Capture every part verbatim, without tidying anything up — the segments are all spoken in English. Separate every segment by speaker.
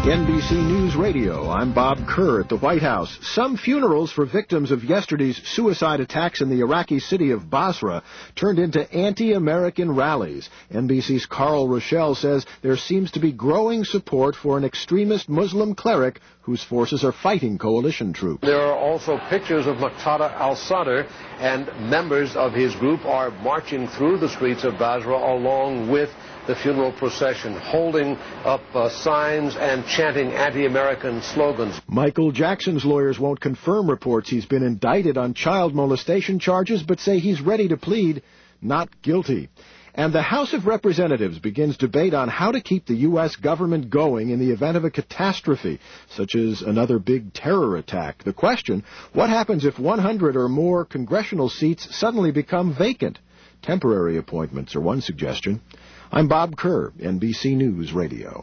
Speaker 1: N B C News Radio, I'm Bob Kerr at the White House. Some funerals for victims of yesterday's suicide attacks in the Iraqi city of Basra turned into anti-American rallies. N B C's Carl Rochelle says there seems to be growing support for an extremist Muslim cleric whose forces are fighting coalition troops.
Speaker 2: There are also pictures of Muqtada al-Sadr, and members of his group are marching through the streets of Basra along with the funeral procession, holding up uh, signs and chanting anti-American slogans.
Speaker 1: Michael Jackson's lawyers won't confirm reports he's been indicted on child molestation charges, but say he's ready to plead not guilty. And the House of Representatives begins debate on how to keep the U S government going in the event of a catastrophe, such as another big terror attack. The question, what happens if one hundred or more congressional seats suddenly become vacant? Temporary appointments are one suggestion. I'm Bob Kerr, N B C News Radio.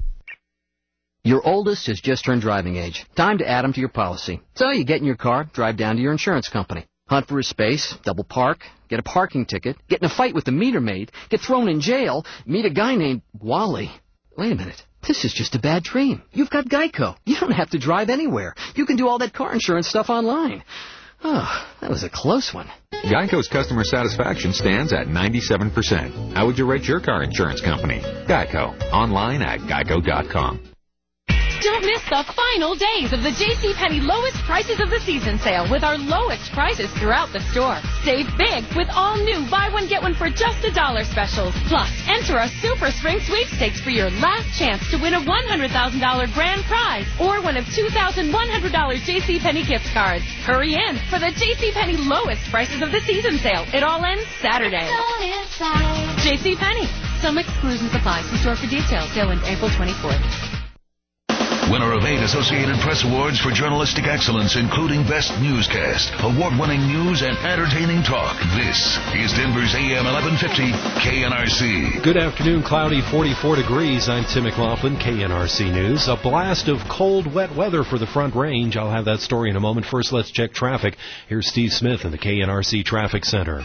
Speaker 3: Your oldest has just turned driving age. Time to add him to your policy. So you get in your car, drive down to your insurance company. Hunt for a space, double park, get a parking ticket, get in a fight with the meter maid, get thrown in jail, meet a guy named Wally. Wait a minute. This is just a bad dream. You've got Geico. You don't have to drive anywhere. You can do all that car insurance stuff online. Oh, that was a close one.
Speaker 4: Geico's customer satisfaction stands at ninety-seven percent. How would you rate your car insurance company? Geico. Online at geico dot com.
Speaker 5: Don't miss the final days of the JCPenney lowest prices of the season sale with our lowest prices throughout the store. Save big with all new buy one get one for just a dollar specials. Plus, enter our Super Spring Sweepstakes for your last chance to win a one hundred thousand dollars grand prize or one of two thousand one hundred dollars JCPenney gift cards. Hurry in for the JCPenney lowest prices of the season sale. It all ends Saturday. JCPenney. Some exclusions apply. See store for details. Sale ends April twenty-fourth.
Speaker 6: Winner of eight Associated Press Awards for journalistic excellence, including Best Newscast, award-winning news and entertaining talk. This is Denver's A M eleven fifty K N R C.
Speaker 7: Good afternoon. Cloudy, forty-four degrees. I'm Tim McLaughlin, K N R C News. A blast of cold, wet weather for the Front Range. I'll have that story in a moment. First, let's check traffic. Here's Steve Smith in the K N R C Traffic Center.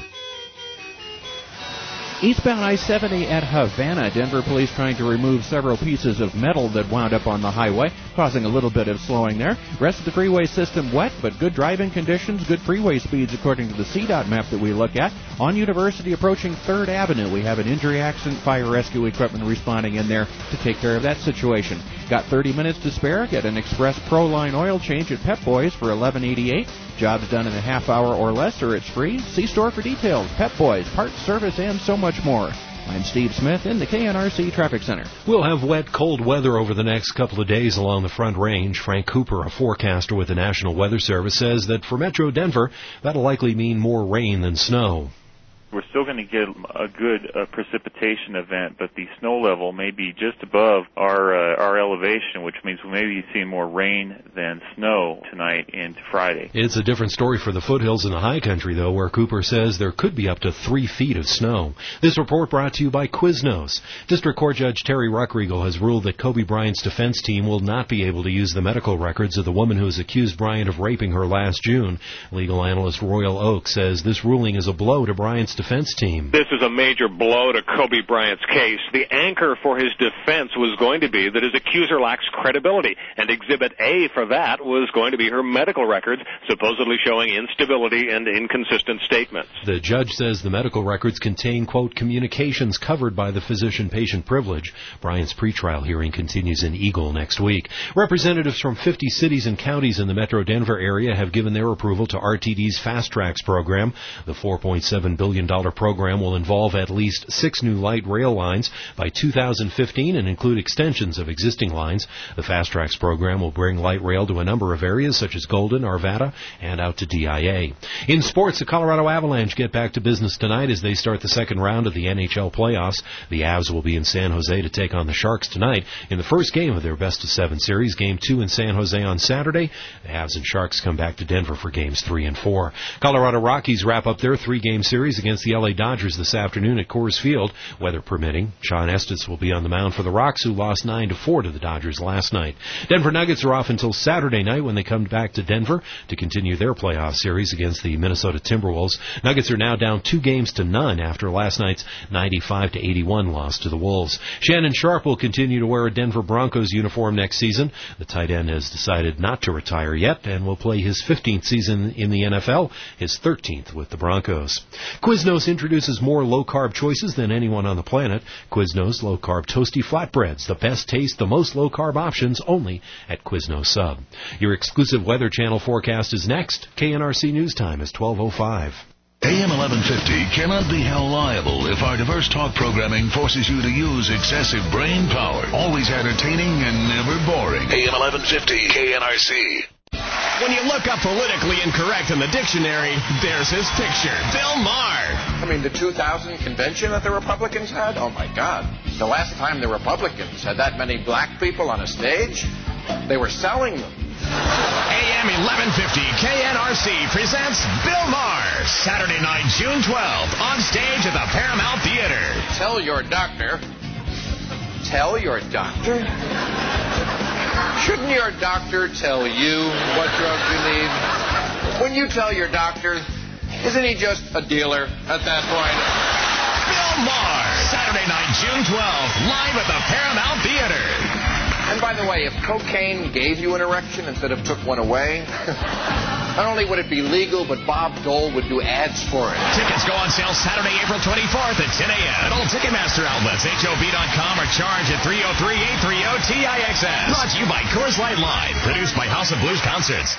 Speaker 8: Eastbound I seventy at Havana, Denver police trying to remove several pieces of metal that wound up on the highway, causing a little bit of slowing there. Rest of the freeway system wet, but good driving conditions, good freeway speeds according to the C DOT map that we look at. On University approaching third Avenue, we have an injury accident, fire rescue equipment responding in there to take care of that situation. Got thirty minutes to spare? Get an Express Pro Line oil change at Pep Boys for eleven eighty-eight. Jobs done in a half hour or less, or it's free. See store for details. Pep Boys, parts, service, and so much more. I'm Steve Smith in the K N R C Traffic Center.
Speaker 7: We'll have wet, cold weather over the next couple of days along the Front Range. Frank Cooper, a forecaster with the National Weather Service, says that for Metro Denver, that'll likely mean more rain than snow.
Speaker 9: We're still going to get a good uh, precipitation event, but the snow level may be just above our uh, our elevation, which means we may be seeing more rain than snow tonight into Friday.
Speaker 7: It's a different story for the foothills in the high country, though, where Cooper says there could be up to three feet of snow. This report brought to you by Quiznos. District Court Judge Terry Ruckriegel has ruled that Kobe Bryant's defense team will not be able to use the medical records of the woman who has accused Bryant of raping her last June. Legal analyst Royal Oak says this ruling is a blow to Bryant's defense team.
Speaker 10: This is a major blow to Kobe Bryant's case. The anchor for his defense was going to be that his accuser lacks credibility, and Exhibit A for that was going to be her medical records, supposedly showing instability and inconsistent statements.
Speaker 7: The judge says the medical records contain, quote, communications covered by the physician-patient privilege. Bryant's pretrial hearing continues in Eagle next week. Representatives from fifty cities and counties in the Metro Denver area have given their approval to R T D's Fast Tracks program. The four point seven billion dollars program will involve at least six new light rail lines by two thousand fifteen and include extensions of existing lines. The Fast Tracks program will bring light rail to a number of areas such as Golden, Arvada, and out to D I A. In sports, the Colorado Avalanche get back to business tonight as they start the second round of the N H L playoffs. The Avs will be in San Jose to take on the Sharks tonight in the first game of their best-of-seven series. Game two in San Jose on Saturday. The Avs and Sharks come back to Denver for games three and four. Colorado Rockies wrap up their three-game series against the L A Dodgers this afternoon at Coors Field. Weather permitting, Sean Estes will be on the mound for the Rocks, who lost nine to four to the Dodgers Rodgers last night. Denver Nuggets are off until Saturday night when they come back to Denver to continue their playoff series against the Minnesota Timberwolves. Nuggets are now down two games to none after last night's ninety-five to eighty-one loss to the Wolves. Shannon Sharpe will continue to wear a Denver Broncos uniform next season. The tight end has decided not to retire yet and will play his fifteenth season in the N F L, his thirteenth with the Broncos. Quiznos introduces more low-carb choices than anyone on the planet. Quiznos low-carb toasty flatbreads, the best taste, the most low-carb options, only at Quiznos Sub. Your exclusive Weather Channel forecast is next. K N R C News Time is twelve oh five.
Speaker 6: A M eleven fifty cannot be held liable if our diverse talk programming forces you to use excessive brain power. Always entertaining and never boring. A M eleven fifty K N R C.
Speaker 11: When you look up politically incorrect in the dictionary, there's his picture, Bill Maher.
Speaker 12: I mean, the two thousand convention that the Republicans had? Oh, my God. The last time the Republicans had that many black people on a stage, they were selling them.
Speaker 11: A M eleven fifty K N R C presents Bill Maher, Saturday night, June twelfth, on stage at the Paramount Theater.
Speaker 12: Tell your doctor. Tell your doctor? Shouldn't your doctor tell you what drugs you need? When you tell your doctor, isn't he just a dealer at that point?
Speaker 11: Bill Maher, Saturday night, June twelfth, live at the Paramount Theater.
Speaker 12: And by the way, if cocaine gave you an erection instead of took one away, not only would it be legal, but Bob Dole would do ads for it.
Speaker 11: Tickets go on sale Saturday, April twenty-fourth at ten a.m. at all Ticketmaster outlets, H O B dot com, or charge at three oh three, eight three oh, T I X S. Brought to you by Coors Light Live, produced by House of Blues Concerts.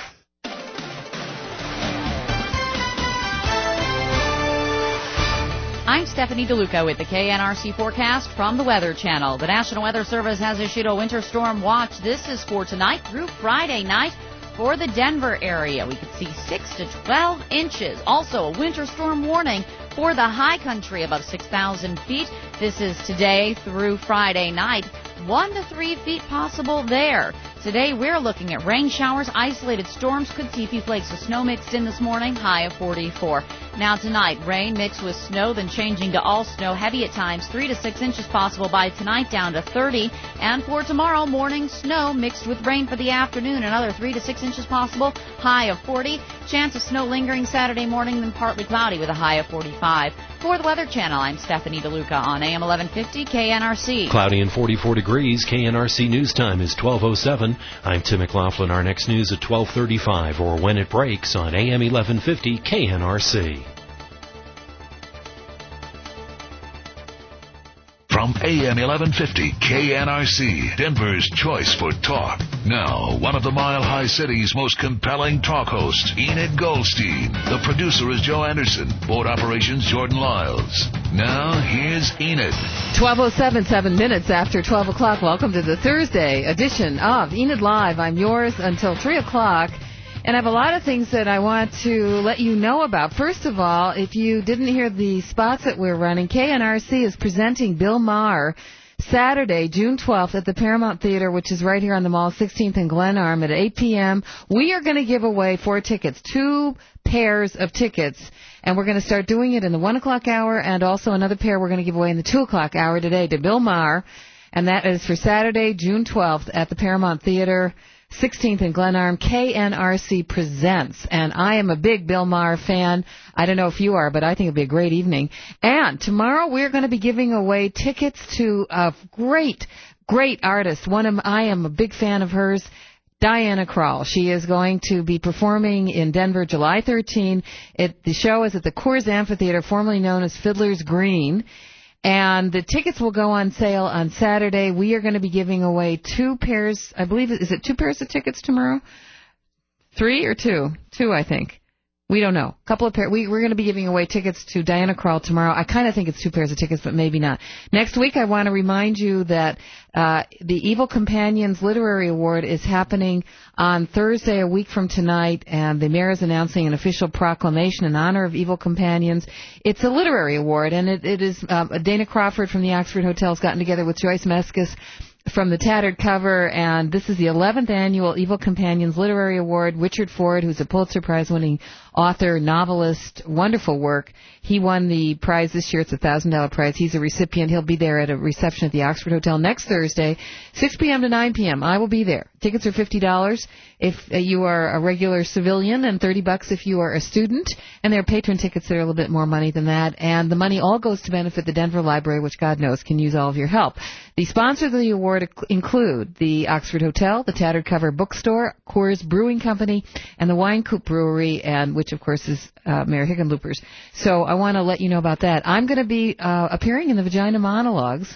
Speaker 13: I'm Stephanie DeLuca with the K N R C forecast from the Weather Channel. The National Weather Service has issued a winter storm watch. This is for tonight through Friday night for the Denver area. We could see six to twelve inches. Also, a winter storm warning for the high country above six thousand feet. This is today through Friday night. One to three feet possible there. Today we're looking at rain showers, isolated storms, could see a few flakes of snow mixed in this morning, high of forty-four. Now tonight, rain mixed with snow, then changing to all snow, heavy at times, three to six inches possible by tonight, down to thirty. And for tomorrow, morning snow mixed with rain for the afternoon, another three to six inches possible, high of forty. Chance of snow lingering Saturday morning, then partly cloudy with a high of forty-five. For the Weather Channel, I'm Stephanie DeLuca on A M eleven fifty K N R C.
Speaker 7: Cloudy and forty-four degrees. K N R C News Time is twelve oh seven. I'm Tim McLaughlin. Our next news at twelve thirty-five, or when it breaks on A M eleven fifty K N R C.
Speaker 6: From A M eleven fifty K N R C, Denver's choice for talk. Now, one of the Mile High City's most compelling talk hosts, Enid Goldstein. The producer is Joe Anderson. Board operations, Jordan Lyles. Now, here's Enid.
Speaker 14: twelve oh seven, seven minutes after twelve o'clock. Welcome to the Thursday edition of Enid Live. I'm yours until three o'clock. And I have a lot of things that I want to let you know about. First of all, if you didn't hear the spots that we're running, K N R C is presenting Bill Maher Saturday, June twelfth at the Paramount Theater, which is right here on the Mall, sixteenth and Glenarm at eight p.m. We are going to give away four tickets, two pairs of tickets, and we're going to start doing it in the one o'clock hour, and also another pair we're going to give away in the two o'clock hour today to Bill Maher, and that is for Saturday, June twelfth at the Paramount Theater, sixteenth and Glenarm. K N R C presents, and I am a big Bill Maher fan. I don't know if you are, but I think it'll be a great evening. And tomorrow we're going to be giving away tickets to a great, great artist. One of I am a big fan of hers, Diana Krall. She is going to be performing in Denver July thirteenth. It, the show is at the Coors Amphitheater, formerly known as Fiddler's Green. And the tickets will go on sale on Saturday. We are going to be giving away two pairs, I believe, is it two pairs of tickets tomorrow? Three or two? Two, I think. We don't know. A couple of pairs. We, we're going to be giving away tickets to Diana Krall tomorrow. I kind of think it's two pairs of tickets, but maybe not. Next week, I want to remind you that uh the Evil Companions Literary Award is happening on Thursday, a week from tonight, and the mayor is announcing an official proclamation in honor of Evil Companions. It's a literary award, and it, it is um, Dana Crawford from the Oxford Hotel has gotten together with Joyce Meskis, from the Tattered Cover, and this is the eleventh annual Evil Companions Literary Award. Richard Ford, who's a Pulitzer Prize-winning author, novelist, wonderful work. He won the prize this year. It's a one thousand dollars prize. He's a recipient. He'll be there at a reception at the Oxford Hotel next Thursday, six p.m. to nine p.m. I will be there. Tickets are fifty dollars if uh, you are a regular civilian, and thirty bucks if you are a student. And there are patron tickets that are a little bit more money than that. And the money all goes to benefit the Denver Library, which God knows can use all of your help. The sponsors of the award include the Oxford Hotel, the Tattered Cover Bookstore, Coors Brewing Company, and the Wine Coop Brewery, and which, of course, is uh, Mayor Hickenloopers. So I want to let you know about that. I'm going to be uh, appearing in the Vagina Monologues,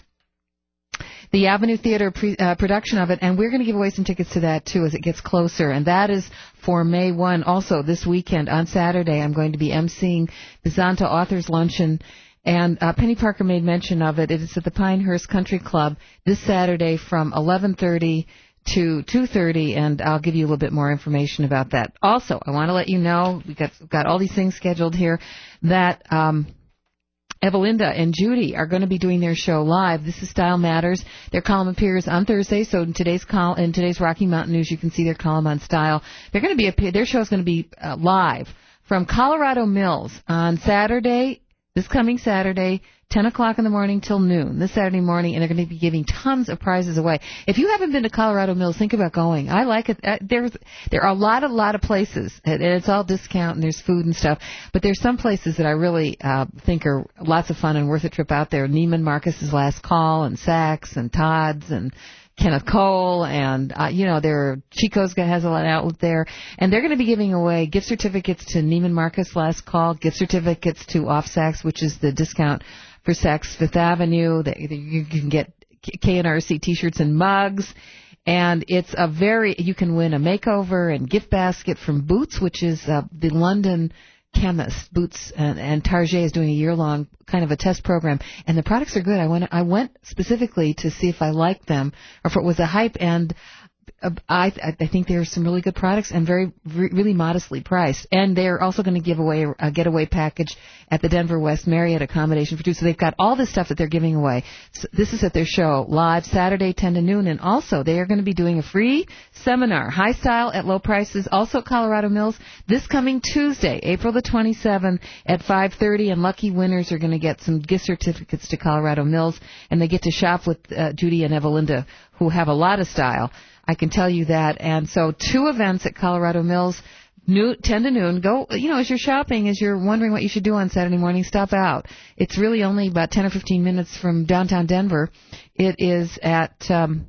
Speaker 14: the Avenue Theater pre- uh, production of it, and we're going to give away some tickets to that, too, as it gets closer. And that is for May first. Also, this weekend, on Saturday, I'm going to be emceeing the Zonta Authors Luncheon. And uh, Penny Parker made mention of it. It is at the Pinehurst Country Club this Saturday from eleven thirty to two thirty, and I'll give you a little bit more information about that. Also, I want to let you know, we've got, got all these things scheduled here, that um, Evelinda and Judy are going to be doing their show live. This is Style Matters. Their column appears on Thursday, so in today's col- in today's Rocky Mountain News, you can see their column on style. They're going to be their show is going to be uh, live from Colorado Mills on Saturday. This coming Saturday, ten o'clock in the morning till noon, this Saturday morning, and they're going to be giving tons of prizes away. If you haven't been to Colorado Mills, think about going. I like it. Uh, there's There are a lot, a lot of places, and it's all discount, and there's food and stuff, but there's some places that I really uh, think are lots of fun and worth a trip out there. Neiman Marcus's Last Call, and Saks, and Todd's, and Kenneth Cole, and, uh, you know, there Chico's has a lot outlet there. And they're going to be giving away gift certificates to Neiman Marcus Last Call, gift certificates to Off Saks, which is the discount for Saks Fifth Avenue. You can get K N R C T-shirts and mugs. And it's a very, you can win a makeover and gift basket from Boots, which is uh, the London chemist. Boots and, and Target is doing a year-long kind of a test program, and the products are good. I went, I went specifically to see if I liked them or if it was a hype, and uh, I, I think there are some really good products and very, re- really modestly priced. And they're also going to give away a getaway package at the Denver West Marriott accommodation for two. So they've got all this stuff that they're giving away. So this is at their show live Saturday, ten to noon, and also they are going to be doing a free seminar, High Style at Low Prices, also at Colorado Mills, this coming Tuesday, April the twenty-seventh at five thirty, and lucky winners are going to get some gift certificates to Colorado Mills, and they get to shop with uh, Judy and Evelinda, who have a lot of style. I can tell you that. And so two events at Colorado Mills, new, ten to noon. Go, you know, as you're shopping, as you're wondering what you should do on Saturday morning, stop out. It's really only about ten or fifteen minutes from downtown Denver. It is at, um,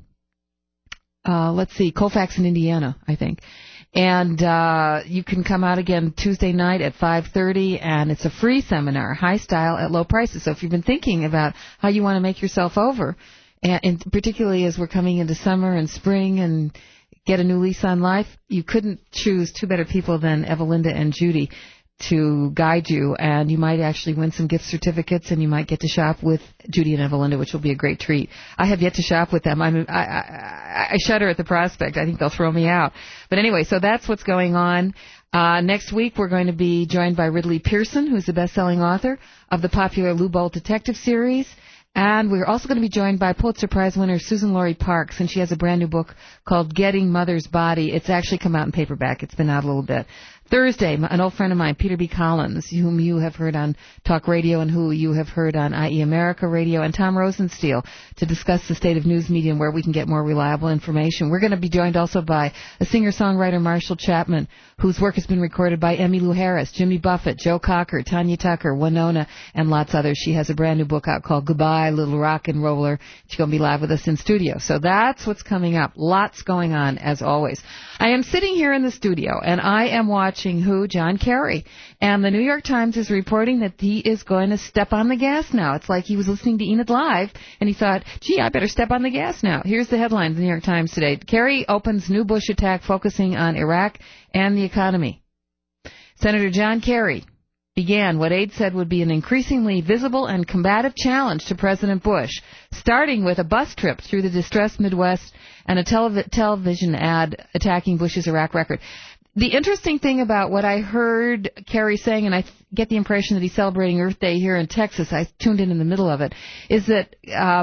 Speaker 14: uh, let's see, Colfax in Indiana, I think. And uh, you can come out again Tuesday night at five thirty, and it's a free seminar, High Style at Low Prices. So if you've been thinking about how you want to make yourself over, and, and particularly as we're coming into summer and spring and get a new lease on life, you couldn't choose two better people than Evelinda and Judy to guide you, and you might actually win some gift certificates, and you might get to shop with Judy and Evelinda, which will be a great treat. I have yet to shop with them. I'm, I, I, I shudder at the prospect. I think they'll throw me out. But anyway, so that's what's going on. Uh, next week, we're going to be joined by Ridley Pearson, who's the best-selling author of the popular Lou Bolt Detective series. And we're also going to be joined by Pulitzer Prize winner Susan Laurie Parks, and she has a brand new book called Getting Mother's Body. It's actually come out in paperback. It's been out a little bit. Thursday, an old friend of mine, Peter B. Collins, whom you have heard on Talk Radio and who you have heard on I E America Radio, and Tom Rosensteel to discuss the state of news media and where we can get more reliable information. We're going to be joined also by a singer-songwriter, Marshall Chapman, whose work has been recorded by Emmylou Harris, Jimmy Buffett, Joe Cocker, Tanya Tucker, Winona, and lots others. She has a brand new book out called Goodbye, Little Rock and Roller. She's going to be live with us in studio. So that's what's coming up. Lots going on, as always. I am sitting here in the studio, and I am watching who? John Kerry. And the New York Times is reporting that he is going to step on the gas now. It's like he was listening to Enid Live, and he thought, gee, I better step on the gas now. Here's the headline of the New York Times today. Kerry opens new Bush attack focusing on Iraq and the economy. Senator John Kerry began what aides said would be an increasingly visible and combative challenge to President Bush, starting with a bus trip through the distressed Midwest and a telev- television ad attacking Bush's Iraq record. The interesting thing about what I heard Kerry saying, and I get the impression that he's celebrating Earth Day here in Texas, I tuned in in the middle of it, is that um,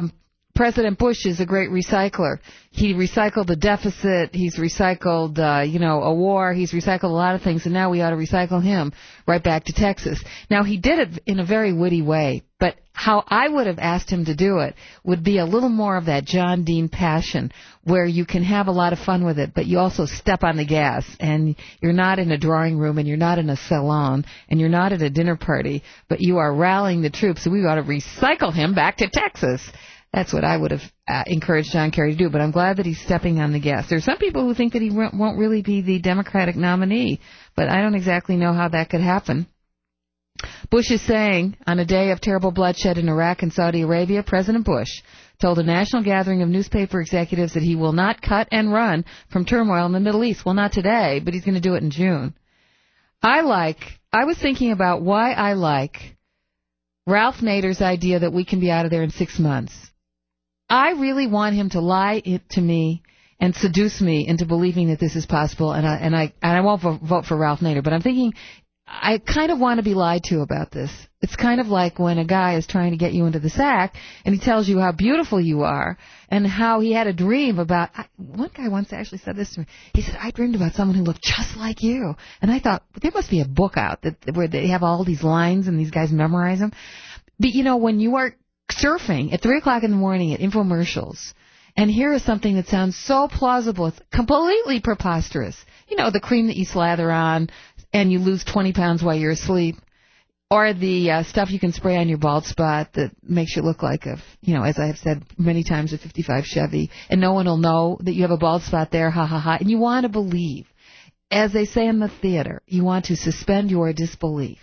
Speaker 14: President Bush is a great recycler. He recycled the deficit. He's recycled, uh, you know, a war. He's recycled a lot of things, and now we ought to recycle him right back to Texas. Now, he did it in a very witty way, but how I would have asked him to do it would be a little more of that John Dean passion, where you can have a lot of fun with it, but you also step on the gas, and you're not in a drawing room, and you're not in a salon, and you're not at a dinner party, but you are rallying the troops, and we ought to recycle him back to Texas. That's what I would have uh, encouraged John Kerry to do, but I'm glad that he's stepping on the gas. There's some people who think that he won't really be the Democratic nominee, but I don't exactly know how that could happen. Bush is saying, on a day of terrible bloodshed in Iraq and Saudi Arabia, President Bush told a national gathering of newspaper executives that he will not cut and run from turmoil in the Middle East. Well, not today, but he's going to do it in June. I like, I was thinking about why I like Ralph Nader's idea that we can be out of there in six months. I really want him to lie it to me and seduce me into believing that this is possible, and I and I and I won't vote for Ralph Nader. But I'm thinking, I kind of want to be lied to about this. It's kind of like when a guy is trying to get you into the sack, and he tells you how beautiful you are, and how he had a dream about. I, one guy once actually said this to me. He said, "I dreamed about someone who looked just like you," and I thought there must be a book out that where they have all these lines and these guys memorize them. But you know, when you are surfing at three o'clock in the morning at infomercials, and here is something that sounds so plausible, it's completely preposterous. You know, the cream that you slather on and you lose twenty pounds while you're asleep, or the uh, stuff you can spray on your bald spot that makes you look like a, you know, as I have said many times, a fifty-five Chevy, and no one will know that you have a bald spot there, ha ha ha, and you want to believe. As they say in the theater, you want to suspend your disbelief.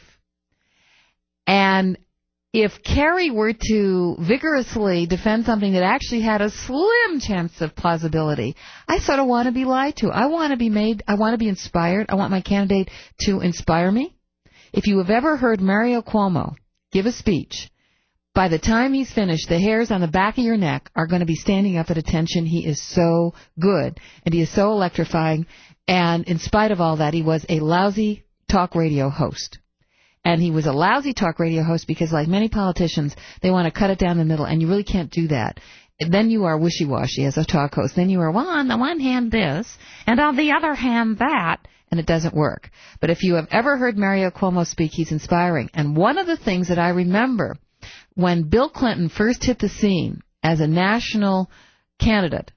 Speaker 14: And if Kerry were to vigorously defend something that actually had a slim chance of plausibility, I sort of want to be lied to. I want to be made, I want to be inspired. I want my candidate to inspire me. If you have ever heard Mario Cuomo give a speech, by the time he's finished, the hairs on the back of your neck are going to be standing up at attention. He is so good, and he is so electrifying, and in spite of all that, he was a lousy talk radio host. And he was a lousy talk radio host because, like many politicians, they want to cut it down the middle, and you really can't do that. And then you are wishy-washy as a talk host. Then you are, well, on the one hand this, and on the other hand that, and it doesn't work. But if you have ever heard Mario Cuomo speak, he's inspiring. And one of the things that I remember when Bill Clinton first hit the scene as a national candidate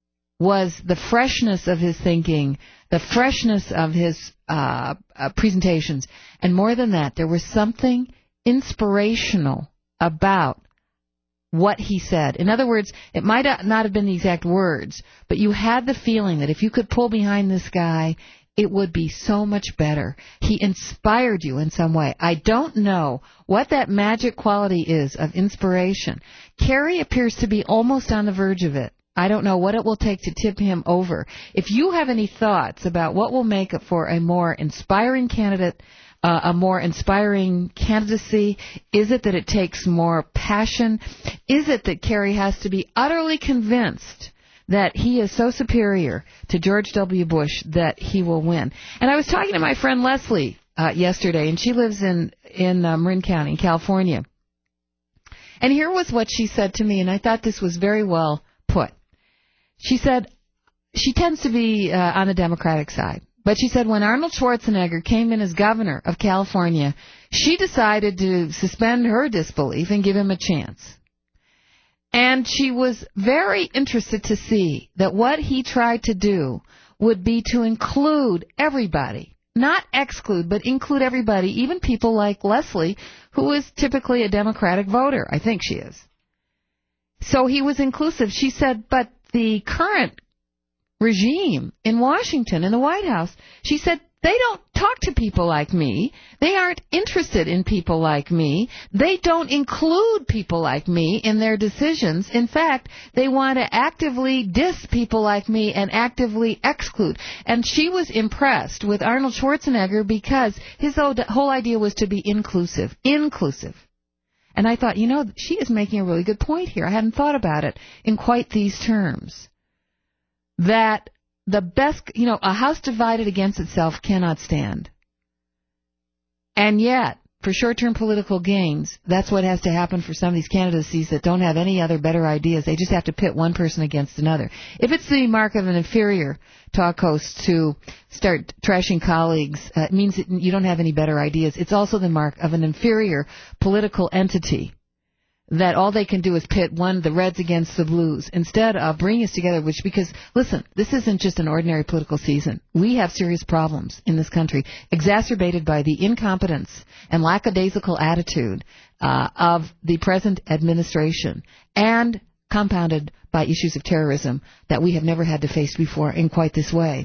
Speaker 14: was the freshness of his thinking, the freshness of his uh, uh, presentations. And more than that, there was something inspirational about what he said. In other words, it might not have been the exact words, but you had the feeling that if you could pull behind this guy, it would be so much better. He inspired you in some way. I don't know what that magic quality is of inspiration. Kerry appears to be almost on the verge of it. I don't know what it will take to tip him over. If you have any thoughts about what will make it for a more inspiring candidate, uh, a more inspiring candidacy, is it that it takes more passion? Is it that Kerry has to be utterly convinced that he is so superior to George W. Bush that he will win? And I was talking to my friend Leslie uh, yesterday, and she lives in, in uh, Marin County, in California. And here was what she said to me, and I thought this was very well put. She said she tends to be uh, on the Democratic side. But she said when Arnold Schwarzenegger came in as governor of California, she decided to suspend her disbelief and give him a chance. And she was very interested to see that what he tried to do would be to include everybody. Not exclude, but include everybody, even people like Leslie, who is typically a Democratic voter. I think she is. So he was inclusive. She said, but the current regime in Washington, in the White House, she said, they don't talk to people like me. They aren't interested in people like me. They don't include people like me in their decisions. In fact, they want to actively diss people like me and actively exclude. And she was impressed with Arnold Schwarzenegger because his whole idea was to be inclusive. Inclusive. And I thought, you know, she is making a really good point here. I hadn't thought about it in quite these terms. That the best, you know, a house divided against itself cannot stand. And yet, for short-term political gains, that's what has to happen for some of these candidacies that don't have any other better ideas. They just have to pit one person against another. If it's the mark of an inferior talk host to start trashing colleagues, uh, it means that you don't have any better ideas. It's also the mark of an inferior political entity that all they can do is pit one, the Reds against the Blues, instead of bringing us together, which, because, listen, this isn't just an ordinary political season. We have serious problems in this country, exacerbated by the incompetence and lackadaisical attitude uh, of the present administration, and compounded by issues of terrorism that we have never had to face before in quite this way.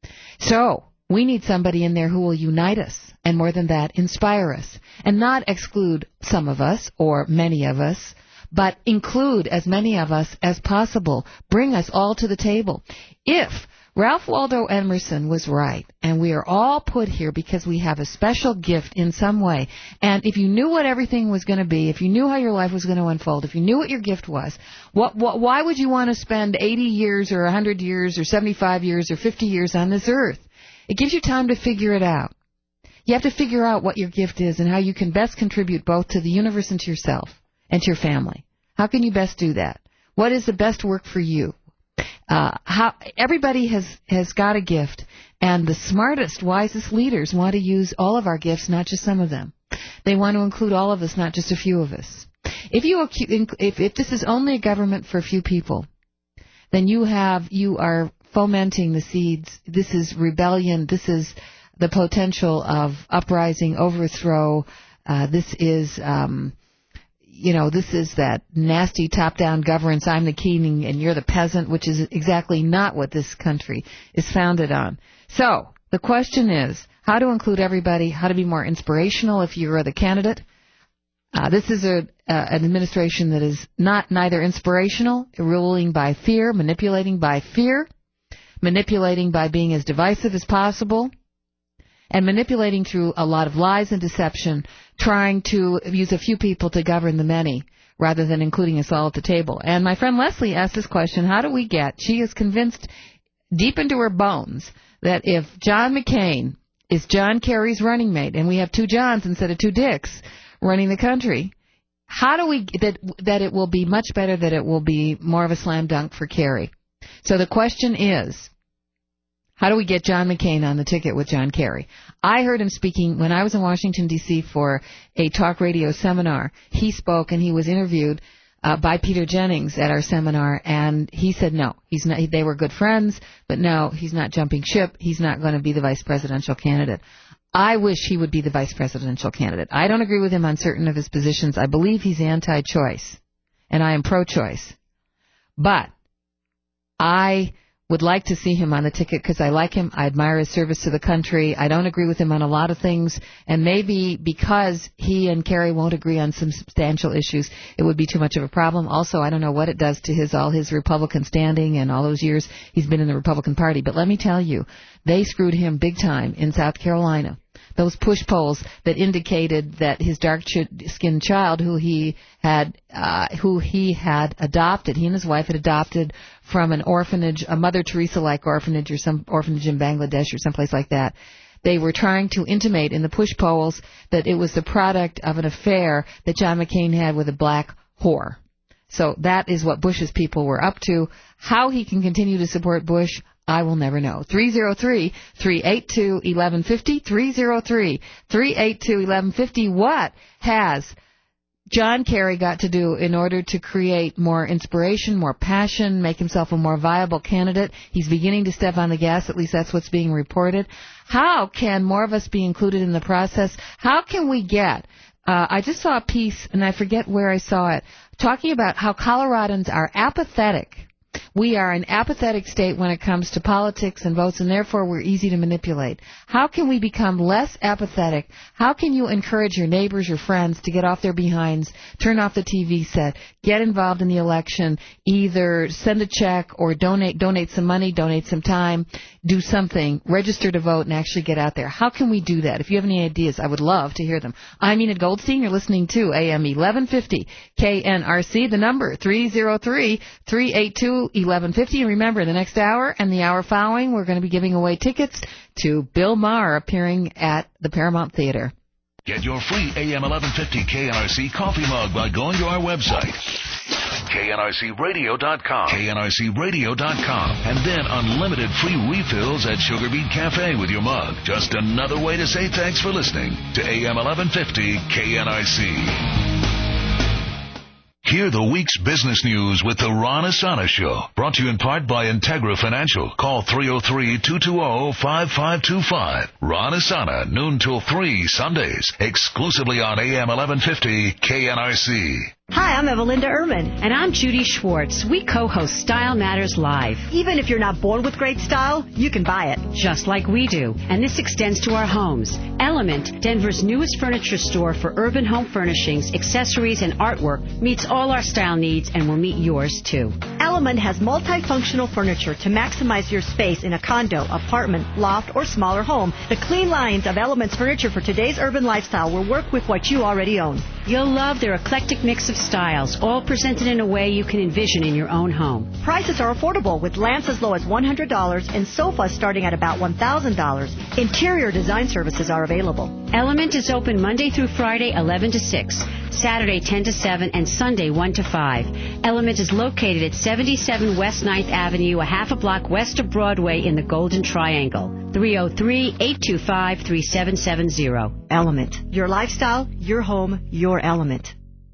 Speaker 14: So, we need somebody in there who will unite us, and more than that, inspire us, and not exclude some of us, or many of us, but include as many of us as possible. Bring us all to the table. If Ralph Waldo Emerson was right, and we are all put here because we have a special gift in some way, and if you knew what everything was going to be, if you knew how your life was going to unfold, if you knew what your gift was, what, what, why would you want to spend eighty years or one hundred years or seventy-five years or fifty years on this earth? It gives you time to figure it out. You have to figure out what your gift is and how you can best contribute both to the universe and to yourself and to your family. How can you best do that? What is the best work for you? Uh, how everybody has, has got a gift, and the smartest, wisest leaders want to use all of our gifts, not just some of them. They want to include all of us, not just a few of us. If you if, if this is only a government for a few people, then you have you are fomenting the seeds. This is rebellion. This is the potential of uprising, overthrow. Uh, this is, um, you know, this is that nasty top-down governance. I'm the king and you're the peasant, which is exactly not what this country is founded on. So the question is how to include everybody, how to be more inspirational if you're the candidate. Uh, this is a, uh, an administration that is not neither inspirational, ruling by fear, manipulating by fear, manipulating by being as divisive as possible, and manipulating through a lot of lies and deception, trying to use a few people to govern the many, rather than including us all at the table. And my friend Leslie asked this question, how do we get, she is convinced deep into her bones that if John McCain is John Kerry's running mate, and we have two Johns instead of two Dicks running the country, how do we, that, that it will be much better, that it will be more of a slam dunk for Kerry. So the question is, how do we get John McCain on the ticket with John Kerry? I heard him speaking when I was in Washington, D C for a talk radio seminar. He spoke and he was interviewed uh, by Peter Jennings at our seminar, and he said no. He's not. They were good friends, but no, he's not jumping ship. He's not going to be the vice presidential candidate. I wish he would be the vice presidential candidate. I don't agree with him on certain of his positions. I believe he's anti-choice, and I am pro-choice. But I would like to see him on the ticket because I like him. I admire his service to the country. I don't agree with him on a lot of things, and maybe because he and Kerry won't agree on some substantial issues, it would be too much of a problem. Also, I don't know what it does to his all his Republican standing and all those years he's been in the Republican Party. But let me tell you, they screwed him big time in South Carolina. Those push polls that indicated that his dark-skinned child, who he had, uh, who he had adopted, he and his wife had adopted from an orphanage, a Mother Teresa-like orphanage or some orphanage in Bangladesh or someplace like that. They were trying to intimate in the push polls that it was the product of an affair that John McCain had with a black whore. So that is what Bush's people were up to. How he can continue to support Bush, I will never know. three oh three, three eight two, one one five oh, three oh three, three eight two, one one five oh. What has John Kerry got to do in order to create more inspiration, more passion, make himself a more viable candidate? He's beginning to step on the gas, at least that's what's being reported. How can more of us be included in the process? How can we get, uh, I just saw a piece, and I forget where I saw it, talking about how Coloradans are apathetic. We are an apathetic state when it comes to politics and votes, and therefore we're easy to manipulate. How can we become less apathetic? How can you encourage your neighbors, your friends to get off their behinds, turn off the T V set, get involved in the election, either send a check or donate donate some money, donate some time, do something, register to vote, and actually get out there? How can we do that? If you have any ideas, I would love to hear them. I'm Enid Goldstein. You're listening to A M eleven fifty K N R C. The number, three oh three, three eight two, eleven fifty. And remember, the next hour and the hour following, we're going to be giving away tickets to Bill Maher appearing at the Paramount Theater.
Speaker 6: Get your free A M eleven fifty K N R C coffee mug by going to our website, K N R C radio dot com. K N R C radio dot com. And then unlimited free refills at Sugar Beet Cafe with your mug. Just another way to say thanks for listening to A M eleven fifty K N R C. Hear the week's business news with the Ron Asana Show. Brought to you in part by Integra Financial. Call three oh three, two two oh, five five two five. Ron Asana, noon till three Sundays. Exclusively on A M eleven fifty K N R C.
Speaker 15: Hi, I'm Evelinda Ehrman. And I'm Judy Schwartz. We co-host Style Matters Live. Even if you're not born with great style, you can buy it. Just like we do. And this extends to our homes. Element, Denver's newest furniture store for urban home furnishings, accessories, and artwork, meets all our style needs and will meet yours, too. Element has multifunctional furniture to maximize your space in a condo, apartment, loft, or smaller home. The clean lines of Element's furniture for today's urban lifestyle will work with what you already own. You'll love their eclectic mix of styles, all presented in a way you can envision in your own home. Prices are affordable, with lamps as low as one hundred dollars and sofas starting at about one thousand dollars. Interior design services are available. Element is open Monday through Friday, eleven to six, Saturday, ten to seven, and Sunday, one to five. Element is located at seventy-seven West ninth Avenue, a half a block west of Broadway in the Golden Triangle. three oh three, eight two five, three seven seven zero. Element. Your lifestyle, your home, your element.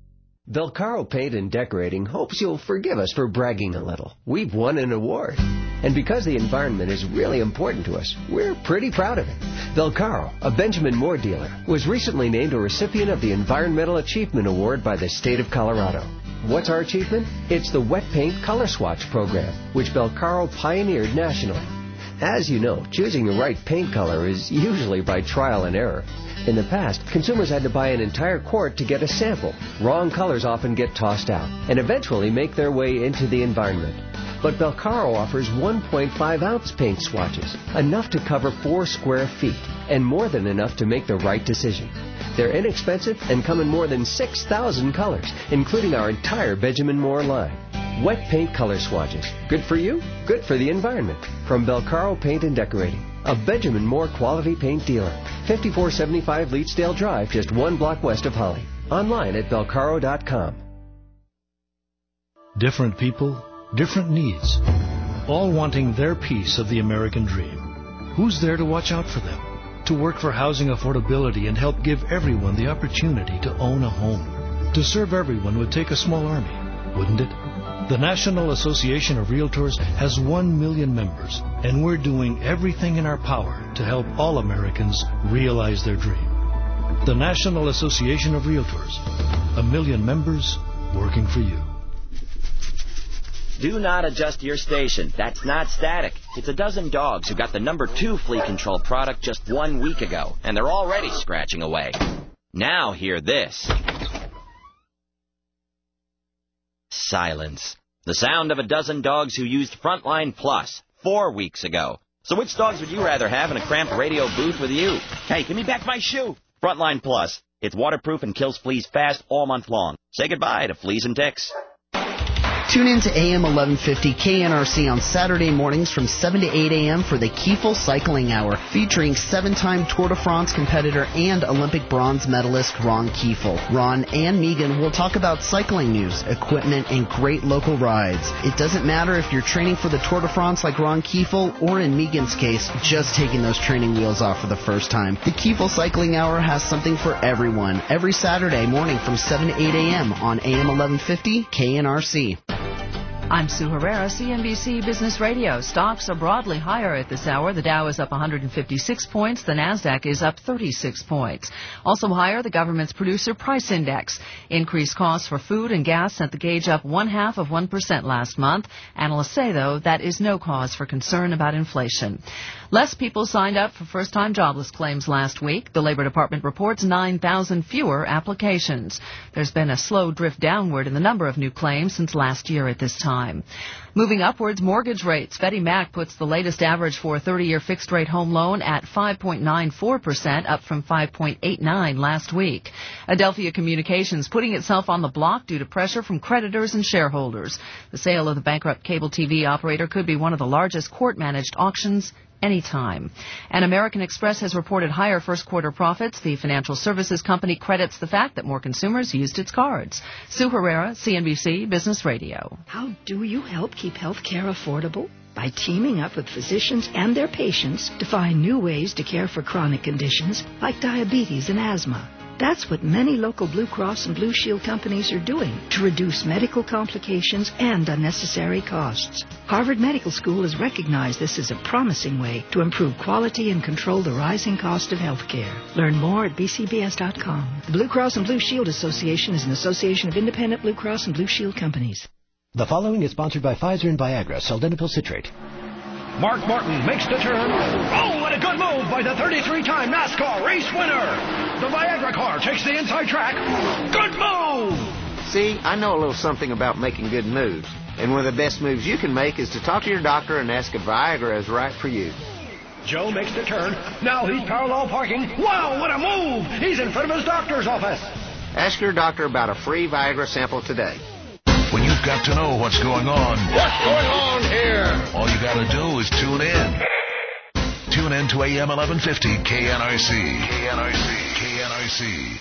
Speaker 16: Belcaro Paint and Decorating hopes you'll forgive us for bragging a little. We've won an award. And because the environment is really important to us, we're pretty proud of it. Belcaro, a Benjamin Moore dealer, was recently named a recipient of the Environmental Achievement Award by the state of Colorado. What's our achievement? It's the Wet Paint Color Swatch program, which Belcaro pioneered nationally. As you know, choosing the right paint color is usually by trial and error. In the past, consumers had to buy an entire quart to get a sample. Wrong colors often get tossed out and eventually make their way into the environment. But Belcaro offers one point five ounce paint swatches, enough to cover four square feet, and more than enough to make the right decision. They're inexpensive and come in more than six thousand colors, including our entire Benjamin Moore line. Wet paint color swatches. Good for you, good for the environment. From Belcaro Paint and Decorating, a Benjamin Moore quality paint dealer. fifty-four seventy-five Leetsdale Drive, just one block west of Holly. Online at belcaro dot com.
Speaker 17: Different people, different needs, all wanting their piece of the American dream. Who's there to watch out for them? To work for housing affordability and help give everyone the opportunity to own a home. To serve everyone would take a small army, wouldn't it? The National Association of Realtors has one million members, and we're doing everything in our power to help all Americans realize their dream. The National Association of Realtors, a million members working for you.
Speaker 18: Do not adjust your station. That's not static. It's a dozen dogs who got the number two flea control product just one week ago, and they're already scratching away. Now hear this. Silence. The sound of a dozen dogs who used Frontline Plus four weeks ago. So which dogs would you rather have in a cramped radio booth with you? Hey, give me back my shoe. Frontline Plus. It's waterproof and kills fleas fast all month long. Say goodbye to fleas and ticks.
Speaker 19: Tune in to A M eleven fifty K N R C on Saturday mornings from seven to eight a.m. for the Kiefel Cycling Hour, featuring seven-time Tour de France competitor and Olympic bronze medalist Ron Kiefel. Ron and Megan will talk about cycling news, equipment, and great local rides. It doesn't matter if you're training for the Tour de France like Ron Kiefel, or in Megan's case, just taking those training wheels off for the first time. The Kiefel Cycling Hour has something for everyone, every Saturday morning from seven to eight a.m. on A M eleven fifty K N R C.
Speaker 20: I'm Sue Herrera, C N B C Business Radio. Stocks are broadly higher at this hour. The Dow is up one hundred fifty-six points. The Nasdaq is up thirty-six points. Also higher, the government's producer price index. Increased costs for food and gas sent the gauge up one half of one percent last month. Analysts say, though, that is no cause for concern about inflation. Less people signed up for first-time jobless claims last week. The Labor Department reports nine thousand fewer applications. There's been a slow drift downward in the number of new claims since last year at this time. Moving upwards, mortgage rates. Freddie Mac puts the latest average for a thirty-year fixed-rate home loan at five point nine four percent, up from five point eight nine last week. Adelphia Communications putting itself on the block due to pressure from creditors and shareholders. The sale of the bankrupt cable T V operator could be one of the largest court-managed auctions anytime. And American Express has reported higher first quarter profits. The financial services company credits the fact that more consumers used its cards. Sue Herrera, C N B C Business Radio.
Speaker 21: How do you help keep health care affordable? By teaming up with physicians and their patients to find new ways to care for chronic conditions like diabetes and asthma. That's what many local Blue Cross and Blue Shield companies are doing to reduce medical complications and unnecessary costs. Harvard Medical School has recognized this as a promising way to improve quality and control the rising cost of health care. Learn more at b c b s dot com. The Blue Cross and Blue Shield Association is an association of independent Blue Cross and Blue Shield companies.
Speaker 22: The following is sponsored by Pfizer and Viagra, sildenafil citrate.
Speaker 23: Mark Martin makes the turn. Oh, what a good move by the thirty-three-time NASCAR race winner. The Viagra car takes the inside track. Good move!
Speaker 24: See, I know a little something about making good moves. And one of the best moves you can make is to talk to your doctor and ask if Viagra is right for you.
Speaker 23: Joe makes the turn. Now he's parallel parking. Wow, what a move! He's in front of his doctor's office.
Speaker 24: Ask your doctor about a free Viagra sample today.
Speaker 6: When you've got to know what's going on.
Speaker 2: What's going on here?
Speaker 6: All you got to do is tune in. Tune in to A M eleven fifty K N R C. K N R C. K N R C.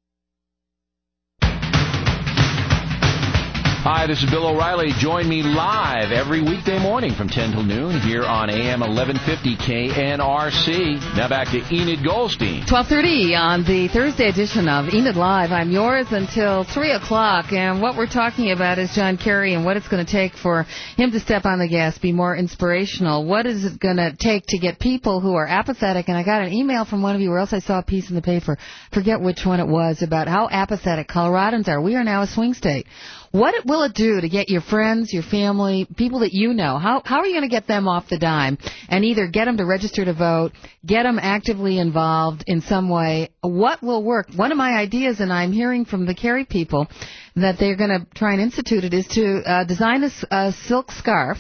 Speaker 8: Hi, this is Bill O'Reilly. Join me live every weekday morning from ten till noon here on A M eleven fifty K N R C. Now back to Enid Goldstein.
Speaker 14: twelve thirty on the Thursday edition of Enid Live. I'm yours until three o'clock, and what we're talking about is John Kerry and what it's going to take for him to step on the gas, be more inspirational. What is it going to take to get people who are apathetic? And I got an email from one of you, or else I saw a piece in the paper, forget which one it was, about how apathetic Coloradans are. We are now a swing state. What will it do to get your friends, your family, people that you know? How how are you going to get them off the dime and either get them to register to vote, get them actively involved in some way? What will work? One of my ideas, and I'm hearing from the Kerry people that they're going to try and institute it, is to uh, design a, a silk scarf.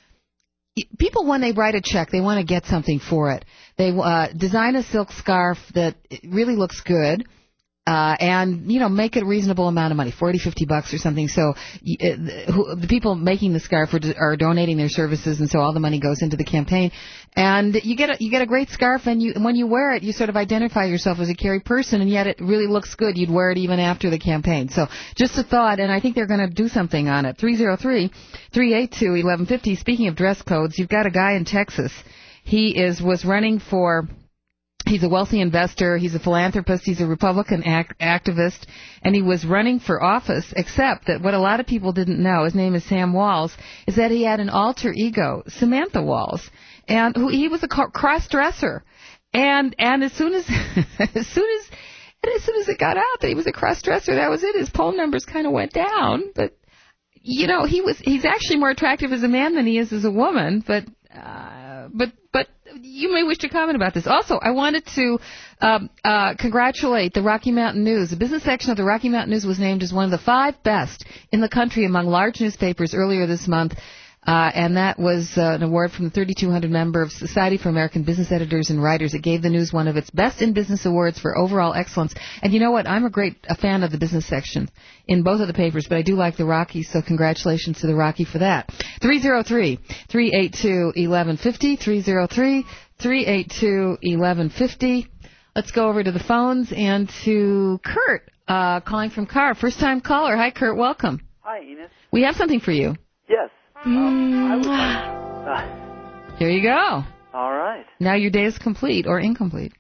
Speaker 14: People, when they write a check, they want to get something for it. They uh, design a silk scarf that really looks good. Uh, and, you know, make it a reasonable amount of money, forty, fifty bucks or something. So uh, who, the people making the scarf are, are donating their services, and so all the money goes into the campaign. And you get a, you get a great scarf, and you, when you wear it, you sort of identify yourself as a Kerry person, and yet it really looks good. You'd wear it even after the campaign. So just a thought, and I think they're going to do something on it. three oh three, three eight two, eleven fifty. Speaking of dress codes, you've got a guy in Texas. He is was running for... He's a wealthy investor, he's a philanthropist, he's a Republican act- activist, and he was running for office, except that what a lot of people didn't know, his name is Sam Walls, is that he had an alter ego, Samantha Walls, and who he was a cross-dresser. And and as soon as as soon as and as soon as it got out that he was a cross-dresser, that was it. His poll numbers kind of went down, but you know, he was he's actually more attractive as a man than he is as a woman, but uh, but but you may wish to comment about this. Also, I wanted to um, uh, congratulate the Rocky Mountain News. The business section of the Rocky Mountain News was named as one of the five best in the country among large newspapers earlier this month. Uh, and that was uh, an award from the thirty-two hundred member of Society for American Business Editors and Writers. It gave the News one of its Best in Business awards for overall excellence. And you know what? I'm a great a fan of the business section in both of the papers, but I do like the Rocky, so congratulations to the Rocky for that. three oh three, three eight two, eleven fifty, three oh three, three eight two, eleven fifty. Let's go over to the phones and to Kurt, uh, calling from Carr. First-time caller. Hi, Kurt. Welcome.
Speaker 25: Hi, Enos.
Speaker 14: We have something for you.
Speaker 25: Yes. Um, I would
Speaker 14: like,
Speaker 25: uh,
Speaker 14: there you go.
Speaker 25: All right.
Speaker 14: Now your day is complete or incomplete.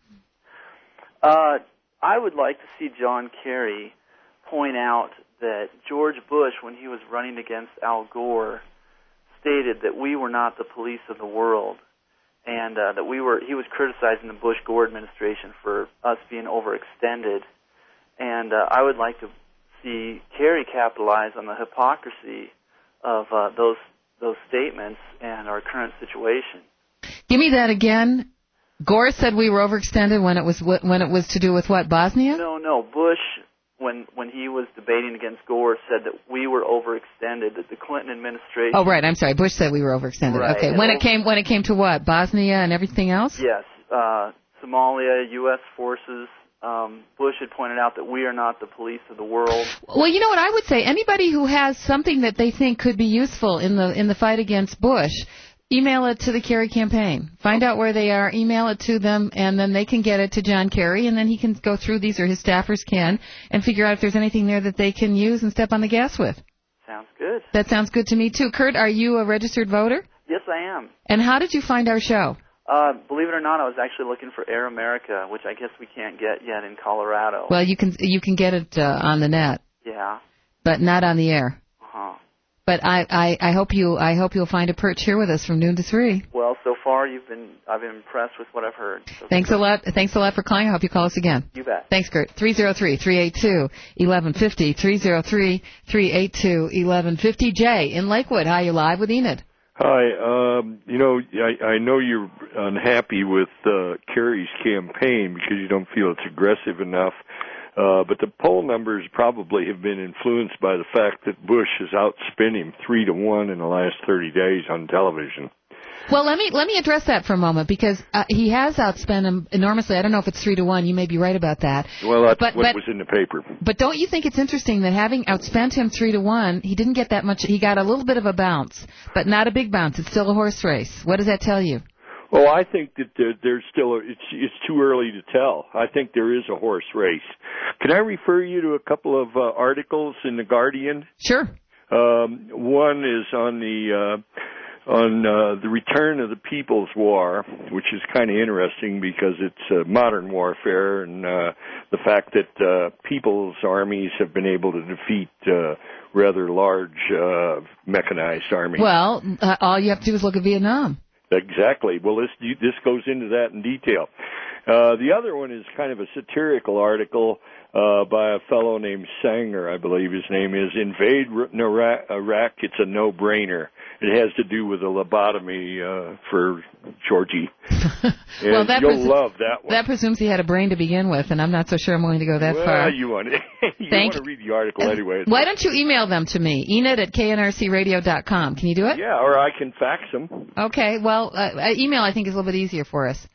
Speaker 25: Uh, I would like to see John Kerry point out that George Bush, when he was running against Al Gore, stated that we were not the police of the world, and uh, that we were. He was criticizing the Bush-Gore administration for us being overextended, and uh, I would like to see Kerry capitalize on the hypocrisy of uh, those those statements and our current situation.
Speaker 14: Give me that again. Gore said we were overextended when it was when it was to do with what, Bosnia?
Speaker 25: No, no. Bush, when when he was debating against Gore, said that we were overextended. That the Clinton administration.
Speaker 14: Oh, right. I'm sorry. Bush said we were overextended.
Speaker 25: Right.
Speaker 14: Okay. When it came when it came to what, Bosnia and everything else?
Speaker 25: Yes, uh, Somalia, U S forces. Um, Bush had pointed out that we are not the police of the world.
Speaker 14: Well, you know what I would say? Anybody who has something that they think could be useful in the in the fight against Bush, email it to the Kerry campaign. Find out where they are, email it to them, and then they can get it to John Kerry, and then he can go through these, or his staffers can, and figure out if there's anything there that they can use and step on the gas with.
Speaker 25: Sounds good.
Speaker 14: That sounds good to me, too. Kurt, are you a registered voter?
Speaker 25: Yes, I am.
Speaker 14: And how did you find our show?
Speaker 25: Uh, believe it or not, I was actually looking for Air America, which I guess we can't get yet in Colorado.
Speaker 14: Well, you can you can get it uh, on the net,
Speaker 25: Yeah.
Speaker 14: but not on the air.
Speaker 25: Uh-huh.
Speaker 14: But I, I, I hope you I hope you'll find a perch here with us from noon to three.
Speaker 25: Well, so far you've been I've been impressed with what I've heard. So
Speaker 14: Thanks a lot. Thanks a lot for calling. I hope you call us again.
Speaker 25: You bet.
Speaker 14: Thanks, Kurt. three oh three, three eight two, one one five oh. three oh three, three eight two, one one five oh. Jay in Lakewood. Hi, you live with Enid.
Speaker 1: Hi. Um, you know, I, I know you're unhappy with uh, Kerry's campaign because you don't feel it's aggressive enough. Uh, but the poll numbers probably have been influenced by the fact that Bush has outspent him three to one in the last thirty days on television.
Speaker 14: Well, let me let me address that for a moment because uh, he has outspent him enormously. I don't know if it's three to one. You may be right about that.
Speaker 1: Well, that's
Speaker 14: but,
Speaker 1: what
Speaker 14: but,
Speaker 1: was in the paper.
Speaker 14: But don't you think it's interesting that having outspent him three to one, he didn't get that much. He got a little bit of a bounce, but not a big bounce. It's still a horse race. What does that tell you?
Speaker 1: Well, I think that there, there's still a, it's it's too early to tell. I think there is a horse race. Can I refer you to a couple of uh, articles in the Guardian?
Speaker 14: Sure.
Speaker 1: Um, one is on the uh, on uh, the return of the People's War, which is kind of interesting because it's uh, modern warfare and uh, the fact that uh, people's armies have been able to defeat uh, rather large uh, mechanized armies.
Speaker 14: Well, uh, all you have to do is look at Vietnam.
Speaker 1: Exactly. Well, this this goes into that in detail. Uh, the other one is kind of a satirical article uh, by a fellow named Sanger, I believe his name is. Invade Iraq, it's a no-brainer. It has to do with a lobotomy uh, for Georgie.
Speaker 14: Well, that
Speaker 1: you'll
Speaker 14: presu-
Speaker 1: love that one.
Speaker 14: That presumes he had a brain to begin with, and I'm not so sure I'm willing to go that
Speaker 1: well,
Speaker 14: far.
Speaker 1: you want you
Speaker 14: Thank
Speaker 1: want to read the article anyway.
Speaker 14: Why don't you email them to me, Enid at K N R C radio dot com. Can you do it?
Speaker 1: Yeah, or I can fax them.
Speaker 14: Okay, well, uh, email I think is a little bit easier for us.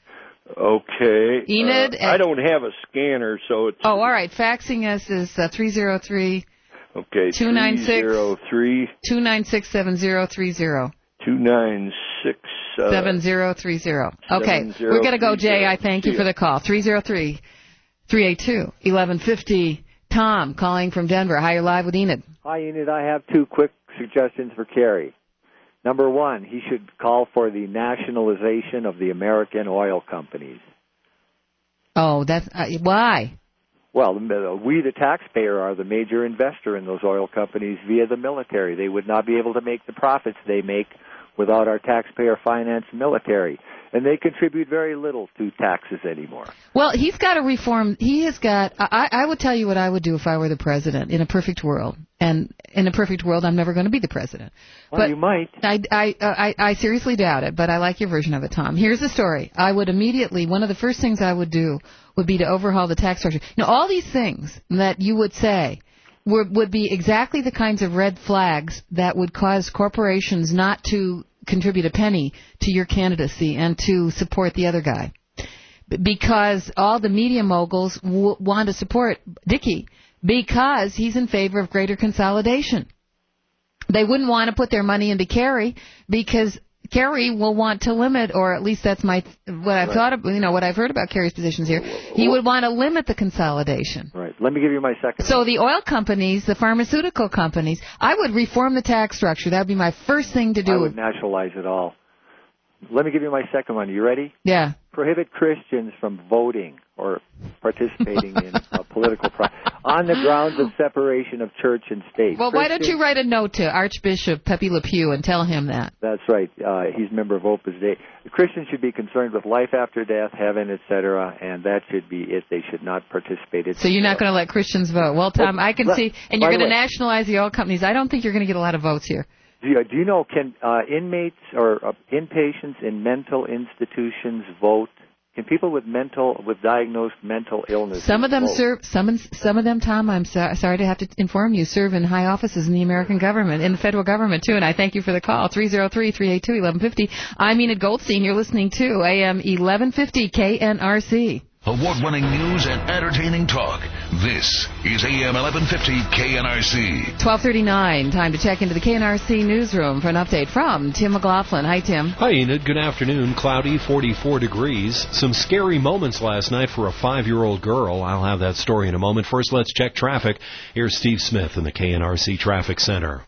Speaker 1: Okay.
Speaker 14: Enid
Speaker 1: uh, I don't have a scanner, so it's...
Speaker 14: Oh, all right. Faxing us is uh, three oh three,
Speaker 1: okay,
Speaker 14: two nine six,
Speaker 1: two
Speaker 14: nine six seven oh three oh.
Speaker 1: two nine six uh,
Speaker 14: seven oh three oh. Okay, we're going to go, Jay. I thank you for the call. three oh three, three eight two, one one five oh. Tom calling from Denver. Hi, you're live with Enid.
Speaker 3: Hi, Enid. I have two quick suggestions for Kerry. Number one, he should call for the nationalization of the American oil companies.
Speaker 14: Oh, that's uh, why?
Speaker 3: Well, we, the taxpayer, are the major investor in those oil companies via the military. They would not be able to make the profits they make without our taxpayer-financed military. And they contribute very little to taxes anymore.
Speaker 14: Well, he's got to reform. He has got, I, I would tell you what I would do if I were the president in a perfect world. And in a perfect world, I'm never going to be the president.
Speaker 3: Well,
Speaker 14: but
Speaker 3: you might.
Speaker 14: I, I, I, I seriously doubt it, but I like your version of it, Tom. Here's the story. I would immediately, one of the first things I would do would be to overhaul the tax structure. Now, all these things that you would say were, would be exactly the kinds of red flags that would cause corporations not to contribute a penny to your candidacy and to support the other guy. Because all the media moguls w- want to support Dickey because he's in favor of greater consolidation. They wouldn't want to put their money into Kerry because Kerry will want to limit, or at least that's my what I've right. thought of, you know, what I've heard about Kerry's positions here. He would want to limit the consolidation.
Speaker 3: Right. Let me give you my second.
Speaker 14: So
Speaker 3: one.
Speaker 14: the oil companies, the pharmaceutical companies, I would reform the tax structure. That would be my first thing to do.
Speaker 3: I would nationalize it all. Let me give you my second one. You ready?
Speaker 14: Yeah.
Speaker 3: Prohibit Christians from voting or participating in a political process on the grounds of separation of church and state.
Speaker 14: Well, why don't you write a note to Archbishop Pepe Le Pew and tell him that?
Speaker 3: That's right. Uh, he's a member of Opus Dei. The Christians should be concerned with life after death, heaven, et cetera, and that should be it. They should not participate. It's
Speaker 14: so you're not going to let Christians vote? Well, Tom, well, I can let, see, and you're going to nationalize the oil companies. I don't think you're going to get a lot of votes here.
Speaker 3: Do you, do you know, can uh, inmates or uh, inpatients in mental institutions vote? Can people with mental, with diagnosed mental illness
Speaker 14: Some of them
Speaker 3: vote?
Speaker 14: serve, some, some of them, Tom, I'm so, sorry to have to inform you, serve in high offices in the American government, in the federal government, too, and I thank you for the call. three oh three, three eight two, one one five oh. I'm Enid Goldstein. You're listening to A M eleven fifty K N R C.
Speaker 6: Award-winning news and entertaining talk. This is A M eleven fifty K N R C.
Speaker 14: twelve thirty-nine, time to check into the K N R C newsroom for an update from Tim McLaughlin. Hi, Tim.
Speaker 7: Hi, Enid. Good afternoon. Cloudy, forty-four degrees. Some scary moments last night for a five-year-old girl. I'll have that story in a moment. First, let's check traffic. Here's Steve Smith in the K N R C Traffic Center.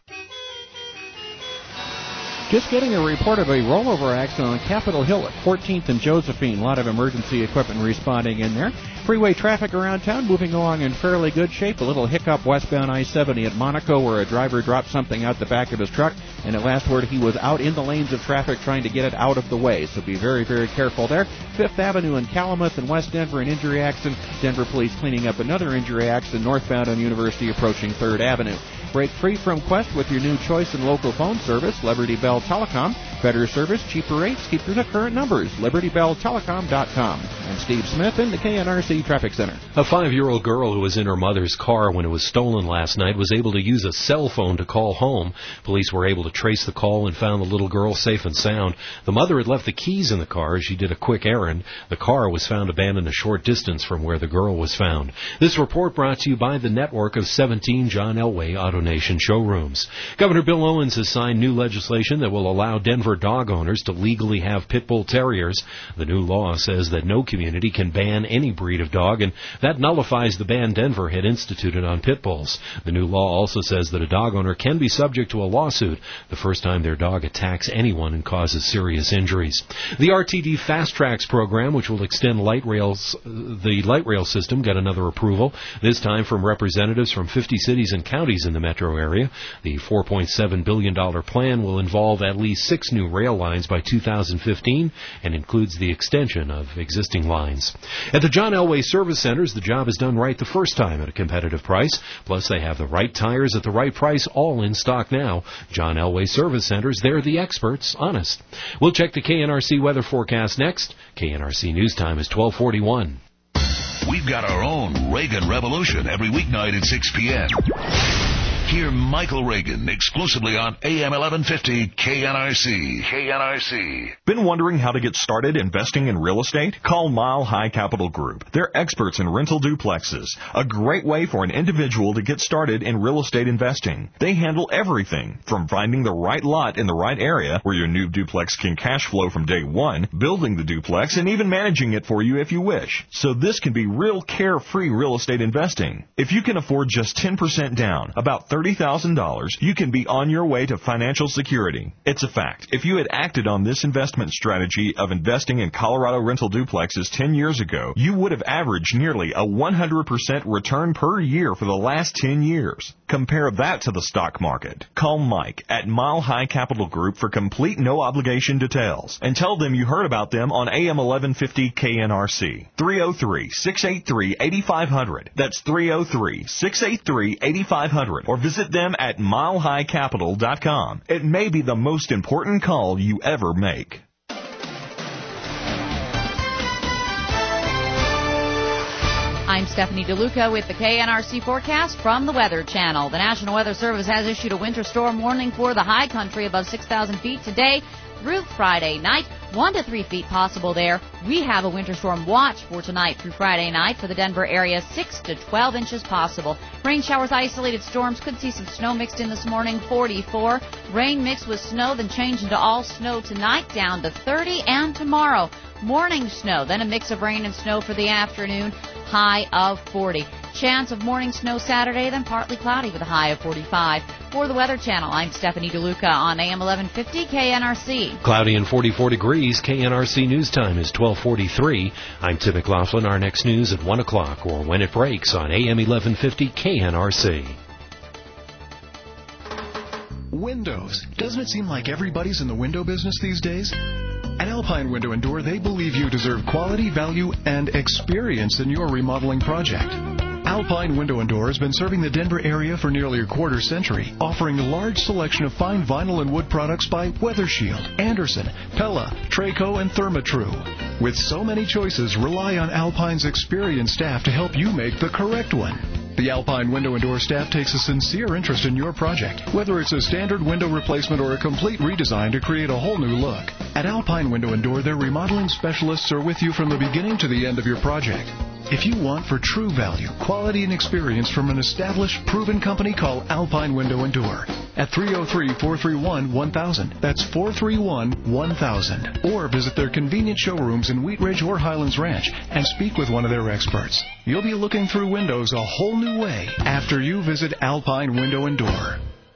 Speaker 8: Just getting a report of a rollover accident on Capitol Hill at fourteenth and Josephine. A lot of emergency equipment responding in there. Freeway traffic around town moving along in fairly good shape. A little hiccup westbound I seventy at Monaco where a driver dropped something out the back of his truck, and at last word he was out in the lanes of traffic trying to get it out of the way. So be very, very careful there. Fifth Avenue in Calumet and West Denver, an injury accident. Denver police cleaning up another injury accident northbound on University approaching third Avenue. Break free from Quest with your new choice in local phone service, Liberty Bell Telecom. Better service, cheaper rates, keep your current numbers, liberty bell telecom dot com. I'm Steve Smith in the K N R C Traffic Center.
Speaker 7: A five-year-old girl who was in her mother's car when it was stolen last night was able to use a cell phone to call home. Police were able to trace the call and found the little girl safe and sound. The mother had left the keys in the car as she did a quick errand. The car was found abandoned a short distance from where the girl was found. This report brought to you by the network of seventeen John Elway AutoNation showrooms. Governor Bill Owens has signed new legislation that will allow Denver dog owners to legally have pit bull terriers. The new law says that no community can ban any breed of dog, and that nullifies the ban Denver had instituted on pit bulls. The new law also says that a dog owner can be subject to a lawsuit the first time their dog attacks anyone and causes serious injuries. The R T D Fast Tracks program, which will extend light rails, the light rail system, got another approval, this time from representatives from fifty cities and counties in the metro area. The four point seven billion dollars plan will involve at least six new rail lines by two thousand fifteen and includes the extension of existing lines. At the John Elway Service Centers, the job is done right the first time at a competitive price. Plus, they have the right tires at the right price, all in stock now. John Elway Service Centers, they're the experts, honest. We'll check the K N R C weather forecast next. K N R C News Time is twelve forty-one.
Speaker 6: We've got our own Reagan Revolution every weeknight at six p.m. Hear Michael Reagan exclusively on A M eleven fifty K N R C. K N R C.
Speaker 4: Been wondering how to get started investing in real estate? Call Mile High Capital Group. They're experts in rental duplexes. A great way for an individual to get started in real estate investing. They handle everything from finding the right lot in the right area where your new duplex can cash flow from day one, building the duplex, and even managing it for you if you wish. So this can be real carefree real estate investing. If you can afford just ten percent down, about thirty thousand dollars, you can be on your way to financial security. It's a fact. If you had acted on this investment strategy of investing in Colorado rental duplexes ten years ago, you would have averaged nearly a one hundred percent return per year for the last ten years. Compare that to the stock market. Call Mike at Mile High Capital Group for complete no-obligation details and tell them you heard about them on A M eleven fifty K N R C. three oh three, six eight three, eight five zero zero. That's three oh three, six eight three, eight five zero zero. Or visit them at mile high capital dot com. It may be the most important call you ever make.
Speaker 13: I'm Stephanie DeLuca with the K N R C forecast from the Weather Channel. The National Weather Service has issued a winter storm warning for the high country above six thousand feet today through Friday night. One to three feet possible there. We have a winter storm watch for tonight through Friday night for the Denver area, six to twelve inches possible. Rain showers, isolated storms, could see some snow mixed in this morning, forty-four. Rain mixed with snow, then change into all snow tonight, down to thirty. And tomorrow, morning snow, then a mix of rain and snow for the afternoon, high of forty. Chance of morning snow Saturday, then partly cloudy with a high of forty-five. For the Weather Channel, I'm Stephanie DeLuca on A M eleven fifty K N R C.
Speaker 7: Cloudy and forty-four degrees. K N R C News Time is twelve forty-three. I'm Tim McLaughlin. Our next news at one o'clock or when it breaks on A M eleven fifty K N R C.
Speaker 5: Windows. Doesn't it seem like everybody's in the window business these days? At Alpine Window and Door, they believe you deserve quality, value, and experience in your remodeling project. Alpine Window and Door has been serving the Denver area for nearly a quarter century, offering a large selection of fine vinyl and wood products by WeatherShield, Anderson, Pella, Traco, and Therma-Tru. With so many choices, rely on Alpine's experienced staff to help you make the correct one. The Alpine Window and Door staff takes a sincere interest in your project, whether it's a standard window replacement or a complete redesign to create a whole new look. At Alpine Window and Door, their remodeling specialists are with you from the beginning to the end of your project. If you want for true value, quality, and experience from an established, proven company, call Alpine Window and Door at three oh three, four three one, one thousand. That's four three one, one thousand. Or visit their convenient showrooms in Wheat Ridge or Highlands Ranch and speak with one of their experts. You'll be looking through windows a whole new way after you visit Alpine Window and Door.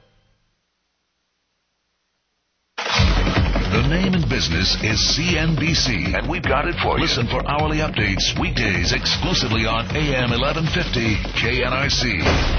Speaker 6: The name in business is C N B C, and we've got it for you. Listen for hourly updates weekdays exclusively on A M eleven fifty K N R C.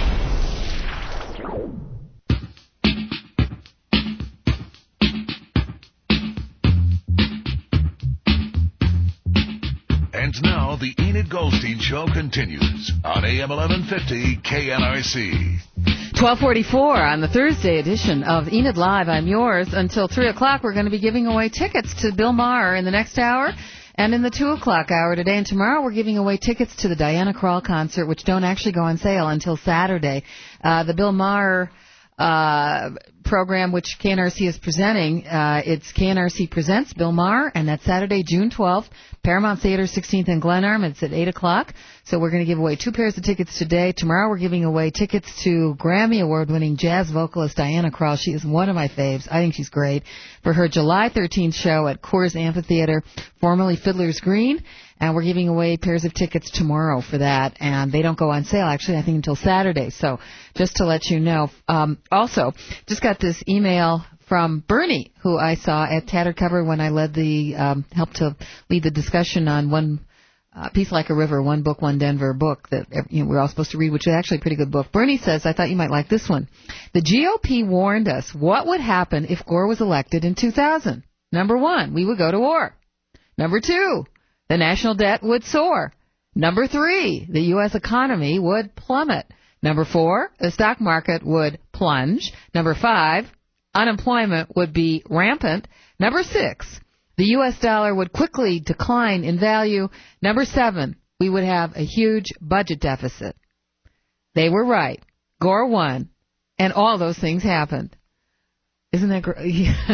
Speaker 6: And now the Enid Goldstein Show continues on A M eleven fifty K N R C.
Speaker 14: twelve forty-four on the Thursday edition of Enid Live. I'm yours. Until three o'clock, we're going to be giving away tickets to Bill Maher in the next hour and in the two o'clock hour today. And tomorrow, we're giving away tickets to the Diana Krall concert, which don't actually go on sale until Saturday. Uh, the Bill Maher uh, program, which K N R C is presenting, uh, it's K N R C Presents Bill Maher, and that's Saturday, June twelfth, Paramount Theater, sixteenth and Glenarm. It's at eight o'clock. So we're going to give away two pairs of tickets today. Tomorrow we're giving away tickets to Grammy Award-winning jazz vocalist Diana Krall. She is one of my faves. I think she's great. For her July thirteenth show at Coors Amphitheater, formerly Fiddler's Green. And we're giving away pairs of tickets tomorrow for that. And they don't go on sale, actually, I think, until Saturday. So just to let you know. Um, also, just got this email from Bernie, who I saw at Tattered Cover when I led the um, helped to lead the discussion on one uh, Peace Like a River, One Book, One Denver book that you know, we're all supposed to read, which is actually a pretty good book. Bernie says, I thought you might like this one. The G O P warned us what would happen if Gore was elected in two thousand. Number one, we would go to war. Number two, the national debt would soar. Number three, the U S economy would plummet. Number four, the stock market would plunge. Number five, unemployment would be rampant. Number six, the U S dollar would quickly decline in value. Number seven, we would have a huge budget deficit. They were right. Gore won, and all those things happened. Isn't that great?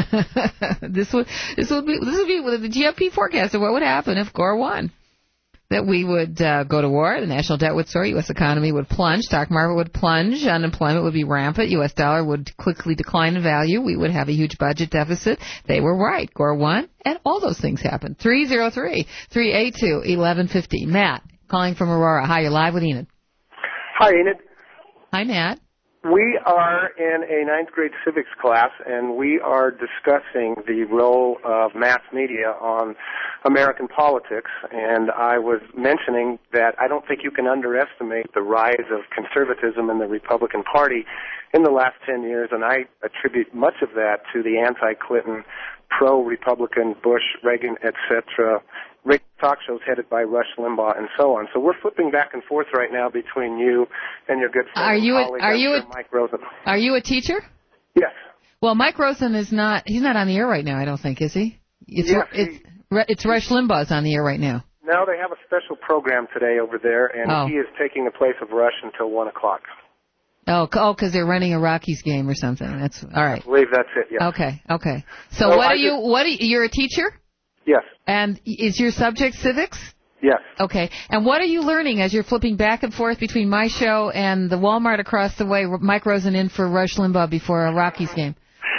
Speaker 14: this would this would be this would be with the G O P forecast of what would happen if Gore won. That we would uh, go to war, the national debt would soar, U S economy would plunge, stock market would plunge, unemployment would be rampant, U S dollar would quickly decline in value, we would have a huge budget deficit. They were right. Gore won, and all those things happened. three oh three, three eight two, eleven fifty. Matt, calling from Aurora. Hi, you're live with Enid.
Speaker 9: Hi, Enid.
Speaker 14: Hi, Matt.
Speaker 9: We are in a ninth grade civics class, and we are discussing the role of mass media on American politics. And I was mentioning that I don't think you can underestimate the rise of conservatism in the Republican Party in the last ten years, and I attribute much of that to the anti-Clinton, pro-Republican, Bush, Reagan, et cetera talk shows headed by Rush Limbaugh and so on. So we're flipping back and forth right now between you and your good friend
Speaker 14: are you
Speaker 9: and colleague,
Speaker 14: a, are you a,
Speaker 9: Mike Rosen.
Speaker 14: Are you a teacher?
Speaker 9: Yes.
Speaker 14: Well, Mike Rosen is not, he's not on the air right now, I don't think, is he? It's,
Speaker 9: yes,
Speaker 14: it's,
Speaker 9: he,
Speaker 14: it's Rush Limbaugh's on the air right now.
Speaker 9: No, they have a special program today over there, and
Speaker 14: oh.
Speaker 9: he is taking the place of Rush until one o'clock.
Speaker 14: Oh, oh, because they're running a Rockies game or something. That's all right.
Speaker 9: I believe that's it. Yeah.
Speaker 14: Okay, okay. So,
Speaker 9: so
Speaker 14: what
Speaker 9: I
Speaker 14: are you?
Speaker 9: just,
Speaker 14: What are you, you're a teacher?
Speaker 9: Yes.
Speaker 14: And is your subject civics?
Speaker 9: Yes.
Speaker 14: Okay. And what are you learning as you're flipping back and forth between my show and the Walmart across the way? Mike Rosen in for Rush Limbaugh before a Rockies game.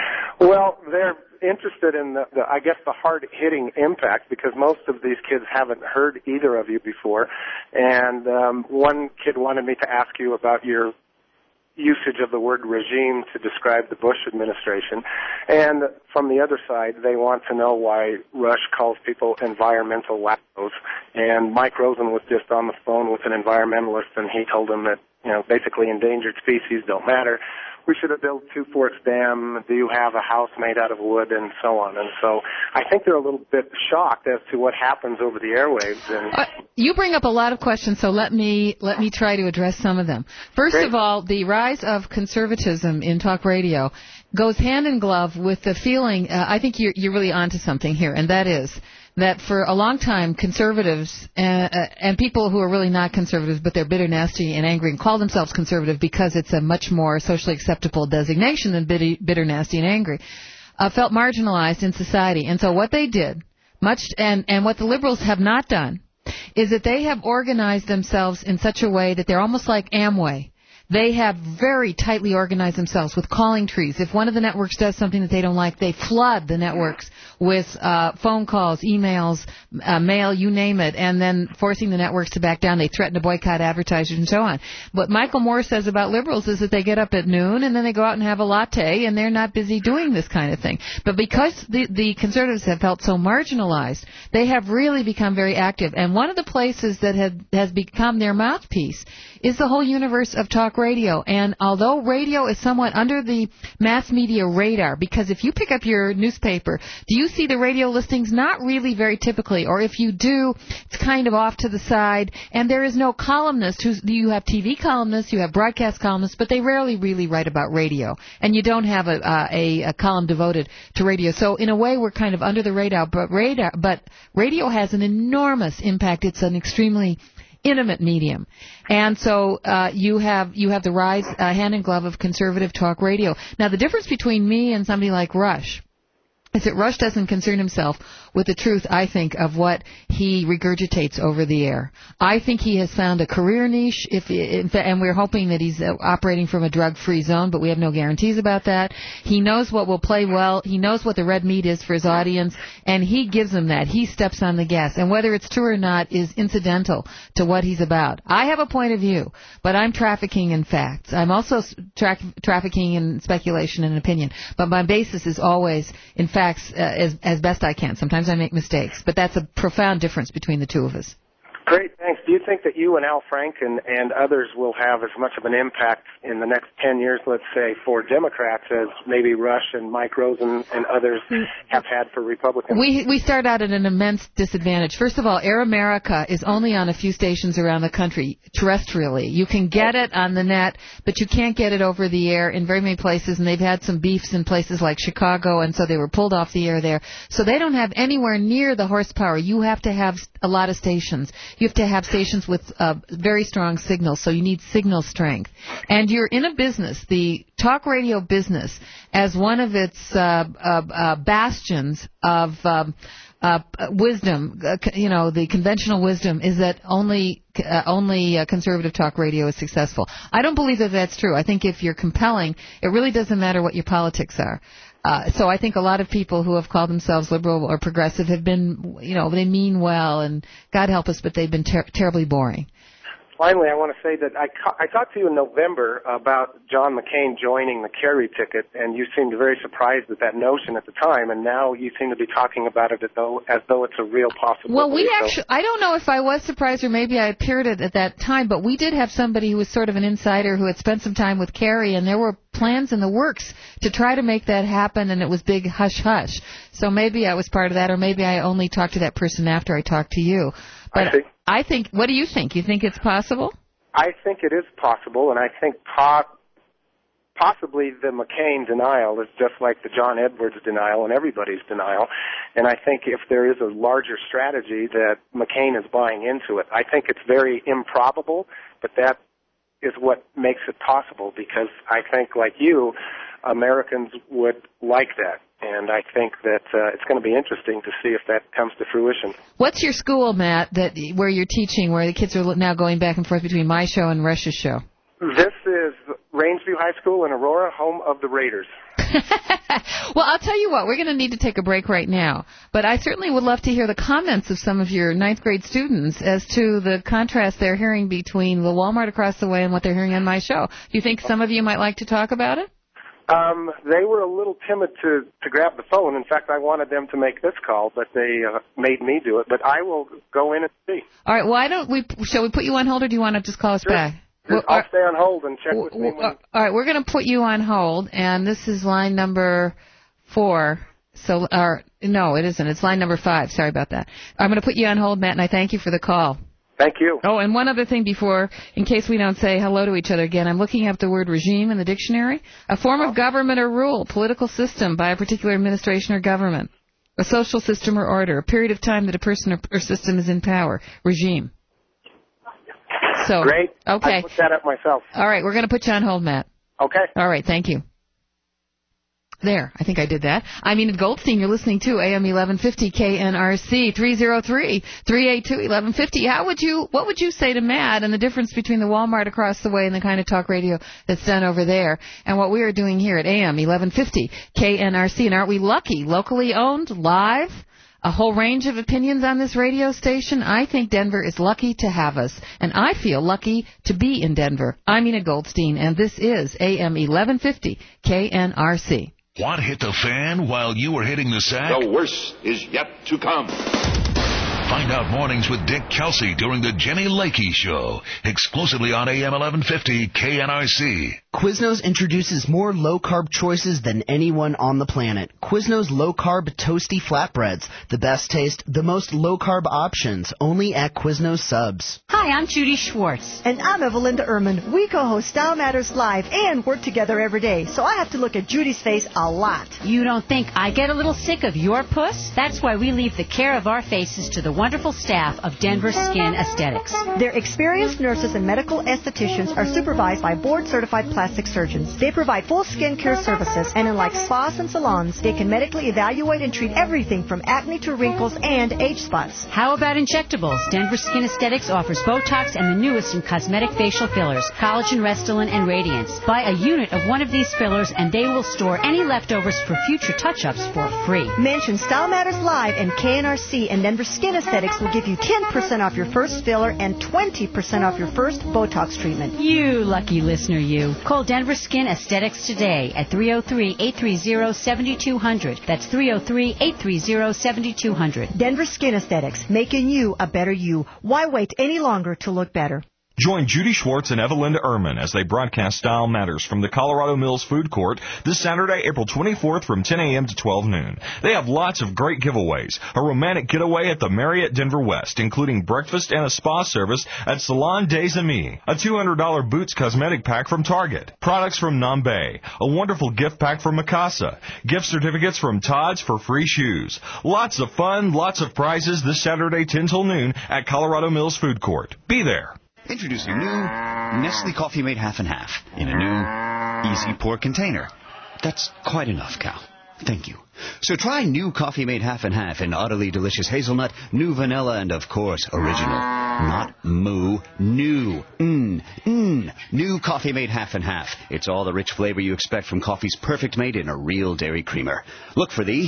Speaker 9: Well, they're interested in the, the I guess, the hard-hitting impact because most of these kids haven't heard either of you before. And um, one kid wanted me to ask you about your usage of the word regime to describe the Bush administration. And from the other side, they want to know why Rush calls people environmental wackos. And Mike Rosen was just on the phone with an environmentalist, and he told him that, you know, basically endangered species don't matter. We should have built Two Forks Dam. Do you have a house made out of wood, and so on. And so I think they're a little bit shocked as to what happens over the airwaves. And
Speaker 14: uh, you bring up a lot of questions, so let me let me try to address some of them. First
Speaker 9: Great.
Speaker 14: of all, the rise of conservatism in talk radio goes hand in glove with the feeling. Uh, I think you're you're really onto something here, and that is that for a long time, conservatives and, uh, and people who are really not conservatives, but they're bitter, nasty, and angry, and call themselves conservative because it's a much more socially acceptable designation than bitter, bitter nasty, and angry. uh, felt marginalized in society. And so what they did, much and, and what the liberals have not done, is that they have organized themselves in such a way that they're almost like Amway. They have very tightly organized themselves with calling trees. If one of the networks does something that they don't like, they flood the networks with uh, phone calls, emails, uh, mail, you name it, and then forcing the networks to back down. They threaten to boycott advertisers and so on. What Michael Moore says about liberals is that they get up at noon and then they go out and have a latte, and they're not busy doing this kind of thing. But because the, the conservatives have felt so marginalized, they have really become very active. And one of the places that have, has become their mouthpiece is the whole universe of talk radio. And although radio is somewhat under the mass media radar, because if you pick up your newspaper, do you see the radio listings? Not really very typically, or if you do, it's kind of off to the side, and there is no columnist. Who's, you have T V columnists, you have broadcast columnists, but they rarely really write about radio, and you don't have a, uh, a, a column devoted to radio. So in a way, we're kind of under the radar, but radar, but radio has an enormous impact. It's an extremely intimate medium. And so uh, you have you have the rise uh, hand in glove of conservative talk radio. Now, the difference between me and somebody like Rush is that Rush doesn't concern himself with the truth, I think, of what he regurgitates over the air. I think he has found a career niche, if, if and we're hoping that he's uh, operating from a drug-free zone, but we have no guarantees about that. He knows what will play well. He knows what the red meat is for his audience, and he gives them that. He steps on the gas, and whether it's true or not is incidental to what he's about. I have a point of view, but I'm trafficking in facts. I'm also tra- trafficking in speculation and opinion, but my basis is always in facts uh, as, as best I can. Sometimes I make mistakes, but that's a profound difference between the two of us.
Speaker 9: Great, thanks. Do you think that you and Al Franken and others will have as much of an impact in the next ten years, let's say, for Democrats as maybe Rush and Mike Rosen and others have had for Republicans?
Speaker 14: We we start out at an immense disadvantage. First of all, Air America is only on a few stations around the country, terrestrially. You can get it on the net, but you can't get it over the air in very many places, and they've had some beefs in places like Chicago, and so they were pulled off the air there. So they don't have anywhere near the horsepower. You have to have a lot of stations. You have to have stations with uh, very strong signals, so you need signal strength. And you're in a business, the talk radio business, as one of its uh, uh, uh, bastions of um, uh, wisdom, uh, you know, the conventional wisdom is that only uh, only uh, conservative talk radio is successful. I don't believe that that's true. I think if you're compelling, it really doesn't matter what your politics are. Uh, so I think a lot of people who have called themselves liberal or progressive have been, you know, they mean well, and God help us, but they've been ter- terribly boring.
Speaker 9: Finally, I want to say that I, ca- I talked to you in November about John McCain joining the Kerry ticket, and you seemed very surprised at that notion at the time, and now you seem to be talking about it as though, as though it's a real possibility.
Speaker 14: Well, we
Speaker 9: so.
Speaker 14: actually, I don't know if I was surprised or maybe I appeared it at that time, but we did have somebody who was sort of an insider who had spent some time with Kerry, and there were plans in the works to try to make that happen, and it was big hush-hush. So maybe I was part of that, or maybe I only talked to that person after I talked to you. But
Speaker 9: I think,
Speaker 14: I think, what do you think? You think it's possible?
Speaker 9: I think it is possible, and I think po- possibly the McCain denial is just like the John Edwards denial and everybody's denial. And I think if there is a larger strategy that McCain is buying into it, I think it's very improbable, but that is what makes it possible, because I think, like you, Americans would like that. And I think that uh, it's going to be interesting to see if that comes to fruition.
Speaker 14: What's your school, Matt, that where you're teaching, where the kids are now going back and forth between my show and Rush's show?
Speaker 9: This is Rangeview High School in Aurora, home of the Raiders.
Speaker 14: Well, I'll tell you what, we're going to need to take a break right now. But I certainly would love to hear the comments of some of your ninth grade students as to the contrast they're hearing between the Walmart across the way and what they're hearing on my show. Do you think some of you might like to talk about it?
Speaker 9: Um, they were a little timid to, to grab the phone. In fact, I wanted them to make this call, but they uh, made me do it. But I will go in and see.
Speaker 14: All right, why don't we, shall we put you on hold, or do you want to just call us
Speaker 9: sure.
Speaker 14: back?
Speaker 9: Well, I'll
Speaker 14: are,
Speaker 9: stay on hold and check with me. When...
Speaker 14: All right, we're going to put you on hold, and this is line number four. So, or, no, it isn't. It's line number five. Sorry about that. I'm going to put you on hold, Matt, and I thank you for the call.
Speaker 9: Thank you.
Speaker 14: Oh, and one other thing before, in case we don't say hello to each other again, I'm looking up the word regime in the dictionary. A form of government or rule, political system by a particular administration or government. A social system or order, a period of time that a person or, or system is in power. Regime. So,
Speaker 9: great.
Speaker 14: Okay.
Speaker 9: I looked that up myself.
Speaker 14: All right, we're going to put you on hold, Matt.
Speaker 9: Okay.
Speaker 14: All right, thank you. There, I think I did that. I'm Enid Goldstein. You're listening to A M eleven fifty K N R C, three oh three, three eight two, eleven fifty. How would you, what would you say to Matt and the difference between the Walmart across the way and the kind of talk radio that's done over there and what we are doing here at A M eleven fifty K N R C? And aren't we lucky? Locally owned, live, a whole range of opinions on this radio station. I think Denver is lucky to have us, and I feel lucky to be in Denver. I'm Enid Goldstein, and this is A M eleven fifty K N R C.
Speaker 6: What hit the fan while you were hitting the sack?
Speaker 10: The worst is yet to come.
Speaker 6: Find out mornings with Dick Kelsey during the Jenny Lakey Show, exclusively on A M eleven fifty K N R C.
Speaker 19: Quiznos introduces more low-carb choices than anyone on the planet. Quiznos low-carb toasty flatbreads. The best taste, the most low-carb options, only at Quiznos Subs.
Speaker 11: Hi, I'm Judy Schwartz.
Speaker 12: And I'm Evalinda Ehrman. We co-host Style Matters Live and work together every day, so I have to look at Judy's face a lot.
Speaker 11: You don't think I get a little sick of your puss? That's why we leave the care of our faces to the wonderful staff of Denver Skin Aesthetics.
Speaker 12: Their experienced nurses and medical estheticians are supervised by board-certified plastic surgeons. They provide full skin care services, and unlike spas and salons, they can medically evaluate and treat everything from acne to wrinkles and age spots.
Speaker 11: How about injectables? Denver Skin Aesthetics offers Botox and the newest in cosmetic facial fillers, Collagen, Restylane, and Radiance. Buy a unit of one of these fillers, and they will store any leftovers for future touch-ups for free.
Speaker 12: Mention Style Matters Live and K N R C, and Denver Skin Aesthetics will give you ten percent off your first filler and twenty percent off your first Botox treatment.
Speaker 11: You lucky listener, you. Call Denver Skin Aesthetics today at three oh three, eight three oh, seven two zero zero. That's three oh three, eight three oh, seven two zero zero.
Speaker 12: Denver Skin Aesthetics, making you a better you. Why wait any longer to look better?
Speaker 4: Join Judy Schwartz and Evalinda Ehrman as they broadcast Style Matters from the Colorado Mills Food Court this Saturday, April twenty-fourth from ten a.m. to twelve noon. They have lots of great giveaways. A romantic getaway at the Marriott Denver West, including breakfast and a spa service at Salon des Amis. A two hundred dollars Boots cosmetic pack from Target. Products from Nambe. A wonderful gift pack from Mikasa. Gift certificates from Todd's for free shoes. Lots of fun, lots of prizes this Saturday, ten till noon at Colorado Mills Food Court. Be there.
Speaker 15: Introducing new Nestle Coffee Mate Half and Half in a new easy pour container. That's quite enough, Cal. Thank you. So try new Coffee Mate Half and Half in utterly delicious hazelnut, new vanilla, and of course, original. Not moo, new. Mmm, mmm. New Coffee Mate Half and Half. It's all the rich flavor you expect from coffee's perfect mate in a real dairy creamer. Look for the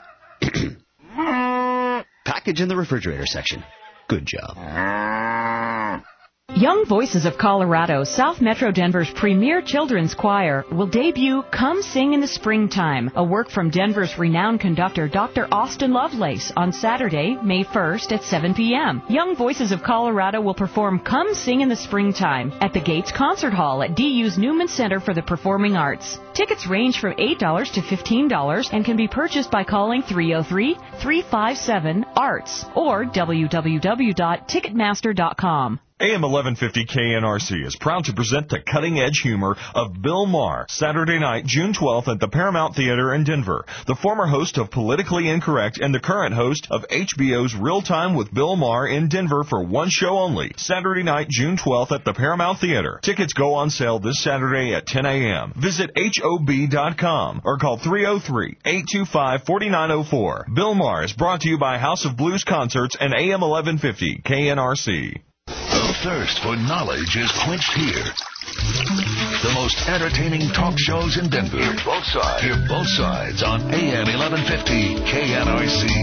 Speaker 15: package in the refrigerator section. Good job.
Speaker 16: Young Voices of Colorado, South Metro Denver's premier children's choir, will debut Come Sing in the Springtime, a work from Denver's renowned conductor Doctor Austin Lovelace, on Saturday, May first at seven p.m. Young Voices of Colorado will perform Come Sing in the Springtime at the Gates Concert Hall at D U's Newman Center for the Performing Arts. Tickets range from eight dollars to fifteen dollars and can be purchased by calling three oh three, three five seven, A R T S or w w w dot ticketmaster dot com.
Speaker 4: A M eleven fifty K N R C is proud to present the cutting-edge humor of Bill Maher, Saturday night, June twelfth at the Paramount Theater in Denver. The former host of Politically Incorrect and the current host of H B O's Real Time with Bill Maher in Denver for one show only. Saturday night, June twelfth at the Paramount Theater. Tickets go on sale this Saturday at ten a.m. Visit H O B dot com or call three oh three, eight two five, four nine oh four. Bill Maher is brought to you by House of Blues Concerts and A M eleven fifty K N R C.
Speaker 6: The thirst for knowledge is quenched here. The most entertaining talk shows in Denver. Hear both sides. Hear both sides on A M eleven fifty K N R C.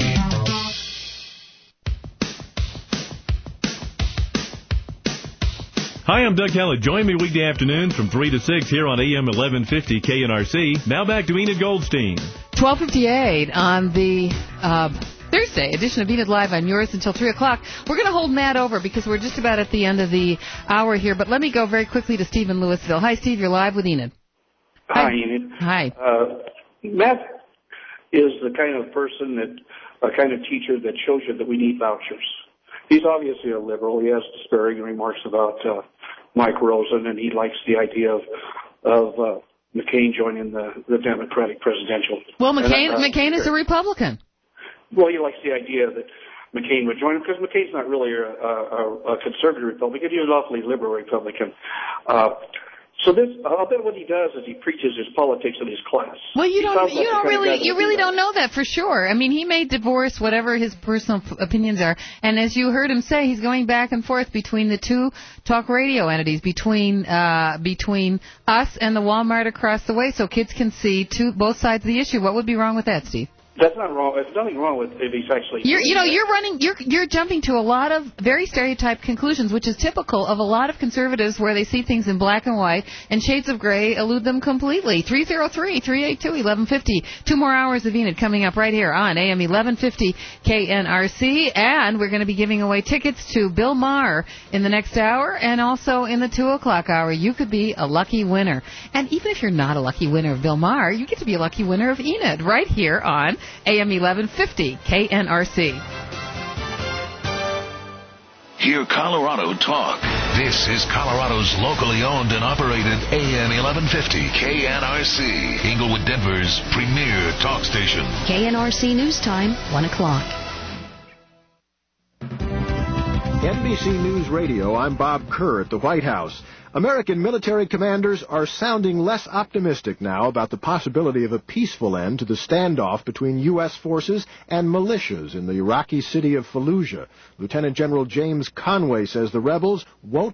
Speaker 26: Hi, I'm Doug Kelly. Join me weekday afternoons from three to six here on A M eleven fifty K N R C. Now back to Enid Goldstein.
Speaker 14: twelve fifty-eight on the uh, Thursday edition of Enid Live. I'm yours until three o'clock. We're going to hold Matt over because we're just about at the end of the hour here. But let me go very quickly to Steve in Louisville. Hi, Steve. You're live with Enid.
Speaker 27: Hi, Hi Enid.
Speaker 14: Hi.
Speaker 27: Uh, Matt is the kind of person that, a kind of teacher that shows you that we need vouchers. He's obviously a liberal. He has disparaging remarks about uh, Mike Rosen, and he likes the idea of of uh, McCain joining the, the Democratic presidential.
Speaker 14: Well, McCain,
Speaker 27: and, uh,
Speaker 14: McCain is a Republican.
Speaker 27: Well, he likes the idea that McCain would join him because McCain's not really a, a, a conservative Republican. He's an awfully liberal Republican. Uh, So this, I'll bet what he does is he preaches his politics in his class.
Speaker 14: Well, you
Speaker 27: He
Speaker 14: don't,
Speaker 27: sounds
Speaker 14: you
Speaker 27: like the
Speaker 14: don't
Speaker 27: kind of guy
Speaker 14: really,
Speaker 27: that
Speaker 14: you
Speaker 27: would
Speaker 14: really
Speaker 27: do that.
Speaker 14: don't know that for sure. I mean, he may divorce whatever his personal p- opinions are, and as you heard him say, he's going back and forth between the two talk radio entities, between uh, between us and the Walmart across the way, so kids can see two both sides of the issue. What would be wrong with that, Steve?
Speaker 27: That's not wrong. There's nothing wrong with if he's actually.
Speaker 14: You're, you know, you're running, you're, you're jumping to a lot of very stereotyped conclusions, which is typical of a lot of conservatives where they see things in black and white, and shades of gray elude them completely. three oh three, three eight two, eleven fifty. Two more hours of Enid coming up right here on A M eleven fifty K N R C, and we're going to be giving away tickets to Bill Maher in the next hour, and also in the two o'clock hour. You could be a lucky winner. And even if you're not a lucky winner of Bill Maher, you get to be a lucky winner of Enid right here on A M eleven fifty K N R C.
Speaker 6: Hear Colorado talk. This is Colorado's locally owned and operated A M eleven fifty K N R C, Inglewood, Denver's premier talk station.
Speaker 11: K N R C News Time, one o'clock.
Speaker 17: N B C News Radio, I'm Bob Kerr at the White House. American military commanders are sounding less optimistic now about the possibility of a peaceful end to the standoff between U S forces and militias in the Iraqi city of Fallujah. Lieutenant General James Conway says the rebels won't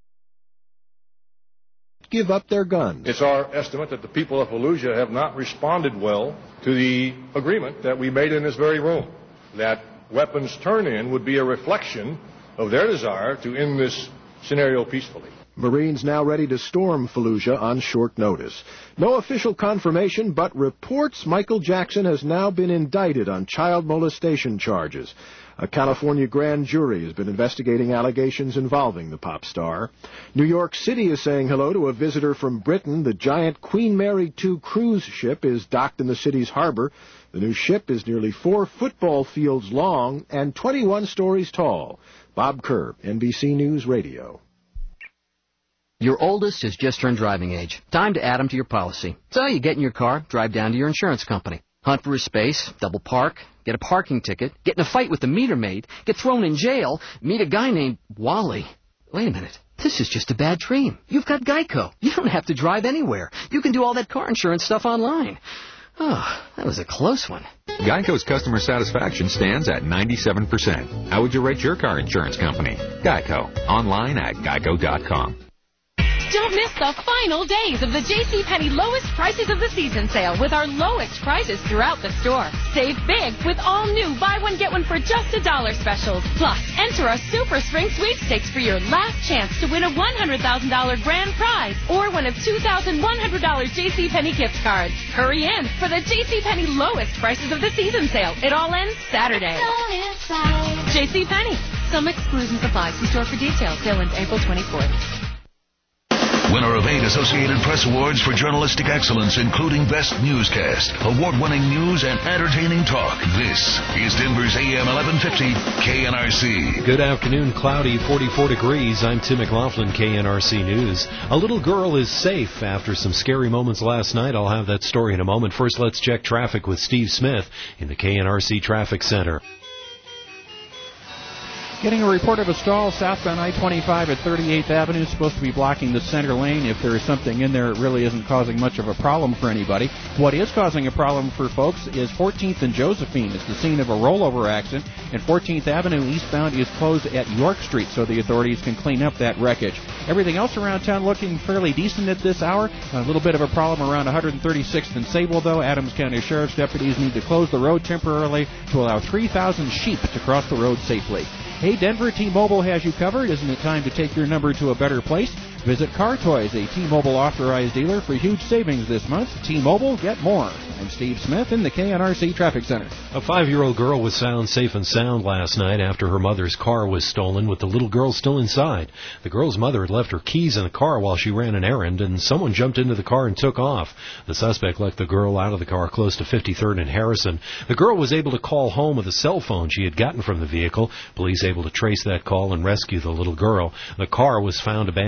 Speaker 17: give up their guns.
Speaker 18: It's our estimate that the people of Fallujah have not responded well to the agreement that we made in this very room, that weapons turn-in would be a reflection of their desire to end this scenario peacefully.
Speaker 17: Marines now ready to storm Fallujah on short notice. No official confirmation, but reports Michael Jackson has now been indicted on child molestation charges. A California grand jury has been investigating allegations involving the pop star. New York City is saying hello to a visitor from Britain. The giant Queen Mary two cruise ship is docked in the city's harbor. The new ship is nearly four football fields long and twenty-one stories tall. Bob Kerr, N B C News Radio.
Speaker 20: Your oldest has just turned driving age. Time to add him to your policy. So you get in your car, drive down to your insurance company. Hunt for a space, double park, get a parking ticket, get in a fight with the meter maid, get thrown in jail, meet a guy named Wally. Wait a minute. This is just a bad dream. You've got Geico. You don't have to drive anywhere. You can do all that car insurance stuff online. Oh, that was a close one.
Speaker 21: Geico's customer satisfaction stands at ninety-seven percent. How would you rate your car insurance company? Geico. Online at geico dot com.
Speaker 22: Don't miss the final days of the JCPenney lowest prices of the season sale with our lowest prices throughout the store. Save big with all new buy one get one for just a dollar specials. Plus, enter our Super Spring Sweepstakes for your last chance to win a one hundred thousand dollars grand prize or one of two thousand one hundred dollars JCPenney gift cards. Hurry in for the JCPenney lowest prices of the season sale. It all ends Saturday. JCPenney. Some exclusions apply. See store for details. Sale ends April twenty-fourth.
Speaker 6: Winner of eight Associated Press Awards for journalistic excellence, including Best Newscast, award-winning news and entertaining talk. This is Denver's A M eleven fifty K N R C.
Speaker 7: Good afternoon, cloudy, forty-four degrees. I'm Tim McLaughlin, K N R C News. A little girl is safe after some scary moments last night. I'll have that story in a moment. First, let's check traffic with Steve Smith in the K N R C Traffic Center.
Speaker 8: Getting a report of a stall southbound I twenty-five at thirty-eighth Avenue. Supposed to be blocking the center lane. If there is something in there, it really isn't causing much of a problem for anybody. What is causing a problem for folks is fourteenth and Josephine. It's the scene of a rollover accident, and fourteenth Avenue eastbound is closed at York Street, so the authorities can clean up that wreckage. Everything else around town looking fairly decent at this hour. A little bit of a problem around one thirty-sixth and Sable, though. Adams County Sheriff's deputies need to close the road temporarily to allow three thousand sheep to cross the road safely. Hey Denver, T-Mobile has you covered. Isn't it time to take your number to a better place? Visit Car Toys, a T-Mobile authorized dealer, for huge savings this month. T-Mobile, get more. I'm Steve Smith in the K N R C Traffic Center.
Speaker 7: A five-year-old girl was found safe and sound last night after her mother's car was stolen with the little girl still inside. The girl's mother had left her keys in the car while she ran an errand, and someone jumped into the car and took off. The suspect let the girl out of the car close to fifty-third and Harrison. The girl was able to call home with a cell phone she had gotten from the vehicle. Police able to trace that call and rescue the little girl. The car was found abandoned close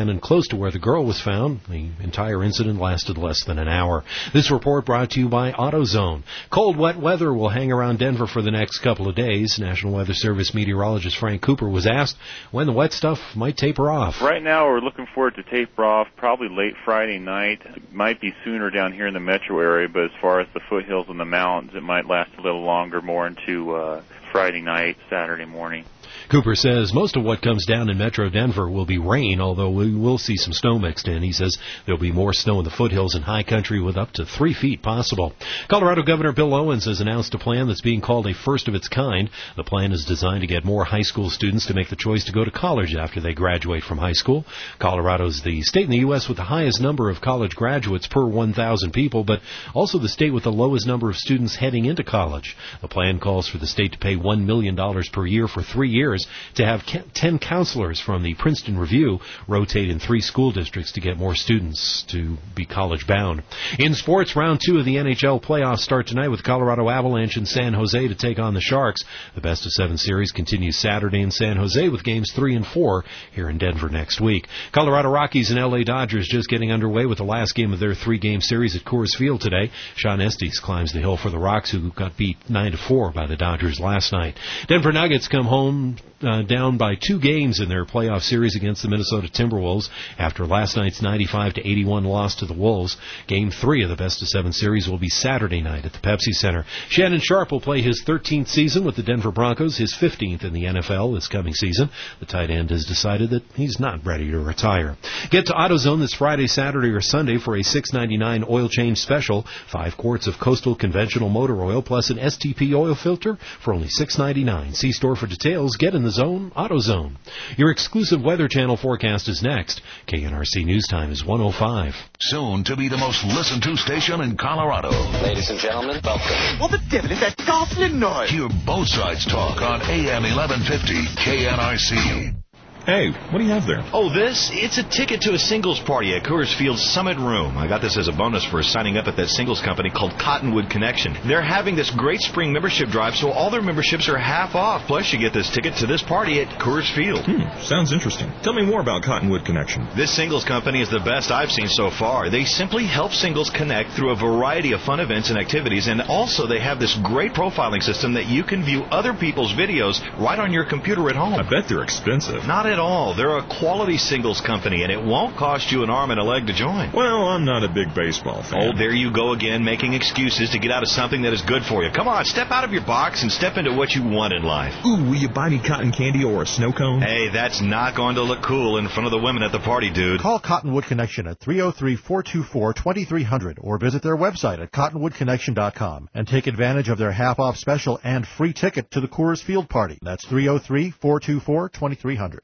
Speaker 7: close to where the girl was found. The entire incident lasted less than an hour. This report brought to you by AutoZone. Cold, wet weather will hang around Denver for the next couple of days. National Weather Service meteorologist Frank Cooper was asked when the wet stuff might taper off.
Speaker 1: Right now, we're looking for it to taper off probably late Friday night. It might be sooner down here in the metro area, but as far as the foothills and the mountains, it might last a little longer, more into uh, Friday night, Saturday morning.
Speaker 7: Cooper says most of what comes down in Metro Denver will be rain, although we will see some snow mixed in. He says there'll be more snow in the foothills and high country with up to three feet possible. Colorado Governor Bill Owens has announced a plan that's being called a first of its kind. The plan is designed to get more high school students to make the choice to go to college after they graduate from high school. Colorado's the state in the U S with the highest number of college graduates per one thousand people, but also the state with the lowest number of students heading into college. The plan calls for the state to pay one million dollars per year for three years to have ten counselors from the Princeton Review rotate in three school districts to get more students to be college-bound. In sports, round two of the N H L playoffs start tonight with Colorado Avalanche in San Jose to take on the Sharks. The best-of-seven series continues Saturday in San Jose with games three and four here in Denver next week. Colorado Rockies and L A Dodgers just getting underway with the last game of their three-game series at Coors Field today. Sean Estes climbs the hill for the Rocks, who got beat nine to four by the Dodgers last night. Denver Nuggets come home Uh, down by two games in their playoff series against the Minnesota Timberwolves after last night's ninety-five to eighty-one loss to the Wolves. Game three of the best-of-seven series will be Saturday night at the Pepsi Center. Shannon Sharp will play his thirteenth season with the Denver Broncos, his fifteenth in the N F L this coming season. The tight end has decided that he's not ready to retire. Get to AutoZone this Friday, Saturday, or Sunday for a six ninety-nine oil change special. Five quarts of Coastal conventional motor oil plus an S T P oil filter for only six ninety-nine. See store for details. Get in the zone, AutoZone. Your exclusive Weather Channel forecast is next. K N R C News Time is one oh five.
Speaker 6: Soon to be the most listened to station in Colorado.
Speaker 2: Ladies and gentlemen, welcome.
Speaker 3: What the devil is that ghastly noise?
Speaker 6: Hear both sides talk on A M eleven fifty K N R C.
Speaker 4: Hey, what do you have there?
Speaker 13: Oh, this? It's a ticket to a singles party at Coors Field's Summit Room. I got this as a bonus for signing up at that singles company called Cottonwood Connection. They're having this great spring membership drive, so all their memberships are half off. Plus, you get this ticket to this party at Coors Field.
Speaker 4: Hmm, sounds interesting. Tell me more about Cottonwood Connection.
Speaker 13: This singles company is the best I've seen so far. They simply help singles connect through a variety of fun events and activities, and also they have this great profiling system that you can view other people's videos right on your computer at home.
Speaker 4: I bet they're expensive.
Speaker 13: Not at all. They're a quality singles company, and it won't cost you an arm and a leg to join.
Speaker 4: Well, I'm not a big baseball fan.
Speaker 13: Oh, there you go again, making excuses to get out of something that is good for you. Come on, step out of your box and step into what you want in life.
Speaker 4: Ooh, will you buy me cotton candy or a snow cone?
Speaker 13: Hey, that's not going to look cool in front of the women at the party, dude.
Speaker 23: Call Cottonwood Connection at three oh three, four two four, two three hundred or visit their website at cottonwood connection dot com and take advantage of their half-off special and free ticket to the Coors Field party. That's three oh three, four two four, two three hundred.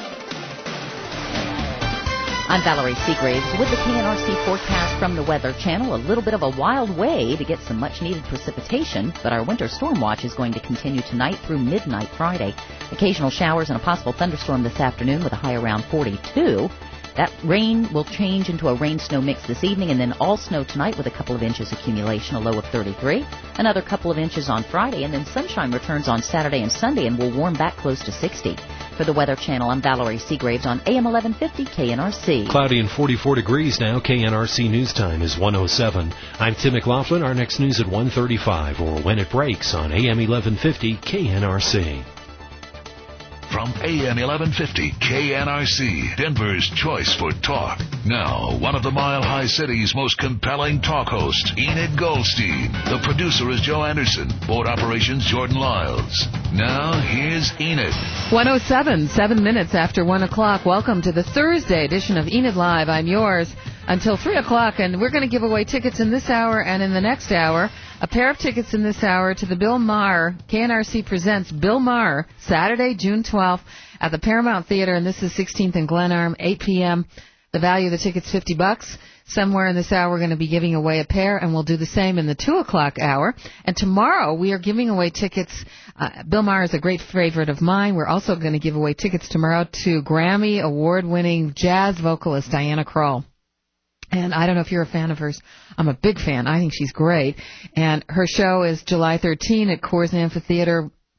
Speaker 24: I'm Valerie Seagraves with the K N R C forecast from the Weather Channel. A little bit of a wild way to get some much-needed precipitation, but our winter storm watch is going to continue tonight through midnight Friday. Occasional showers and a possible thunderstorm this afternoon with a high around forty-two. That rain will change into a rain-snow mix this evening, and then all snow tonight with a couple of inches accumulation, a low of thirty-three. Another couple of inches on Friday, and then sunshine returns on Saturday and Sunday and will warm back close to sixty. For the Weather Channel, I'm Valerie Seagraves on A M eleven fifty K N R C.
Speaker 7: Cloudy and forty-four degrees now. K N R C News Time is one oh seven. I'm Tim McLaughlin. Our next news at one thirty-five, or when it breaks on A M eleven fifty K N R C.
Speaker 6: From A M eleven fifty K N R C, Denver's choice for talk. Now, one of the Mile High City's most compelling talk hosts, Enid Goldstein. The producer is Joe Anderson. Board operations, Jordan Lyles. Now, here's Enid.
Speaker 14: one oh seven, seven minutes after one o'clock. Welcome to the Thursday edition of Enid Live. I'm yours until three o'clock, and we're going to give away tickets in this hour and in the next hour. A pair of tickets in this hour to the Bill Maher, K N R C presents Bill Maher, Saturday, June twelfth, at the Paramount Theater, and this is sixteenth and Glenarm, eight p.m. The value of the ticket's fifty bucks. Somewhere in this hour, we're going to be giving away a pair, and we'll do the same in the two o'clock hour. And tomorrow, we are giving away tickets. Uh, Bill Maher is a great favorite of mine. We're also going to give away tickets tomorrow to Grammy award-winning jazz vocalist Diana Krall. And I don't know if you're a fan of hers. I'm a big fan. I think she's great. And her show is July thirteenth at Coors Amphitheater.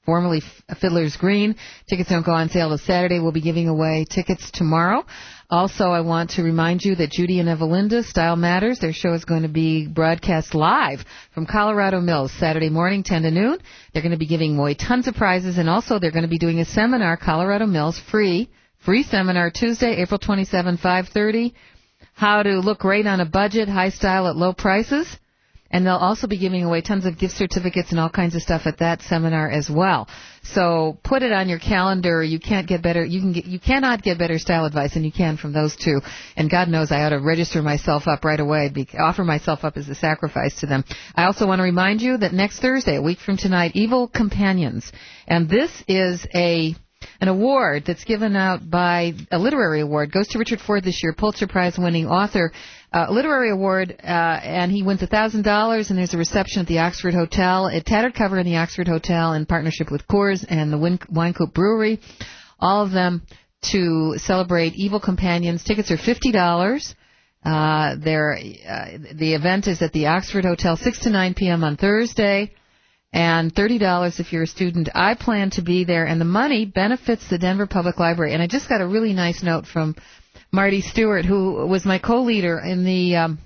Speaker 14: formerly Fiddler's Green. Tickets don't go on sale till Saturday. We'll be giving away tickets tomorrow. Also, I want to remind you that Judy and Evelinda, Style Matters, their show is going to be broadcast live from Colorado Mills Saturday morning, ten to noon. They're going to be giving away tons of prizes, and also they're going to be doing a seminar, Colorado Mills, free, free seminar Tuesday, April twenty-seventh, five thirty. How to look great on a budget, high style at low prices. And they'll also be giving away tons of gift certificates and all kinds of stuff at that seminar as well. So put it on your calendar. You can't get better. You can get. You cannot get better style advice than you can from those two. And God knows I ought to register myself up right away. Be, offer myself up as a sacrifice to them. I also want to remind you that next Thursday, a week from tonight, Evil Companions, and this is a. An award that's given out by a literary award goes to Richard Ford this year, Pulitzer Prize winning author, uh, literary award, uh, and he wins one thousand dollars, and there's a reception at the Oxford Hotel, a tattered cover in the Oxford Hotel in partnership with Coors and the Win- Winecoop Brewery, all of them to celebrate Evil Companions. Tickets are fifty dollars. Uh, they're, uh, the event is at the Oxford Hotel, six to nine p.m. on Thursday. And thirty dollars if you're a student. I plan to be there, and the money benefits the Denver Public Library. And I just got a really nice note from Marty Stewart, who was my co-leader in the um,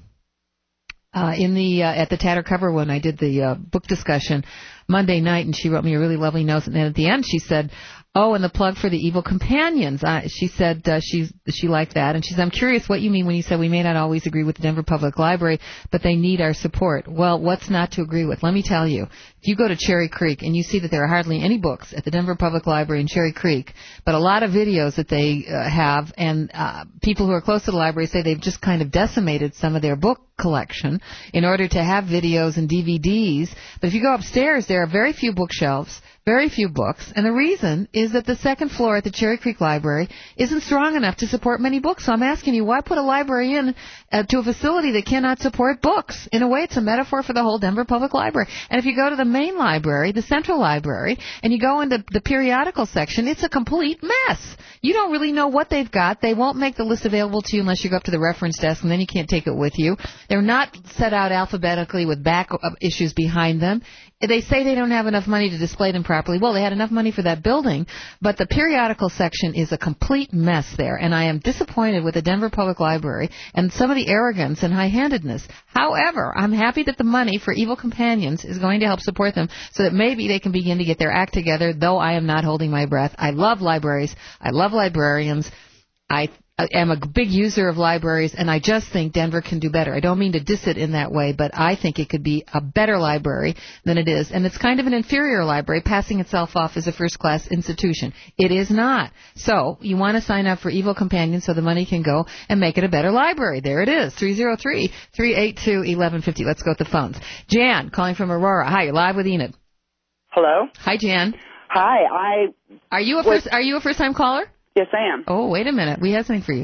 Speaker 14: uh, in the uh, at the Tatter Cover when I did the uh, book discussion Monday night, and she wrote me a really lovely note. And then at the end, she said, "Oh, and the plug for the Evil Companions." Uh, she said uh, she she liked that, and she said, "I'm curious what you mean when you said we may not always agree with the Denver Public Library, but they need our support." Well, what's not to agree with? Let me tell you. If you go to Cherry Creek and you see that there are hardly any books at the Denver Public Library in Cherry Creek, but a lot of videos that they uh, have, and uh, people who are close to the library say they've just kind of decimated some of their book collection in order to have videos and D V Ds. But if you go upstairs, there are very few bookshelves, very few books, and the reason is that the second floor at the Cherry Creek Library isn't strong enough to support many books. So I'm asking you, why put a library in uh, to a facility that cannot support books? In a way, it's a metaphor for the whole Denver Public Library. And if you go to the main library, the central library, and you go into the periodical section, it's a complete mess. You don't really know what they've got. They won't make the list available to you unless you go up to the reference desk, and then you can't take it with you. They're not set out alphabetically with back issues behind them. They say they don't have enough money to display them properly. Well, they had enough money for that building, but the periodical section is a complete mess there, and I am disappointed with the Denver Public Library and some of the arrogance and high-handedness. However, I'm happy that the money for Evil Companions is going to help support them so that maybe they can begin to get their act together, though I am not holding my breath. I love libraries. I love librarians. I I am a big user of libraries, and I just think Denver can do better. I don't mean to diss it in that way, but I think it could be a better library than it is. And it's kind of an inferior library, passing itself off as a first-class institution. It is not. So you want to sign up for Evil Companions so the money can go and make it a better library. There it is, three oh three, three eight two, one one five oh. Let's go with the phones. Jan, calling from Aurora. Hi, you're live with Enid.
Speaker 5: Hello.
Speaker 14: Hi, Jan.
Speaker 5: Hi, I...
Speaker 14: Are you a first, are you a first-time caller?
Speaker 5: Yes, I am.
Speaker 14: Oh, wait a minute. We have something for you.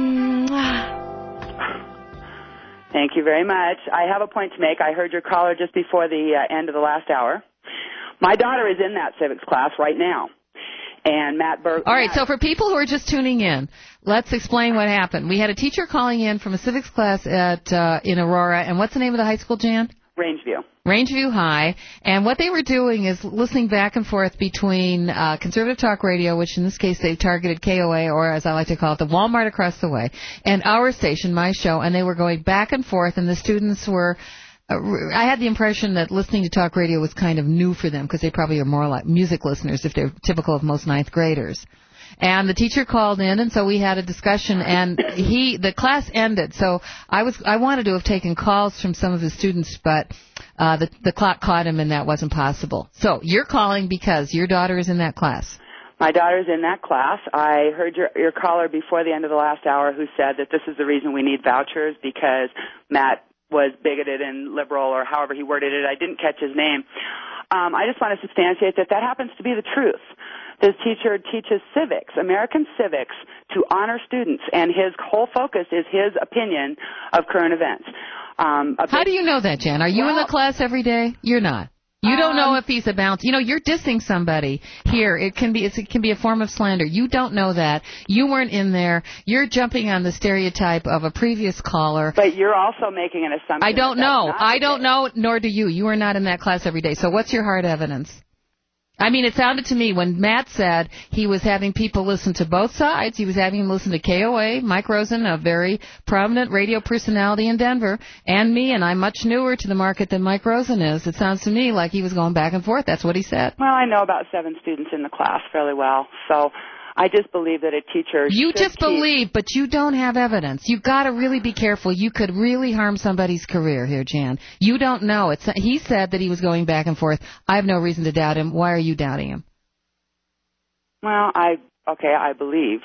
Speaker 5: Thank you very much. I have a point to make. I heard your caller just before the uh, end of the last hour. My daughter is in that civics class right now. And Matt Berg...
Speaker 14: All right, so for people who are just tuning in, let's explain what happened. We had a teacher calling in from a civics class at uh, in Aurora. And what's the name of the high school, Jan?
Speaker 5: Rangeview.
Speaker 14: Rangeview High, and what they were doing is listening back and forth between uh, Conservative Talk Radio, which in this case they targeted K O A, or as I like to call it, the Walmart across the way, and our station, my show, and they were going back and forth, and the students were... Uh, I had the impression that listening to talk radio was kind of new for them, because they probably are more like music listeners if they're typical of most ninth graders. And the teacher called in, and so we had a discussion, and he, the class ended. So I was, I wanted to have taken calls from some of his students, but uh, the, the clock caught him, and that wasn't possible. So you're calling because your daughter is in that class.
Speaker 5: My daughter's in that class. I heard your, your caller before the end of the last hour who said that this is the reason we need vouchers because Matt was bigoted and liberal, or however he worded it. I didn't catch his name. Um, I just want to substantiate that that happens to be the truth. This teacher teaches civics, American civics, to honor students, and his whole focus is his opinion of current events. Um,
Speaker 14: How do you know that, Jan? Are you well, in the class every day? You're not. You don't know
Speaker 5: um,
Speaker 14: if he's a bounce. You know, you're dissing somebody here. It can be it's, it can be a form of slander. You don't know that. You weren't in there. You're jumping on the stereotype of a previous caller.
Speaker 5: But you're also making an assumption.
Speaker 14: I don't know. I don't know, nor do you. You are not in that class every day. So what's your hard evidence? I mean, it sounded to me when Matt said he was having people listen to both sides, he was having them listen to K O A, Mike Rosen, a very prominent radio personality in Denver, and me, and I'm much newer to the market than Mike Rosen is. It sounds to me like he was going back and forth. That's what he said.
Speaker 5: Well, I know about seven students in the class fairly well, so I just believe that a teacher
Speaker 14: You
Speaker 5: should
Speaker 14: just
Speaker 5: keep...
Speaker 14: believe, but you don't have evidence. You've got to really be careful. You could really harm somebody's career here, Jan. You don't know. It's He said that he was going back and forth. I have no reason to doubt him. Why are you doubting him?
Speaker 5: Well, I, okay, I believe.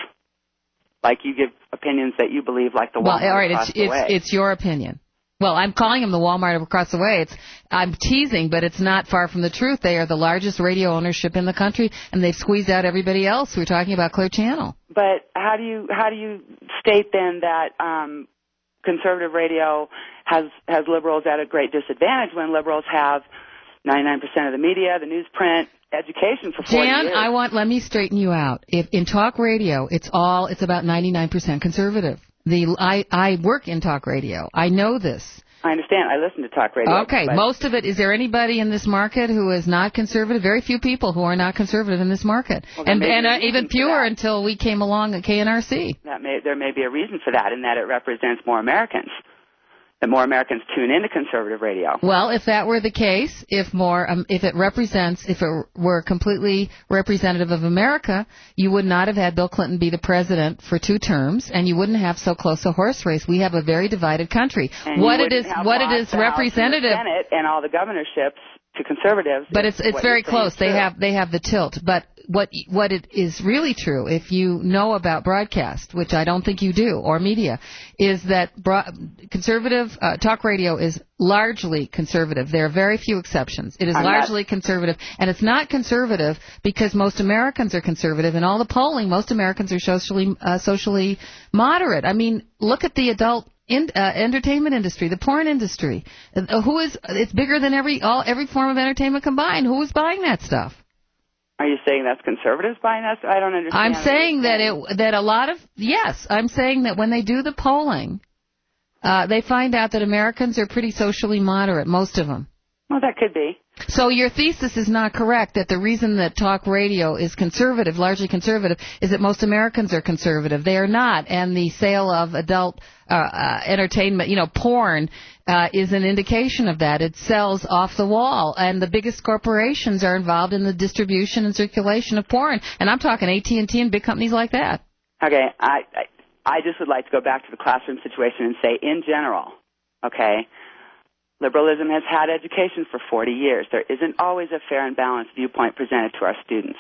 Speaker 5: Like you give opinions that you believe, like the Walmart
Speaker 14: Well, all right,
Speaker 5: across
Speaker 14: it's,
Speaker 5: the
Speaker 14: it's,
Speaker 5: way.
Speaker 14: it's your opinion. Well, I'm calling him the Walmart across the way. It's I'm teasing, but it's not far from the truth. They are the largest radio ownership in the country, and they've squeezed out everybody else. We're talking about Clear Channel.
Speaker 5: But how do you how do you state then that um, conservative radio has has liberals at a great disadvantage when liberals have ninety-nine percent of the media, the newsprint, education for forty
Speaker 14: Jan,
Speaker 5: years?
Speaker 14: I want let me straighten you out. If in talk radio, it's all it's about ninety-nine percent conservative. The I I work in talk radio. I know this.
Speaker 5: I understand. I listen to talk radio.
Speaker 14: Okay,
Speaker 5: but
Speaker 14: most of it. Is there anybody in this market who is not conservative? Very few people who are not conservative in this market,
Speaker 5: Well, there
Speaker 14: and
Speaker 5: may be
Speaker 14: and
Speaker 5: a
Speaker 14: uh,
Speaker 5: reason
Speaker 14: even
Speaker 5: for
Speaker 14: fewer
Speaker 5: that.
Speaker 14: until we came along at K N R C.
Speaker 5: that may there may be a reason for that, in that it represents more Americans. That more Americans tune into conservative radio.
Speaker 14: Well, if that were the case, if more, um, if it represents, if it were completely representative of America, you would not have had Bill Clinton be the president for two terms, and you wouldn't have so close a horse race. We have a very divided country.
Speaker 5: And
Speaker 14: what
Speaker 5: you
Speaker 14: it is,
Speaker 5: wouldn't have
Speaker 14: what it
Speaker 5: lost
Speaker 14: is
Speaker 5: the House and the
Speaker 14: representative.
Speaker 5: Senate and all the governorships to conservatives.
Speaker 14: But
Speaker 5: is
Speaker 14: it's it's
Speaker 5: what
Speaker 14: very
Speaker 5: you're saying
Speaker 14: close.
Speaker 5: is
Speaker 14: They
Speaker 5: true.
Speaker 14: have they have the tilt. But what what it is really true, if you know about broadcast, which I don't think you do, or media, is that bro- conservative uh, talk radio is largely conservative. There are very few exceptions. It is
Speaker 5: I'm not-
Speaker 14: largely conservative, and it's not conservative because most Americans are conservative. In all the polling, most Americans are socially uh, socially moderate. I mean, look at the adult. In, uh, entertainment industry, the porn industry. Uh, who is? It's bigger than every all every form of entertainment combined. Who is buying that stuff?
Speaker 5: Are you saying that's conservatives buying that? I don't understand.
Speaker 14: I'm
Speaker 5: what
Speaker 14: saying
Speaker 5: you're
Speaker 14: that
Speaker 5: saying.
Speaker 14: it that a lot of yes. I'm saying that when they do the polling, uh, they find out that Americans are pretty socially moderate, most of them.
Speaker 5: Well, that could be.
Speaker 14: So your thesis is not correct, that the reason that talk radio is conservative, largely conservative, is that most Americans are conservative. They are not, and the sale of adult uh, uh, entertainment, you know, porn, uh, is an indication of that. It sells off the wall, and the biggest corporations are involved in the distribution and circulation of porn. And I'm talking A T and T and big companies like that.
Speaker 5: Okay, I, I I just would like to go back to the classroom situation and say, in general, okay, liberalism has had education for forty years. There isn't always a fair and balanced viewpoint presented to our students.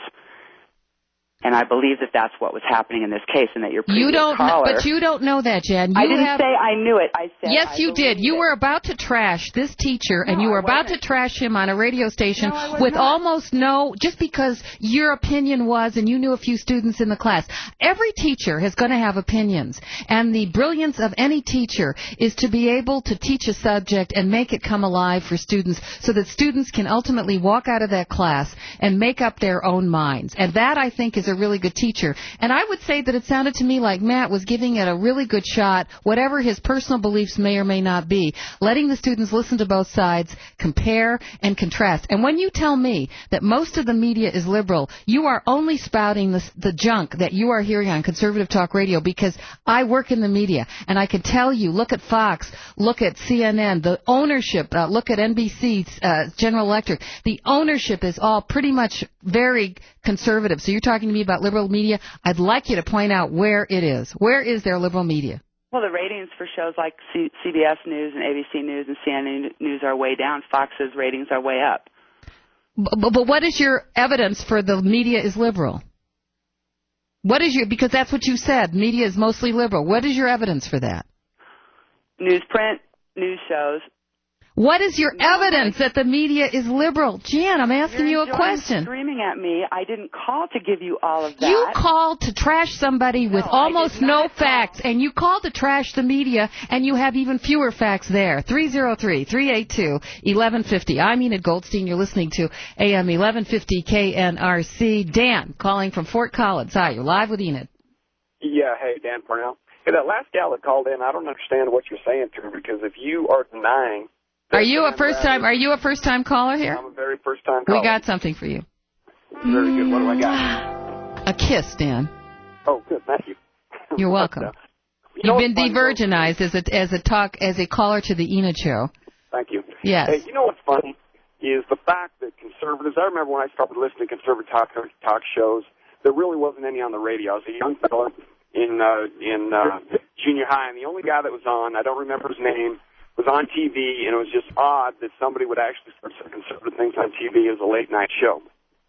Speaker 5: And I believe that that's what was happening in this case, and that your previous
Speaker 14: You don't,
Speaker 5: caller...
Speaker 14: but you don't know that, Jan. You
Speaker 5: I didn't
Speaker 14: have,
Speaker 5: say I knew it. I said
Speaker 14: yes,
Speaker 5: I
Speaker 14: you did.
Speaker 5: believed
Speaker 14: You
Speaker 5: it.
Speaker 14: were about to trash this teacher, and
Speaker 5: No,
Speaker 14: you were
Speaker 5: I
Speaker 14: about
Speaker 5: wasn't.
Speaker 14: to trash him on a radio station
Speaker 5: No, I was
Speaker 14: with
Speaker 5: not.
Speaker 14: almost no, just because your opinion was, and you knew a few students in the class. Every teacher is going to have opinions, and the brilliance of any teacher is to be able to teach a subject and make it come alive for students, so that students can ultimately walk out of that class and make up their own minds. And that, I think, is a really good teacher. And I would say that it sounded to me like Matt was giving it a really good shot, whatever his personal beliefs may or may not be, letting the students listen to both sides, compare and contrast. And when you tell me that most of the media is liberal, you are only spouting the, the junk that you are hearing on conservative talk radio, because I work in the media, and I can tell you, look at Fox, look at C N N, the ownership, uh, look at N B C, uh, General Electric, the ownership is all pretty much very conservative. So you're talking to me about liberal media. I'd like you to point out where it is. Where is their liberal media?
Speaker 5: Well, the ratings for shows like C- CBS News and A B C News and C N N News are way down. Fox's ratings are way up.
Speaker 14: But, but what is your evidence for the media is liberal? What is your, because that's what you said, media is mostly liberal. What is your evidence for that?
Speaker 5: Newsprint, news shows.
Speaker 14: What is your evidence that the media is liberal? Jan, I'm asking you
Speaker 5: You're
Speaker 14: a
Speaker 5: enjoying
Speaker 14: question.
Speaker 5: Screaming at me. I didn't call to give you all of that.
Speaker 14: You called to trash somebody with
Speaker 5: No, I
Speaker 14: almost
Speaker 5: did
Speaker 14: no
Speaker 5: not
Speaker 14: facts, and you called to trash the media, and you have even fewer facts there. three oh three, three eight two, eleven fifty. I'm Enid Goldstein. You're listening to A M eleven fifty K N R C. Dan, calling from Fort Collins. Hi, you're live with Enid.
Speaker 9: Yeah, hey, Dan Brown. Hey, that last gal that called in, I don't understand what you're saying to her, because if you are denying...
Speaker 14: Are you a first time? Are you a first time caller here?
Speaker 9: I'm a very first time caller.
Speaker 14: We got something for you.
Speaker 9: Very good. What do I got?
Speaker 14: A kiss, Dan.
Speaker 9: Oh, good. Thank you.
Speaker 14: You're welcome.
Speaker 9: But, uh, you
Speaker 14: You've been
Speaker 9: funny,
Speaker 14: de-virginized as a, as a talk, as a caller to the Enid show.
Speaker 9: Thank you.
Speaker 14: Yes.
Speaker 9: Hey, you know what's funny is the fact that conservatives, I remember when I started listening to conservative talk, talk shows, there really wasn't any on the radio. I was a young fella in, uh, in, uh, junior high, and the only guy that was on, I don't remember his name, was on T V, and it was just odd that somebody would actually start some conservative things on T V as a late-night show.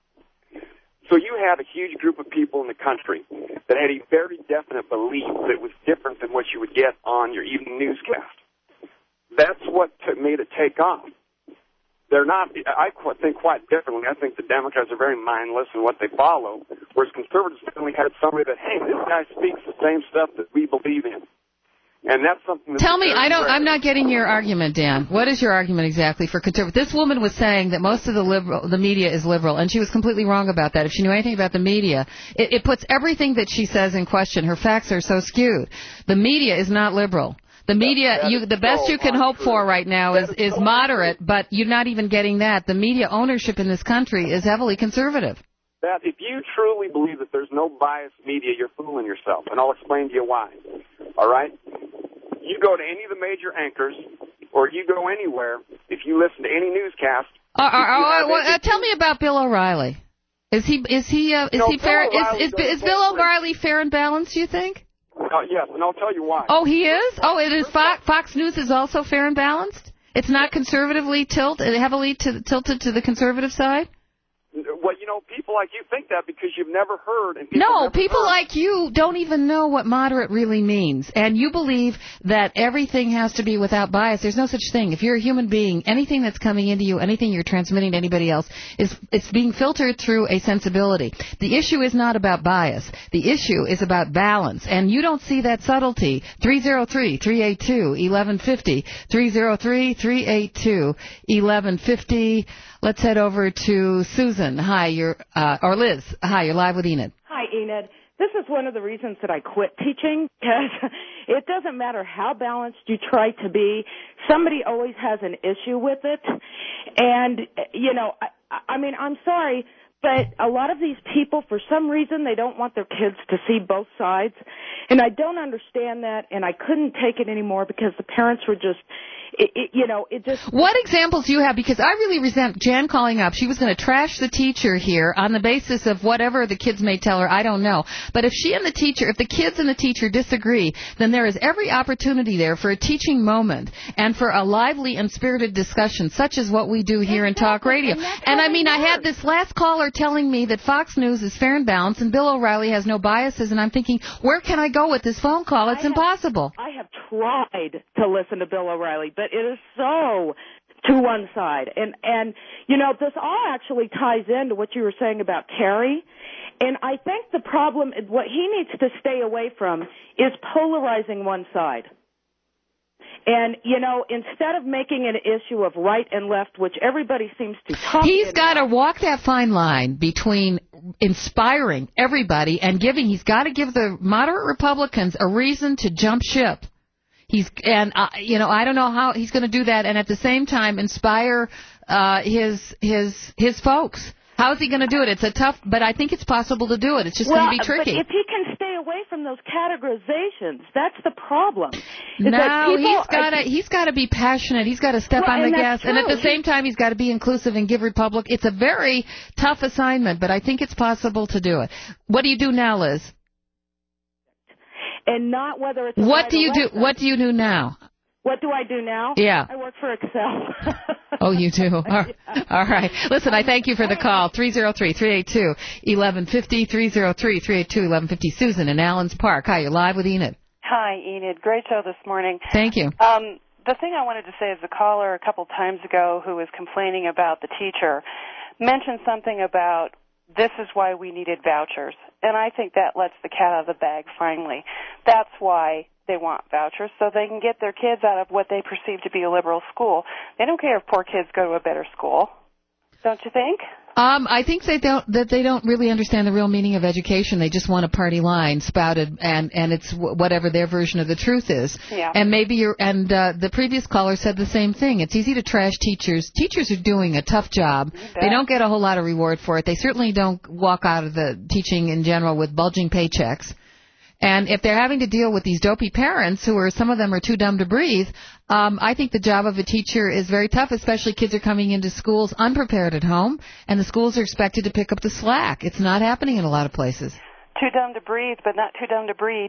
Speaker 9: So you had a huge group of people in the country that had a very definite belief that it was different than what you would get on your evening newscast. That's what t- made it take off. They're not, I think, quite differently. I think the Democrats are very mindless in what they follow, whereas conservatives certainly had somebody that, hey, this guy speaks the same stuff that we believe in. And that's something that's
Speaker 14: Tell me, I don't,
Speaker 9: rare.
Speaker 14: I'm not getting your argument, Dan. What is your argument exactly for conservative? This woman was saying that most of the liberal, the media is liberal, and she was completely wrong about that. If she knew anything about the media, it, it puts everything that she says in question. Her facts are so skewed. The media is not liberal. The media,
Speaker 9: that
Speaker 14: you, the best
Speaker 9: so
Speaker 14: you can
Speaker 9: untrue.
Speaker 14: hope for right now is,
Speaker 9: is
Speaker 14: is
Speaker 9: so
Speaker 14: moderate, but you're not even getting that. The media ownership in this country is heavily conservative.
Speaker 9: That if you truly believe that there's no biased media, you're fooling yourself, and I'll explain to you why. All right? You go to any of the major anchors, or you go anywhere, if you listen to any newscast.
Speaker 14: Uh, uh, uh, well,
Speaker 9: any,
Speaker 14: uh, tell me about Bill O'Reilly. Is he is he uh, is
Speaker 9: no,
Speaker 14: he
Speaker 9: Bill
Speaker 14: fair?
Speaker 9: O'Reilly
Speaker 14: Is is, is Bill O'Reilly fair and balanced? You think?
Speaker 9: Uh, yes, and I'll tell you why.
Speaker 14: Oh, he is. Oh, it is. Fox, Fox News is also fair and balanced. It's not conservatively tilted, heavily to, tilted to the conservative side.
Speaker 9: Well, you know, people like you think that because you've never heard. And people
Speaker 14: No,
Speaker 9: never
Speaker 14: people
Speaker 9: heard.
Speaker 14: like you don't even know what moderate really means. And you believe that everything has to be without bias. There's no such thing. If you're a human being, anything that's coming into you, anything you're transmitting to anybody else, is it's being filtered through a sensibility. The issue is not about bias. The issue is about balance. And you don't see that subtlety. three oh three, three eight two, eleven fifty. three oh three, three eight two, eleven fifty. Let's head over to Susan. Hi, you're, uh, or Liz. Hi, you're live with Enid.
Speaker 10: Hi, Enid. This is one of the reasons that I quit teaching, because it doesn't matter how balanced you try to be. Somebody always has an issue with it. And, you know, I, I mean, I'm sorry, but a lot of these people, for some reason, they don't want their kids to see both sides. And I don't understand that, and I couldn't take it anymore because the parents were just... It, it, you know, it just...
Speaker 14: What examples do you have? Because I really resent Jan calling up. She was going to trash the teacher here on the basis of whatever the kids may tell her. I don't know. But if she and the teacher, if the kids and the teacher disagree, then there is every opportunity there for a teaching moment and for a lively and spirited discussion, such as what we do here in Talk Radio. And, and I mean, I had this last caller telling me that Fox News is fair and balanced and Bill O'Reilly has no biases, and I'm thinking, where can I go with this phone call? It's
Speaker 10: I have,
Speaker 14: impossible.
Speaker 10: I have tried to listen to Bill O'Reilly, but it is so to one side. And, and you know, this all actually ties into what you were saying about Kerry. And I think the problem, what he needs to stay away from is polarizing one side. And, you know, instead of making an issue of right and left, which everybody seems to talk
Speaker 14: He's got to walk that fine line between inspiring everybody and giving. He's got to give the moderate Republicans a reason to jump ship. He's and uh, you know I don't know how he's going to do that, and at the same time inspire uh, his his his folks. How is he going to do it? It's a tough, but I think it's possible to do it. It's just
Speaker 10: well,
Speaker 14: going to be tricky.
Speaker 10: But if he can stay away from those categorizations, that's the problem.
Speaker 14: No, he's got to he's got to be passionate. He's got to step
Speaker 10: well,
Speaker 14: on the
Speaker 10: and
Speaker 14: gas, and at the same time, he's got to be inclusive and give Republic. It's a very tough assignment, but I think it's possible to do it. What do you do now, Liz?
Speaker 10: And not whether it's.
Speaker 14: What
Speaker 10: right
Speaker 14: do you do? What do you do now?
Speaker 10: What do I do now?
Speaker 14: Yeah.
Speaker 10: I work for Excel.
Speaker 14: Oh, you do? All, all right. Listen, I thank you for the call. three oh three, three eight two, eleven fifty, three oh three, three eight two, eleven fifty. Susan in Allens Park. Hi, you're live with Enid.
Speaker 12: Hi, Enid. Great show this morning.
Speaker 14: Thank you.
Speaker 12: Um, the thing I wanted to say is the caller a couple times ago who was complaining about the teacher mentioned something about this is why we needed vouchers. And I think that lets the cat out of the bag finally. That's why they want vouchers, so they can get their kids out of what they perceive to be a liberal school. They don't care if poor kids go to a better school. Don't you think?
Speaker 14: Um, I think they don't that they don't really understand the real meaning of education. They just want a party line spouted, and and it's w- whatever their version of the truth is.
Speaker 12: Yeah.
Speaker 14: And maybe you're. And uh, the previous caller said the same thing. It's easy to trash teachers. Teachers are doing a tough job. They don't get a whole lot of reward for it. They certainly don't walk out of the teaching in general with bulging paychecks. And if they're having to deal with these dopey parents who are, some of them are too dumb to breathe, um, I think the job of a teacher is very tough, especially kids are coming into schools unprepared at home, and the schools are expected to pick up the slack. It's not happening in a lot of places.
Speaker 12: Too dumb to breathe, but not too dumb to breed.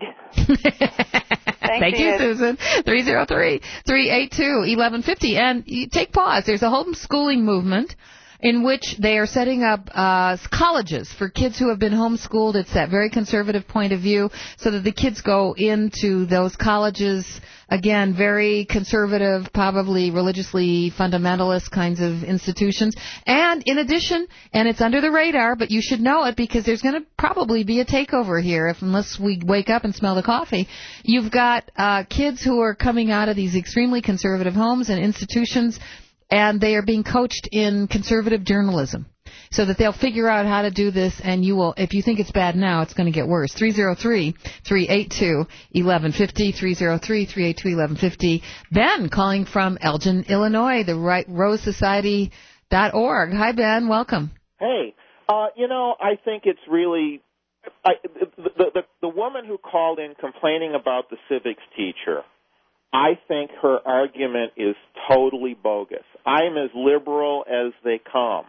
Speaker 14: Thank you, Susan. three oh three, three eight two, eleven fifty. And you take pause. There's a homeschooling movement in which they are setting up uh, colleges for kids who have been homeschooled. It's that very conservative point of view, so that the kids go into those colleges, again, very conservative, probably religiously fundamentalist kinds of institutions. And in addition, and it's under the radar, but you should know it because there's going to probably be a takeover here, if unless we wake up and smell the coffee. You've got uh, kids who are coming out of these extremely conservative homes and institutions, and they are being coached in conservative journalism so that they'll figure out how to do this, and you will, if you think it's bad now, it's going to get worse. three oh three, three eight two, eleven fifty, three oh three, three eight two, eleven fifty. Ben calling from Elgin, Illinois, the right, rose society dot org. Hi, Ben. Welcome.
Speaker 11: Hey, uh, you know, I think it's really, I, the, the, the, the woman who called in complaining about the civics teacher, I think her argument is totally bogus. I'm as liberal as they come.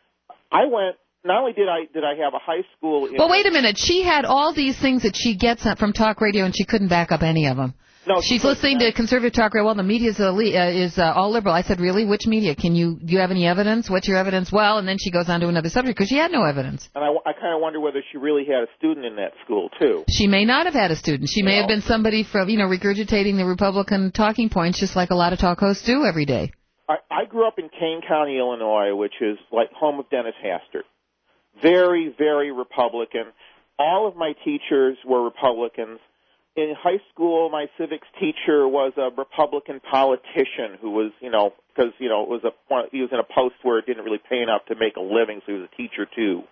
Speaker 11: I went, not only did I did I have a high school... In
Speaker 14: well, wait a minute. She had all these things that she gets from talk radio, and she couldn't back up any of them.
Speaker 11: No,
Speaker 14: She's listening to conservative talk radio. Well, the media is, uh, is uh, all liberal. I said, really? Which media? Can you, do you have any evidence? What's your evidence? Well, and then she goes on to another subject because she had no evidence.
Speaker 11: And I, I kind of wonder whether she really had a student in that school, too.
Speaker 14: She may not have had a student. She may
Speaker 11: No.
Speaker 14: have been somebody from, you know, regurgitating the Republican talking points just like a lot of talk hosts do every day.
Speaker 11: I, I grew up in Kane County, Illinois, which is like home of Dennis Hastert. Very, very Republican. All of my teachers were Republicans. In high school, my civics teacher was a Republican politician who was, you know, because, you know, it was a, he was in a post where it didn't really pay enough to make a living, so he was a teacher, too.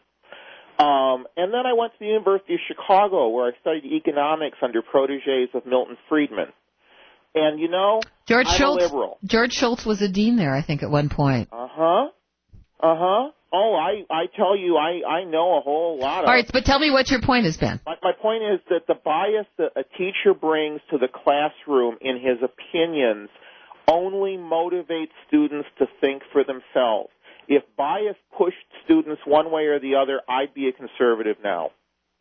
Speaker 11: Um, and then I went to the University of Chicago, where I studied economics under protégés of Milton Friedman. And, you know,
Speaker 14: George
Speaker 11: I'm
Speaker 14: Schultz,
Speaker 11: a liberal.
Speaker 14: George Schultz was a dean there, I think, at one point.
Speaker 11: Uh-huh. Uh-huh. Oh, I, I tell you, I, I know a whole lot of...
Speaker 14: All right, but tell me what your point has been.
Speaker 11: My, my point is that the bias that a teacher brings to the classroom in his opinions only motivates students to think for themselves. If bias pushed students one way or the other, I'd be a conservative now.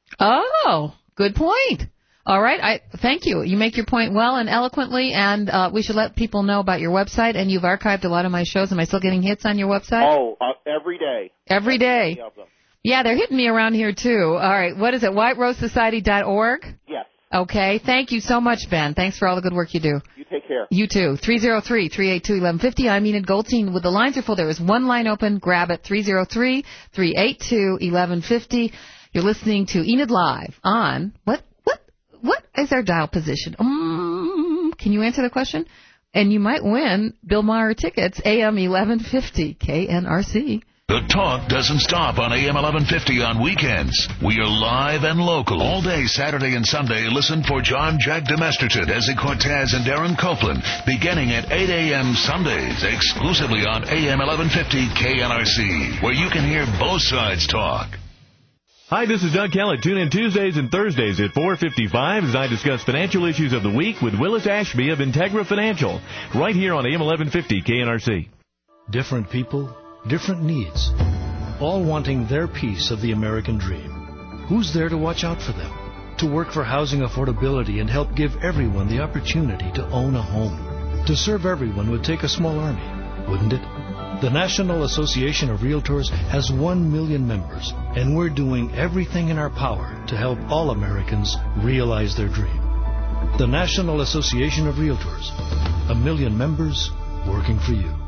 Speaker 14: Oh, good point. All right, I thank you. You make your point well and eloquently, and uh, we should let people know about your website. And you've archived a lot of my shows. Am I still getting hits on your website?
Speaker 11: Oh, uh, every day.
Speaker 14: Every day.
Speaker 11: Many of them.
Speaker 14: Yeah, they're hitting me around here, too. All right, what is it, white rose society dot org?
Speaker 11: Yes.
Speaker 14: Okay, thank you so much, Ben. Thanks for all the good work you do.
Speaker 11: You take care.
Speaker 14: You too. three oh three, three eight two, eleven fifty. I'm Enid Goldstein. With the lines are full, there is one line open. Grab it, three oh three, three eight two, eleven fifty. You're listening to Enid Live on, what, what, what is our dial position? Um, can you answer the question? And you might win Bill Maher tickets, A M eleven fifty, K N R C.
Speaker 6: The talk doesn't stop on A M eleven fifty on weekends. We are live and local all day Saturday and Sunday. Listen for John Jack DeMasterton, Ezzy Cortez, and Darren Copeland beginning at eight a.m. Sundays exclusively on A M eleven fifty K N R C, where you can hear both sides talk.
Speaker 15: Hi, this is Doug Kellett. Tune in Tuesdays and Thursdays at four fifty-five as I discuss financial issues of the week with Willis Ashby of Integra Financial, right here on A M eleven fifty K N R C.
Speaker 16: Different people, different needs, all wanting their piece of the American dream. Who's there to watch out for them? To work for housing affordability and help give everyone the opportunity to own a home. To serve everyone would take a small army, wouldn't it? The National Association of Realtors has one million members, and we're doing everything in our power to help all Americans realize their dream. The National Association of Realtors, a million members working for you.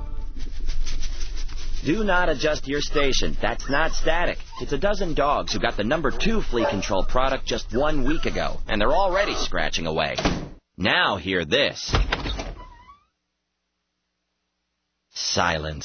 Speaker 19: Do not adjust your station. That's not static. It's a dozen dogs who got the number two flea control product just one week ago, and they're already scratching away. Now hear this. Silence.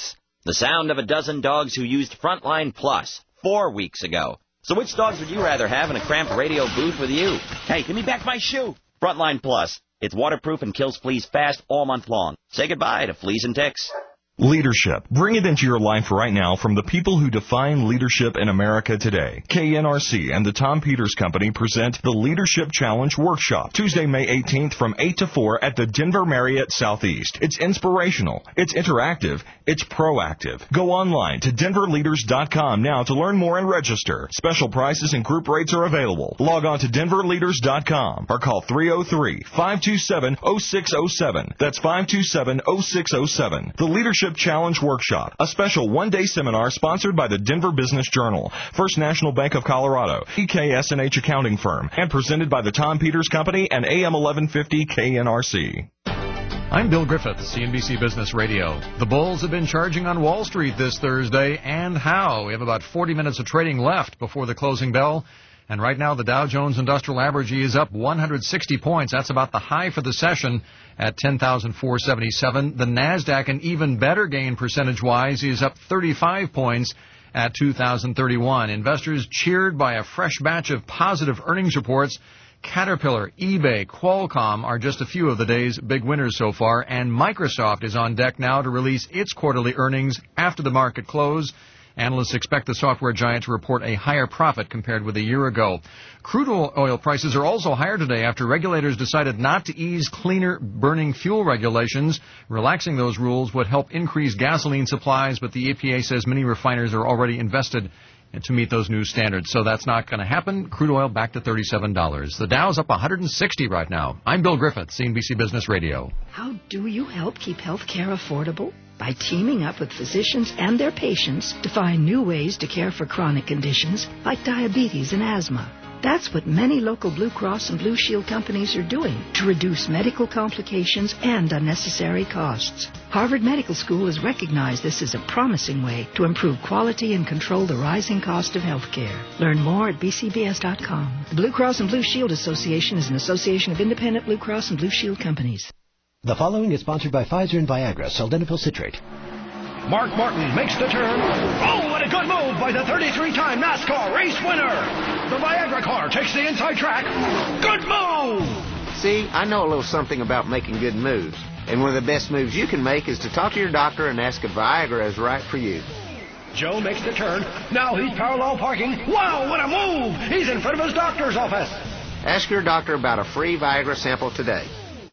Speaker 19: The sound of a dozen dogs who used Frontline Plus four weeks ago. So which dogs would you rather have in a cramped radio booth with you? Hey, give me back my shoe. Frontline Plus. It's waterproof and kills fleas fast all month long. Say goodbye to fleas and ticks.
Speaker 4: Leadership. Bring it into your life right now from the people who define leadership in America today. K N R C and the Tom Peters Company present the Leadership Challenge Workshop, Tuesday, May eighteenth from eight to four at the Denver Marriott Southeast. It's inspirational. It's interactive. It's proactive. Go online to denver leaders dot com now to learn more and register. Special prices and group rates are available. Log on to denver leaders dot com or call three oh three, five two seven, oh six oh seven. That's five two seven, oh six oh seven. The Leadership Challenge Workshop, a special one-day seminar sponsored by the Denver Business Journal, First National Bank of Colorado, E K S and H Accounting Firm, and presented by the Tom Peters Company and A M eleven fifty K N R C.
Speaker 8: I'm Bill Griffith, C N B C Business Radio. The bulls have been charging on Wall Street this Thursday, and how? We have about forty minutes of trading left before the closing bell. And right now, the Dow Jones Industrial Average is up one hundred sixty points. That's about the high for the session at ten thousand four hundred seventy-seven. The NASDAQ, an even better gain percentage-wise, is up thirty-five points at two thousand thirty-one. Investors cheered by a fresh batch of positive earnings reports. Caterpillar, eBay, Qualcomm are just a few of the day's big winners so far. And Microsoft is on deck now to release its quarterly earnings after the market close. Analysts expect the software giant to report a higher profit compared with a year ago. Crude oil prices are also higher today after regulators decided not to ease cleaner burning fuel regulations. Relaxing those rules would help increase gasoline supplies, but the E P A says many refiners are already invested to meet those new standards. So that's not going to happen. Crude oil back to thirty-seven dollars. The Dow's up one hundred sixty right now. I'm Bill Griffith, C N B C Business Radio.
Speaker 17: How do you help keep health care affordable? By teaming up with physicians and their patients to find new ways to care for chronic conditions like diabetes and asthma. That's what many local Blue Cross and Blue Shield companies are doing to reduce medical complications and unnecessary costs. Harvard Medical School has recognized this as a promising way to improve quality and control the rising cost of health care. Learn more at b c b s dot com. The Blue Cross and Blue Shield Association is an association of independent Blue Cross and Blue Shield companies.
Speaker 18: The following is sponsored by Pfizer and Viagra, sildenafil citrate.
Speaker 20: Mark Martin makes the turn. Oh, what a good move by the thirty-three-time NASCAR race winner. The Viagra car takes the inside track. Good move!
Speaker 21: See, I know a little something about making good moves. And one of the best moves you can make is to talk to your doctor and ask if Viagra is right for you.
Speaker 20: Joe makes the turn. Now he's parallel parking. Wow, what a move! He's in front of his doctor's office.
Speaker 21: Ask your doctor about a free Viagra sample today.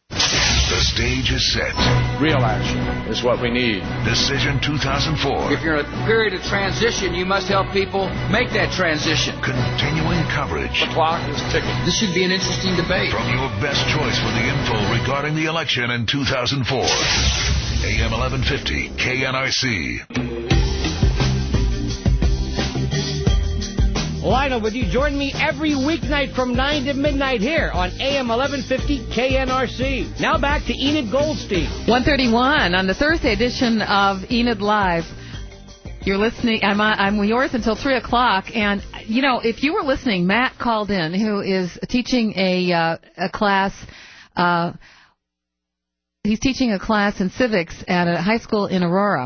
Speaker 6: The stage is set.
Speaker 25: Real action is what we need.
Speaker 6: Decision two thousand four.
Speaker 25: If you're in a period of transition, you must help people make that transition.
Speaker 6: Continuing coverage.
Speaker 25: The clock is ticking. This should be an interesting debate.
Speaker 6: From your best choice for the info regarding the election in two thousand four. A M eleven fifty, K N R C.
Speaker 26: Lionel, would you join me every weeknight from nine to midnight here on A M eleven fifty K N R C? Now back to Enid Goldstein.
Speaker 14: one thirty-one on the Thursday edition of Enid Live. You're listening. I'm, I'm yours until three o'clock. And, you know, if you were listening, Matt called in, who is teaching a, uh, a class. Uh, he's teaching a class in civics at a high school in Aurora.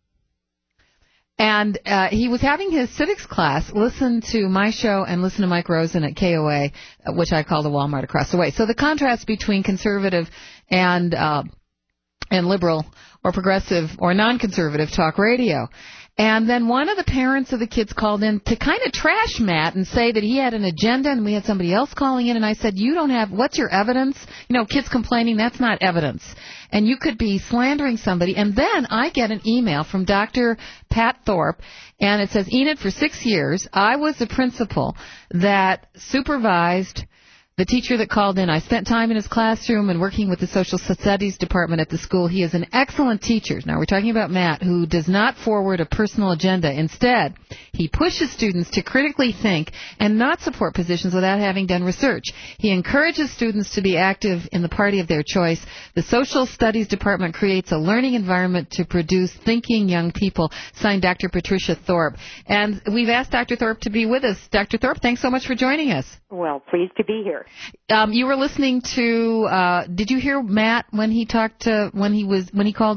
Speaker 14: And uh, he was having his civics class listen to my show and listen to Mike Rosen at K O A, which I call the Walmart across the way. So the contrast between conservative and uh, and liberal or progressive or non-conservative talk radio. And then one of the parents of the kids called in to kind of trash Matt and say that he had an agenda, and we had somebody else calling in, and I said, you don't have, what's your evidence? You know, kids complaining, that's not evidence. And you could be slandering somebody. And then I get an email from Doctor Pat Thorpe, and it says, Enid, for six years, I was the principal that supervised the teacher that called in. I spent time in his classroom and working with the social studies department at the school. He is an excellent teacher. Now, we're talking about Matt, who does not forward a personal agenda. Instead, he pushes students to critically think and not support positions without having done research. He encourages students to be active in the party of their choice. The social studies department creates a learning environment to produce thinking young people. Signed, Doctor Patricia Thorpe. And we've asked Doctor Thorpe to be with us. Doctor Thorpe, thanks so much for joining us.
Speaker 27: Well, pleased to be here.
Speaker 14: Um, you were listening to. Uh, did you hear Matt when he talked to when he was when he called in?
Speaker 27: I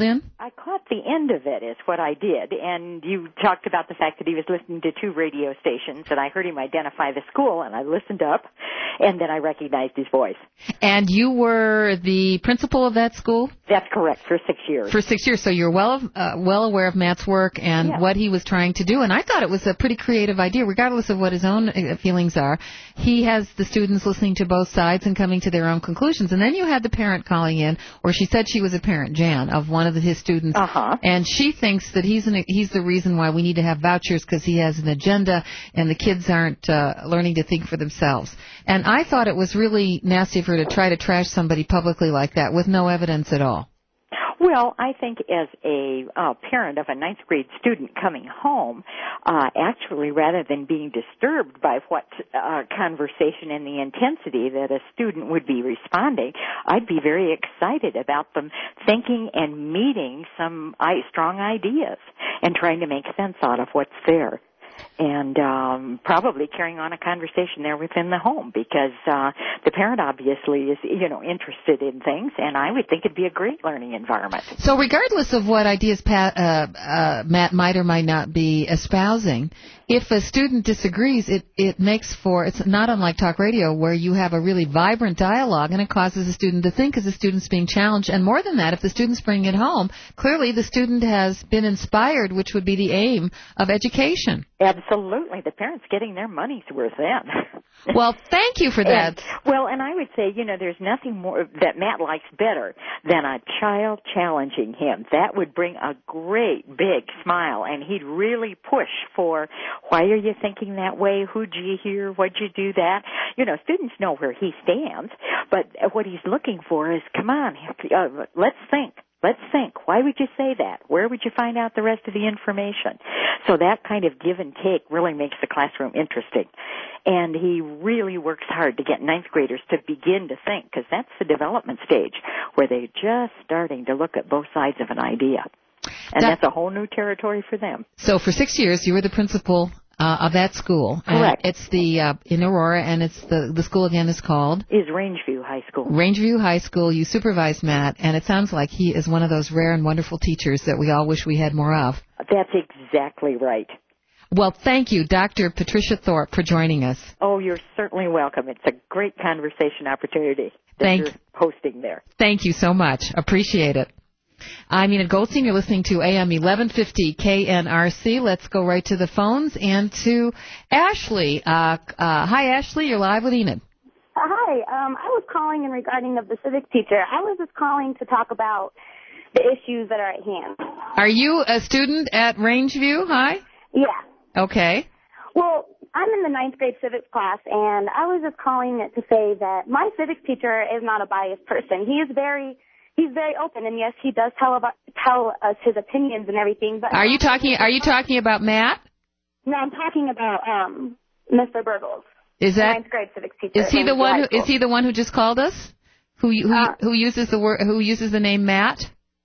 Speaker 1: I caught the end of it is what I did. And you talked about the fact that he was listening to two radio stations, and I heard him identify the school, and I listened up, and then I recognized his voice.
Speaker 14: And you were the principal of that school?
Speaker 1: That's correct, for six years.
Speaker 14: For six years. So you're well uh, well aware of Matt's work and
Speaker 1: yeah.
Speaker 14: what he was trying to do. And I thought it was a pretty creative idea, regardless of what his own feelings are. He has the students listening to both sides and coming to their own conclusions. And then you had the parent calling in, or she said she was a parent, Jan, of one of the, his students.
Speaker 1: Uh-huh.
Speaker 14: And she thinks that he's an, he's the reason why we need to have vouchers, because he has an agenda and the kids aren't uh, learning to think for themselves. And I thought it was really nasty of her to try to trash somebody publicly like that with no evidence at all.
Speaker 1: Well, I think as a uh, parent of a ninth grade student coming home, uh, actually rather than being disturbed by what uh, conversation and the intensity that a student would be responding, I'd be very excited about them thinking and meeting some I- strong ideas and trying to make sense out of what's there. And um, probably carrying on a conversation there within the home, because uh, the parent obviously is, you know, interested in things, and I would think it'd be a great learning environment.
Speaker 14: So regardless of what ideas Pat, uh, uh, Matt might or might not be espousing, if a student disagrees, it, it makes for, it's not unlike talk radio where you have a really vibrant dialogue and it causes a student to think because the student's being challenged. And more than that, if the student's bringing it home, clearly the student has been inspired, which would be the aim of education.
Speaker 1: Absolutely. The parent's getting their money's worth then.
Speaker 14: Well, thank you for that.
Speaker 1: And, well, and I would say, you know, there's nothing more that Matt likes better than a child challenging him. That would bring a great big smile, and he'd really push for, why are you thinking that way? Who'd you hear? What'd you do that? You know, students know where he stands, but what he's looking for is, come on, uh, let's think. Let's think. Why would you say that? Where would you find out the rest of the information? So that kind of give and take really makes the classroom interesting. And he really works hard to get ninth graders to begin to think, because that's the development stage where they're just starting to look at both sides of an idea. And
Speaker 14: that,
Speaker 1: that's a whole new territory for them.
Speaker 14: So for six years, you were the principal Uh, of that school.
Speaker 1: Correct.
Speaker 14: And it's the uh, in Aurora, and it's the the school again is called
Speaker 1: is Rangeview High School.
Speaker 14: Rangeview High School. You supervise Matt, and it sounds like he is one of those rare and wonderful teachers that we all wish we had more of.
Speaker 1: That's exactly right.
Speaker 14: Well, thank you, Doctor Patricia Thorpe, for joining us.
Speaker 1: Oh, you're certainly welcome. It's a great conversation opportunity that
Speaker 14: thank,
Speaker 1: you're hosting there.
Speaker 14: Thank you so much. Appreciate it. I'm Enid Goldstein. You're listening to A M eleven fifty K N R C. Let's go right to the phones and to Ashley. Uh, uh, hi, Ashley. You're live with Enid.
Speaker 2: Uh, hi. Um, I was calling in regarding of the civics teacher. I was just calling to talk about the issues that are at hand.
Speaker 14: Are you a student at Rangeview High?
Speaker 2: Yeah.
Speaker 14: Okay.
Speaker 2: Well, I'm in the ninth grade civics class, and I was just calling it to say that my civics teacher is not a biased person. He is very... He's very open, and yes, he does tell about tell us his opinions and everything. But
Speaker 14: are you talking? Are you talking about Matt?
Speaker 2: No, I'm talking about um, Mister Burgles.
Speaker 14: Is that
Speaker 2: ninth grade civics teacher?
Speaker 14: Is he the one? Who, is he the one who just called us? Who who uh, who uses the word? Who uses the name Matt?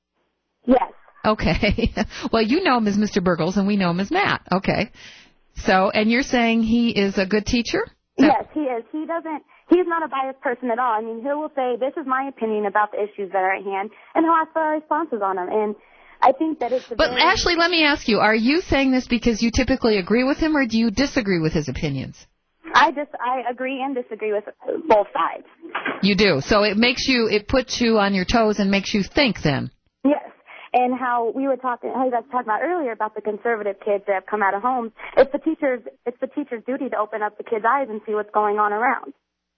Speaker 2: Yes.
Speaker 14: Okay. Well, you know him as Mister Burgles, and we know him as Matt. Okay. So, and you're saying he is a good teacher?
Speaker 2: Yes, he is. He doesn't. He's not a biased person at all. I mean, he will say, this is my opinion about the issues that are at hand, and he'll ask for responses on them. And I think that it's a
Speaker 14: But,
Speaker 2: very...
Speaker 14: Ashley, let me ask you, are you saying this because you typically agree with him, or do you disagree with his opinions?
Speaker 2: I just, I agree and disagree with both sides.
Speaker 14: You do. So it makes you, it puts you on your toes and makes you think then.
Speaker 2: Yes. And how we were talking, how you guys talked about earlier about the conservative kids that have come out of homes. It's the teacher's, it's the teacher's duty to open up the kids' eyes and see what's going on around.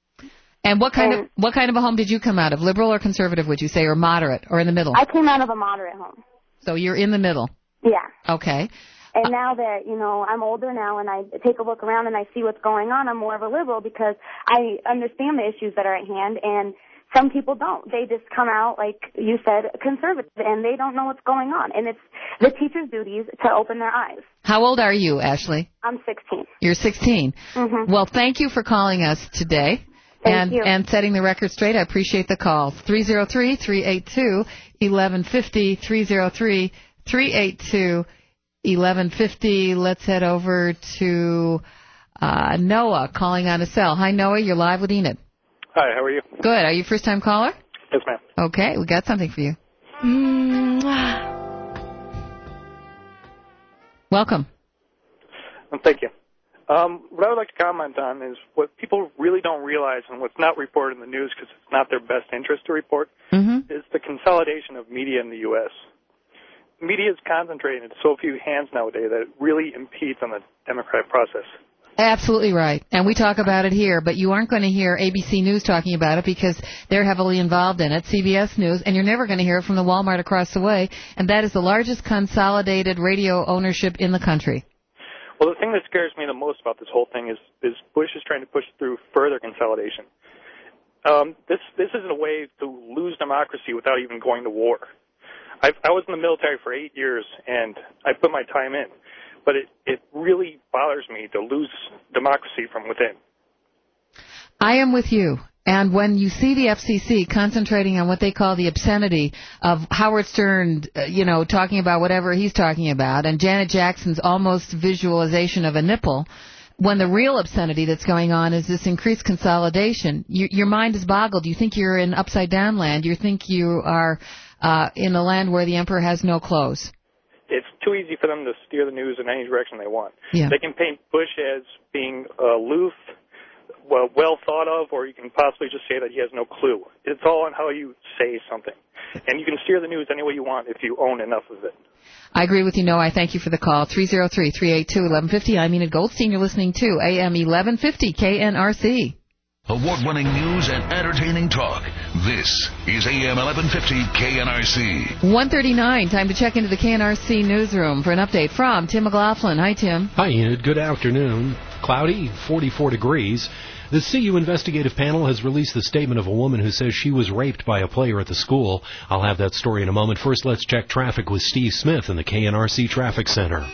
Speaker 14: And what kind
Speaker 2: and,
Speaker 14: of what kind of a home did you come out of? Liberal or conservative, would you say, or moderate, or in the middle?
Speaker 2: I came out of a moderate home.
Speaker 14: So you're in the middle.
Speaker 2: Yeah.
Speaker 14: Okay.
Speaker 2: And uh, now that, you know, I'm older now and I take a look around and I see what's going on, I'm more of a liberal because I understand the issues that are at hand, and some people don't. They just come out, like you said, conservative, and they don't know what's going on. And it's the teacher's duties to open their eyes.
Speaker 14: How old are you, Ashley?
Speaker 2: I'm sixteen.
Speaker 14: You're sixteen.
Speaker 2: Mm-hmm.
Speaker 14: Well, thank you for calling us today.
Speaker 2: Thank
Speaker 14: and,
Speaker 2: you.
Speaker 14: and setting the record straight. I appreciate the call. three oh three, three eight two, one one five oh, three oh three, three eight two, one one five oh. Let's head over to uh, Noah calling on a cell. Hi, Noah. You're live with Enid.
Speaker 3: Hi, how are you?
Speaker 14: Good. Are you a first-time caller?
Speaker 3: Yes, ma'am.
Speaker 14: Okay, we got something for you.
Speaker 3: Mm-hmm.
Speaker 14: Welcome.
Speaker 3: Um, thank you. Um, what I would like to comment on is what people really don't realize and what's not reported in the news because it's not their best interest to report
Speaker 14: mm-hmm.
Speaker 3: is the consolidation of media in the U S Media is concentrated in so few hands nowadays that it really impedes on the democratic process.
Speaker 14: Absolutely right. And we talk about it here, but you aren't going to hear A B C News talking about it because they're heavily involved in it, C B S News, and you're never going to hear it from the Walmart across the way, and that is the largest consolidated radio ownership in the country.
Speaker 3: Well, the thing that scares me the most about this whole thing is, is Bush is trying to push through further consolidation. Um, this this isn't a way to lose democracy without even going to war. I, I was in the military for eight years, and I put my time in. But it, it really bothers me to lose democracy from within.
Speaker 14: I am with you. And when you see the F C C concentrating on what they call the obscenity of Howard Stern, uh, you know, talking about whatever he's talking about, and Janet Jackson's almost visualization of a nipple, when the real obscenity that's going on is this increased consolidation, you, your mind is boggled. You think you're in upside-down land. You think you are uh, in a land where the emperor has no clothes.
Speaker 3: It's too easy for them to steer the news in any direction they want.
Speaker 14: Yeah.
Speaker 3: They can paint Bush as being aloof, well, well thought of, or you can possibly just say that he has no clue. It's all on how you say something. And you can steer the news any way you want if you own enough of it.
Speaker 14: I agree with you, Noah. I thank you for the call. three oh three, three eight two, one one five oh. I'm Enid Goldstein. You're listening to A M eleven fifty K N R C.
Speaker 6: Award-winning news and entertaining talk. This is A M eleven fifty K N R C.
Speaker 14: one thirty-nine, time to check into the K N R C newsroom for an update from Tim McLaughlin. Hi, Tim.
Speaker 7: Hi, Enid. Good afternoon. Cloudy, forty-four degrees. The C U investigative panel has released the statement of a woman who says she was raped by a player at the school. I'll have that story in a moment. First, let's check traffic with Steve Smith in the K N R C Traffic Center.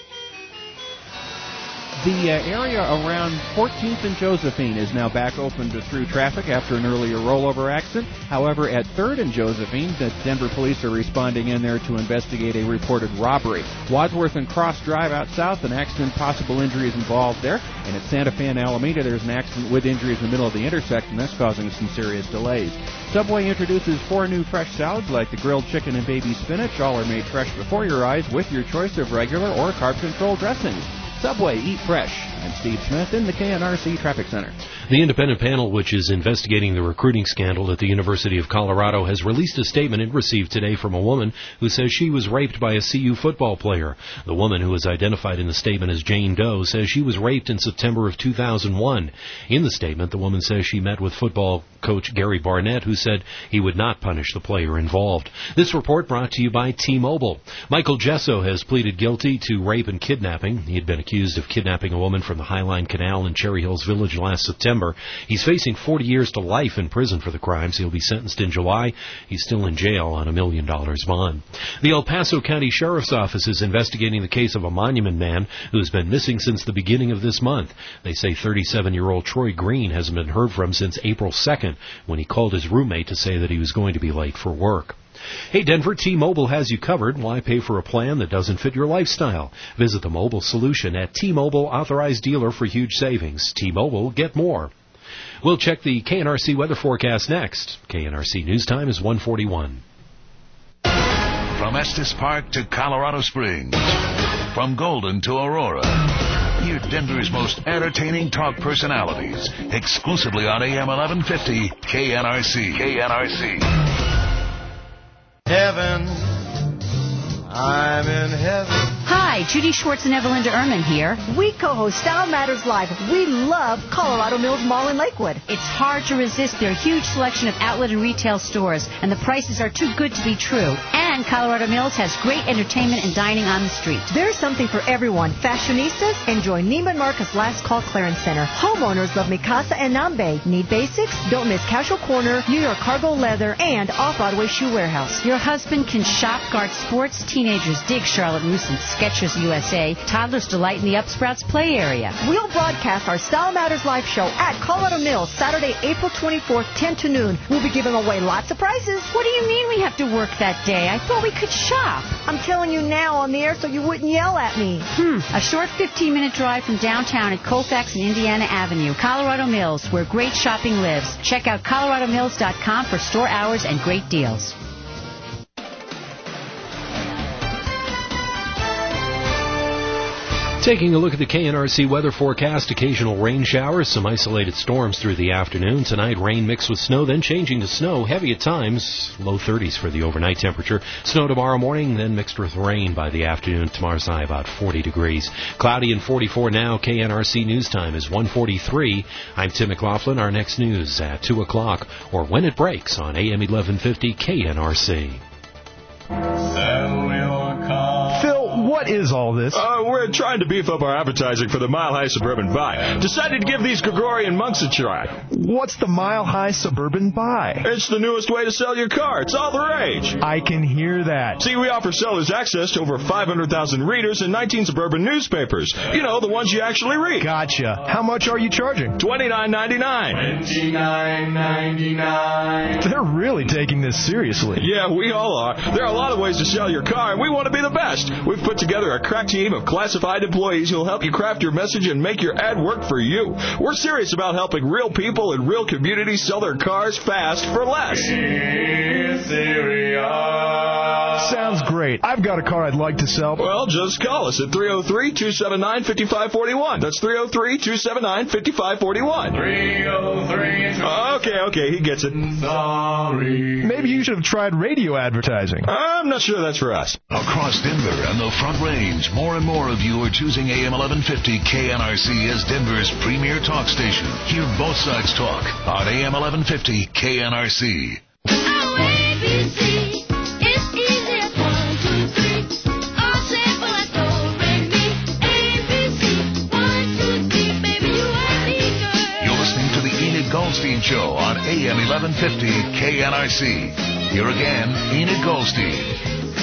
Speaker 8: The uh, area around fourteenth and Josephine is now back open to through traffic after an earlier rollover accident. However, at third and Josephine, the Denver police are responding in there to investigate a reported robbery. Wadsworth and Cross Drive out south, an accident, possible injuries involved there. And at Santa Fe and Alameda, there's an accident with injuries in the middle of the intersection. That's causing some serious delays. Subway introduces four new fresh salads like the grilled chicken and baby spinach. All are made fresh before your eyes with your choice of regular or carb-controlled dressings. Subway, eat fresh. I'm Steve Smith in the K N R C Traffic Center.
Speaker 7: The independent panel, which is investigating the recruiting scandal at the University of Colorado, has released a statement it received today from a woman who says she was raped by a C U football player. The woman, who was identified in the statement as Jane Doe, says she was raped in September of two thousand one. In the statement, the woman says she met with football coach Gary Barnett, who said he would not punish the player involved. This report brought to you by T-Mobile. Michael Gesso has pleaded guilty to rape and kidnapping. He had been accused of kidnapping a woman from the Highline Canal in Cherry Hills Village last September. He's facing forty years to life in prison for the crimes. He'll be sentenced in July. He's still in jail on a million dollars bond. The El Paso County Sheriff's Office is investigating the case of a Monument man who has been missing since the beginning of this month. They say thirty-seven-year-old Troy Green hasn't been heard from since April second, when he called his roommate to say that he was going to be late for work. Hey, Denver, T-Mobile has you covered. Why pay for a plan that doesn't fit your lifestyle? Visit the mobile solution at T-Mobile, authorized dealer for huge savings. T-Mobile, get more. We'll check the K N R C weather forecast next. K N R C News Time is one forty-one.
Speaker 6: From Estes Park to Colorado Springs, from Golden to Aurora, hear Denver's most entertaining talk personalities exclusively on A M eleven fifty K N R C. K N R C.
Speaker 13: Heaven, I'm in heaven.
Speaker 22: Hi, Judy Schwartz and Evelinda Ehrman here.
Speaker 23: We co-host Style Matters Live. We love Colorado Mills Mall in Lakewood.
Speaker 22: It's hard to resist their huge selection of outlet and retail stores, and the prices are too good to be true. And Colorado Mills has great entertainment and dining on the street.
Speaker 23: There's something for everyone. Fashionistas enjoy Neiman Marcus Last Call Clearance Center. Homeowners love Mikasa and Nambe. Need basics? Don't miss Casual Corner, New York Cargo Leather, and Off-Broadway Shoe Warehouse.
Speaker 22: Your husband can shop Guard Sports. Teenagers dig Charlotte Russe and Skechers U S A. Toddlers delight in the Upsprouts play area.
Speaker 23: We'll broadcast our Style Matters live show at Colorado Mills Saturday, April twenty-fourth, ten to noon. We'll be giving away lots of prizes.
Speaker 22: What do you mean we have to work that day? I thought we could shop.
Speaker 23: I'm telling you now on the air so you wouldn't yell at me.
Speaker 22: Hmm. A short fifteen-minute drive from downtown at Colfax and Indiana Avenue. Colorado Mills, where great shopping lives. Check out colorado mills dot com for store hours and great deals.
Speaker 7: Taking a look at the K N R C weather forecast, occasional rain showers, some isolated storms through the afternoon. Tonight, rain mixed with snow, then changing to snow, heavy at times, low thirties for the overnight temperature. Snow tomorrow morning, then mixed with rain by the afternoon. Tomorrow's high about forty degrees. Cloudy and forty-four now. K N R C news time is one forty-three. I'm Tim McLaughlin. Our next news at two o'clock, or when it breaks on A M eleven fifty K N R C.
Speaker 5: Sell your car. Phil, what is all this?
Speaker 4: Uh, we're trying to beef up our advertising for the Mile High Suburban Buy. Decided to give these Gregorian monks a try.
Speaker 5: What's the Mile High Suburban Buy?
Speaker 4: It's the newest way to sell your car. It's all the rage.
Speaker 5: I can hear that.
Speaker 4: See, we offer sellers access to over five hundred thousand readers in nineteen suburban newspapers. You know, the ones you actually read.
Speaker 5: Gotcha. How much are you charging?
Speaker 4: twenty-nine ninety-nine.
Speaker 5: twenty-nine ninety-nine. They're really taking this seriously.
Speaker 4: Yeah, we all are. There are a lot of ways to sell your car, and we want to be the best. We've put together a crack team of classified employees who'll help you craft your message and make your ad work for you. We're serious about helping real people in real communities sell their cars fast for less.
Speaker 5: Sounds great. I've got a car I'd like to sell.
Speaker 4: Well, just call us at three oh three, two seven nine, five five four one. That's three oh three, two seven nine, five five four one.
Speaker 5: three oh three.
Speaker 4: Okay, okay, he gets it.
Speaker 5: Sorry. Maybe you should have tried radio advertising.
Speaker 4: I'm not sure that's for us.
Speaker 6: Across Denver and the Front Range, more and more of you are choosing A M eleven fifty K N R C as Denver's premier talk station. Hear both sides talk on A M eleven fifty K N R C.
Speaker 9: Oh, A B C. It's easy as one, two, three. All simple as do, re, mi. A B C. One, two, three. Baby, you are me, girl.
Speaker 6: You're listening to the Enid Goldstein Show on A M eleven fifty K N R C. Here again, Enid Goldstein.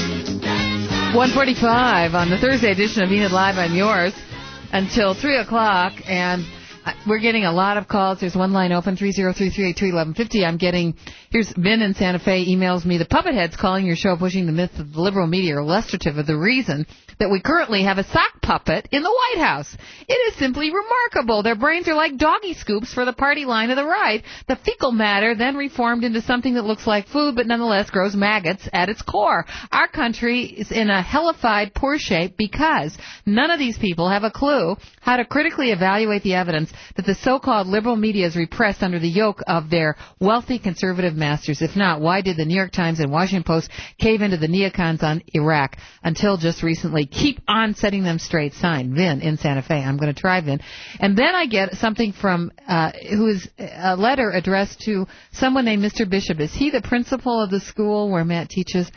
Speaker 14: one forty-five on the Thursday edition of Enid Live. I'm yours until three o'clock, and we're getting a lot of calls. There's one line open, three oh three, three eight two, eleven fifty. I'm getting, here's Vin in Santa Fe emails me, the puppet heads calling your show pushing the myth of the liberal media are illustrative of the reason that we currently have a sock puppet in the White House. It is simply remarkable. Their brains are like doggy scoops for the party line of the right. The fecal matter then reformed into something that looks like food but nonetheless grows maggots at its core. Our country is in a hellified poor shape because none of these people have a clue how to critically evaluate the evidence that the so-called liberal media is repressed under the yoke of their wealthy conservative masters. If not, why did the New York Times and Washington Post cave into the neocons on Iraq until just recently? Keep on setting them straight. Signed, Vin in Santa Fe. I'm going to try Vin. And then I get something from, uh, who is a letter addressed to someone named Mister Bishop. Is he the principal of the school where Matt teaches?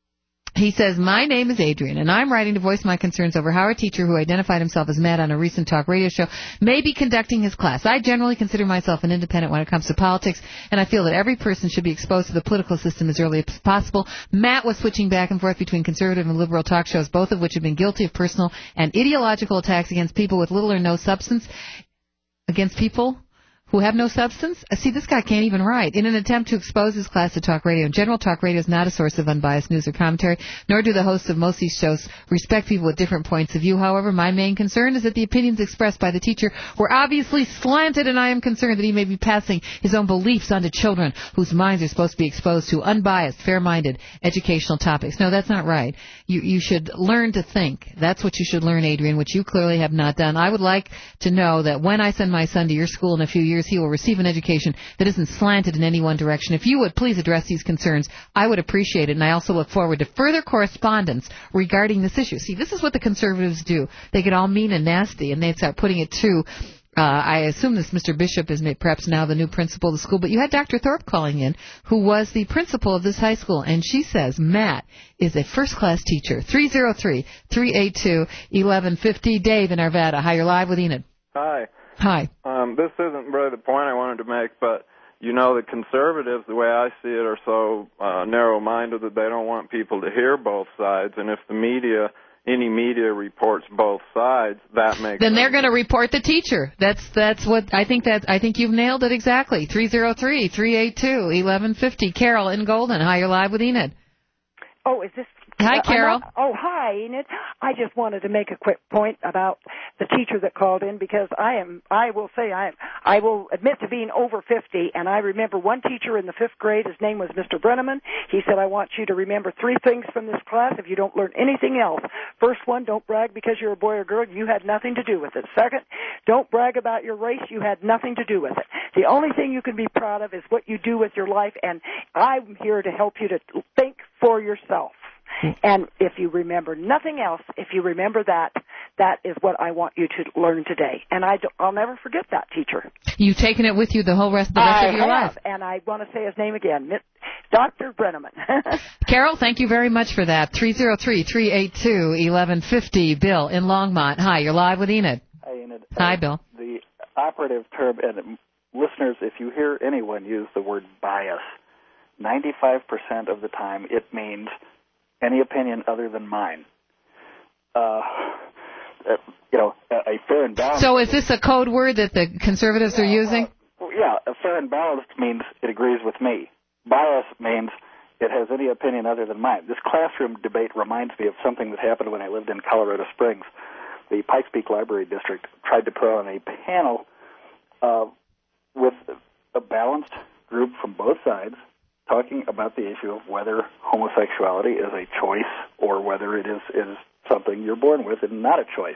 Speaker 14: He says, my name is Adrian, and I'm writing to voice my concerns over how a teacher who identified himself as Matt on a recent talk radio show may be conducting his class. I generally consider myself an independent when it comes to politics, and I feel that every person should be exposed to the political system as early as possible. Matt was switching back and forth between conservative and liberal talk shows, both of which have been guilty of personal and ideological attacks against people with little or no substance, against people who have no substance? See, this guy can't even write. In an attempt to expose his class to talk radio. In general, talk radio is not a source of unbiased news or commentary, nor do the hosts of most of these shows respect people with different points of view. However, my main concern is that the opinions expressed by the teacher were obviously slanted, and I am concerned that he may be passing his own beliefs onto children whose minds are supposed to be exposed to unbiased, fair-minded educational topics. No, that's not right. You, you should learn to think. That's what you should learn, Adrian, which you clearly have not done. I would like to know that when I send my son to your school in a few years, he will receive an education that isn't slanted in any one direction. If you would please address these concerns, I would appreciate it, and I also look forward to further correspondence regarding this issue. See, this is what the conservatives do. They get all mean and nasty, and they start putting it to, uh, I assume this Mister Bishop is perhaps now the new principal of the school, but you had Doctor Thorpe calling in, who was the principal of this high school, and she says Matt is a first-class teacher. three oh three, three eight two, eleven fifty. Dave in Arvada. Hi, you're live with Enid.
Speaker 10: Hi.
Speaker 14: Hi.
Speaker 10: Um, this isn't really the point I wanted to make, but, you know, the conservatives, the way I see it, are so uh, narrow-minded that they don't want people to hear both sides. And if the media, any media reports both sides, that makes
Speaker 14: Then they're going to report the teacher. That's that's what I think that I think you've nailed it exactly. three oh three, three eight two, eleven fifty. Carol in Golden. Hi, you're live with Enid.
Speaker 11: Oh, is this
Speaker 14: Hi,
Speaker 11: Uh,
Speaker 14: Carol.
Speaker 11: I'm not- oh, hi, Enid. I just wanted to make a quick point about the teacher that called in because I am, I will say, I am, I will admit to being over fifty, and I remember one teacher in the fifth grade. His name was Mister Brenneman. He said, I want you to remember three things from this class if you don't learn anything else. First one, don't brag because you're a boy or girl. You had nothing to do with it. Second, don't brag about your race. You had nothing to do with it. The only thing you can be proud of is what you do with your life, and I'm here to help you to think for yourself. And if you remember nothing else, if you remember that, that is what I want you to learn today. And I don't, I'll never forget that teacher.
Speaker 14: You've taken it with you the whole rest, the rest
Speaker 11: I
Speaker 14: of your
Speaker 11: have,
Speaker 14: life.
Speaker 11: and I want to say his name again, Doctor Brenneman.
Speaker 14: Carol, thank you very much for that. three oh three, three eight two, eleven fifty. Bill in Longmont. Hi, you're live with Enid.
Speaker 12: Hi, Enid.
Speaker 14: Hi,
Speaker 12: Uh,
Speaker 14: Bill.
Speaker 12: The operative term, and listeners, if you hear anyone use the word bias, ninety-five percent of the time it means any opinion other than mine. Uh, uh, you know, a, a fair and balanced...
Speaker 14: So is this a code word that the conservatives are using?
Speaker 12: Well, yeah, a fair and balanced means it agrees with me. Bias means it has any opinion other than mine. This classroom debate reminds me of something that happened when I lived in Colorado Springs. The Pikes Peak Library District tried to put on a panel uh, with a balanced group from both sides talking about the issue of whether homosexuality is a choice or whether it is, is something you're born with and not a choice.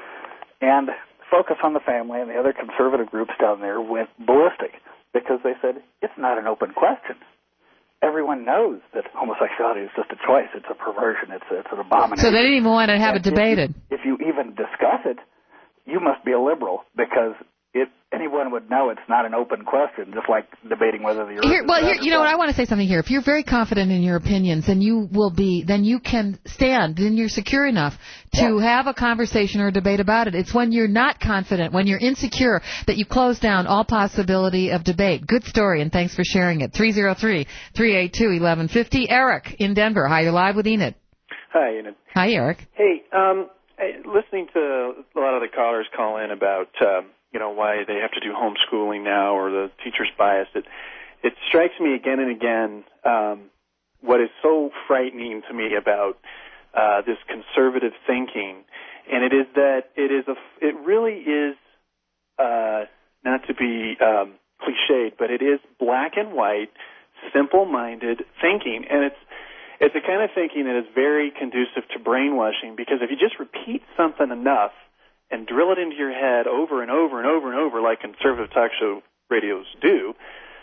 Speaker 12: And Focus on the Family and the other conservative groups down there went ballistic because they said, it's not an open question. Everyone knows that homosexuality is just a choice. It's a perversion. It's, it's an abomination.
Speaker 14: So they didn't even want to have
Speaker 12: And
Speaker 14: it debated.
Speaker 12: If you, if you even discuss it, you must be a liberal because it, anyone would know it's not an open question, just like debating whether the earth
Speaker 14: Here,
Speaker 12: is
Speaker 14: well,
Speaker 12: round
Speaker 14: here,
Speaker 12: or
Speaker 14: you know what?
Speaker 12: flat.
Speaker 14: I want to say something here. If you're very confident in your opinions, then you will be, then you can stand, then you're secure enough to have a conversation or a debate about it. It's when you're not confident, when you're insecure, that you close down all possibility of debate. Good story, and thanks for sharing it. three oh three, three eight two, eleven fifty. Eric in Denver. Hi, you're live with Enid.
Speaker 15: Hi, Enid.
Speaker 14: Hi, Eric.
Speaker 15: Hey, um, I- listening to a lot of the callers call in about, um, you know, why they have to do homeschooling now or the teacher's bias, it, it strikes me again and again um, what is so frightening to me about uh, this conservative thinking, and it is that it is a, it really is, uh, not to be um, cliched, but it is black and white, simple-minded thinking, and it's It's the kind of thinking that is very conducive to brainwashing because if you just repeat something enough and drill it into your head over and over and over and over like conservative talk show radios do,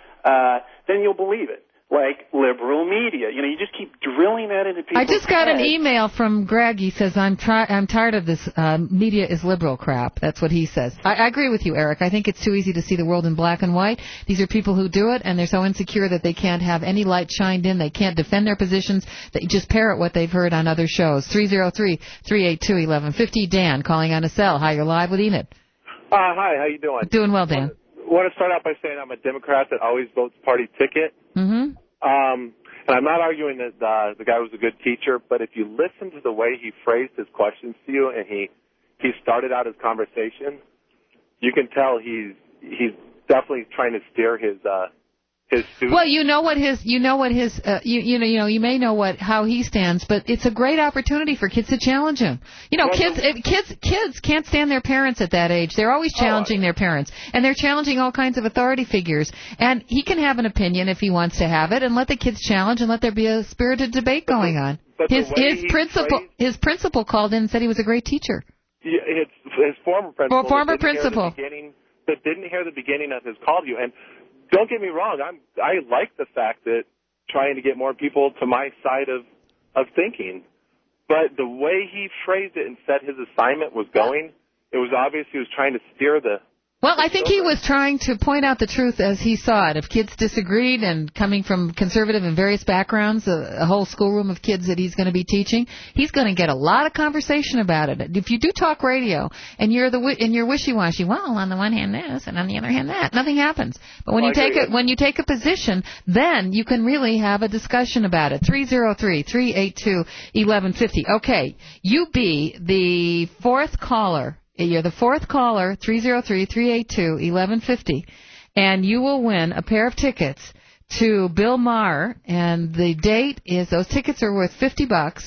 Speaker 15: uh, then you'll believe it. Like liberal media. You know, you just keep drilling that into people's
Speaker 14: I just got
Speaker 15: heads.
Speaker 14: an email from Greg. He says, I'm try- I'm tired of this uh, media is liberal crap. That's what he says. I-, I agree with you, Eric. I think it's too easy to see the world in black and white. These are people who do it, and they're so insecure that they can't have any light shined in. They can't defend their positions. They just parrot what they've heard on other shows. three oh three, three eight two, eleven fifty. Dan, calling on a cell. Hi, you're live with Enid.
Speaker 16: Uh, hi, how you doing?
Speaker 14: Doing well, Dan.
Speaker 16: I want to start out by saying I'm a Democrat that always votes party ticket.
Speaker 14: Mm-hmm.
Speaker 16: Um, and I'm not arguing that uh, the guy was a good teacher, but if you listen to the way he phrased his questions to you and he, he started out his conversation, you can tell he's he's definitely trying to steer his uh, his students.
Speaker 14: Well, you know what his, you know what his, uh, you you know, you know, you may know what how he stands, but it's a great opportunity for kids to challenge him. You know,
Speaker 16: Well,
Speaker 14: kids, if kids, kids can't stand their parents at that age. They're always challenging their parents, and they're challenging all kinds of authority figures. And he can have an opinion if he wants to have it, and let the kids challenge, and let there be a spirited debate going on.
Speaker 16: but the
Speaker 14: His
Speaker 16: way
Speaker 14: his
Speaker 16: he
Speaker 14: principal
Speaker 16: phrased-
Speaker 14: his principal called in and said he was a great teacher.
Speaker 16: Yeah, his, his former principal.
Speaker 14: Well, former
Speaker 16: that didn't hear the
Speaker 14: principal.
Speaker 16: beginning- That didn't hear the beginning of his call to you. And don't get me wrong, I'm I like the fact that trying to get more people to my side of of thinking, but the way he phrased it and said his assignment was going, it was obvious he was trying to steer the.
Speaker 14: Well, I think he was trying to point out the truth as he saw it. If kids disagreed, and coming from conservative and various backgrounds, a, a whole schoolroom of kids that he's going to be teaching, he's going to get a lot of conversation about it. If you do talk radio and you're the wi- and you're wishy-washy, well, on the one hand this and on the other hand that, nothing happens. But when
Speaker 16: Well,
Speaker 14: you
Speaker 16: I
Speaker 14: take
Speaker 16: agree.
Speaker 14: it, when you take a position, then you can really have a discussion about it. three oh three, three eight two, eleven fifty. Okay, you be the fourth caller. You're the fourth caller, three oh three, three eight two, eleven fifty, and you will win a pair of tickets to Bill Maher, and the date is, those tickets are worth fifty bucks.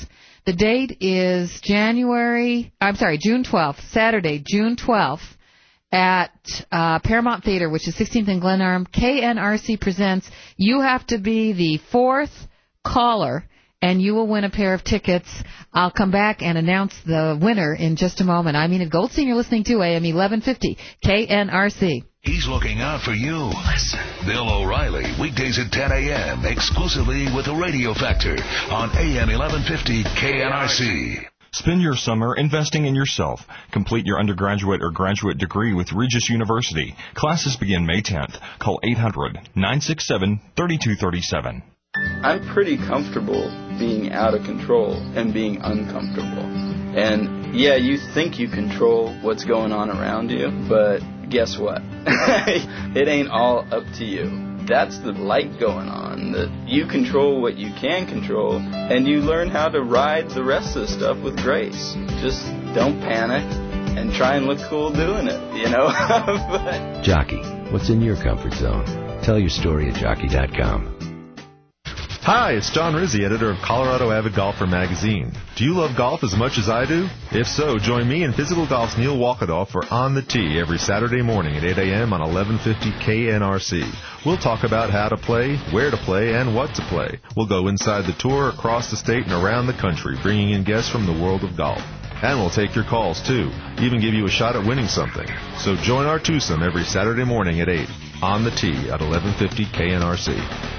Speaker 14: The date is January, I'm sorry, June twelfth, Saturday, June twelfth, at uh, Paramount Theater, which is sixteenth and Glenarm. K N R C presents You Have to Be the Fourth Caller, and you will win a pair of tickets. I'll come back and announce the winner in just a moment. I'm Enid Goldstein. You're listening to A M eleven fifty, K N R C.
Speaker 6: He's looking out for you. Listen. Bill O'Reilly, weekdays at ten a.m., exclusively with the Radio Factor on A M eleven fifty K N R C.
Speaker 4: Spend your summer investing in yourself. Complete your undergraduate or graduate degree with Regis University. Classes begin May tenth. Call eight hundred, nine six seven, three two three seven.
Speaker 17: I'm pretty comfortable being out of control and being uncomfortable. And yeah, you think you control what's going on around you, but guess what? It ain't all up to you. That's the light going on, that you control what you can control, and you learn how to ride the rest of the stuff with grace. Just don't panic and try and look cool doing it, you know? But
Speaker 18: Jockey, what's in your comfort zone? Tell your story at jockey dot com.
Speaker 19: Hi, it's John Rizzi, editor of Colorado Avid Golfer magazine. Do you love golf as much as I do? If so, join me and Physical Golf's Neil Walkadoff for On the Tee every Saturday morning at eight a.m. on eleven fifty K N R C. We'll talk about how to play, where to play, and what to play. We'll go inside the tour, across the state, and around the country, bringing in guests from the world of golf. And we'll take your calls, too. Even give you a shot at winning something. So join our twosome every Saturday morning at eight on the Tee at eleven fifty K N R C.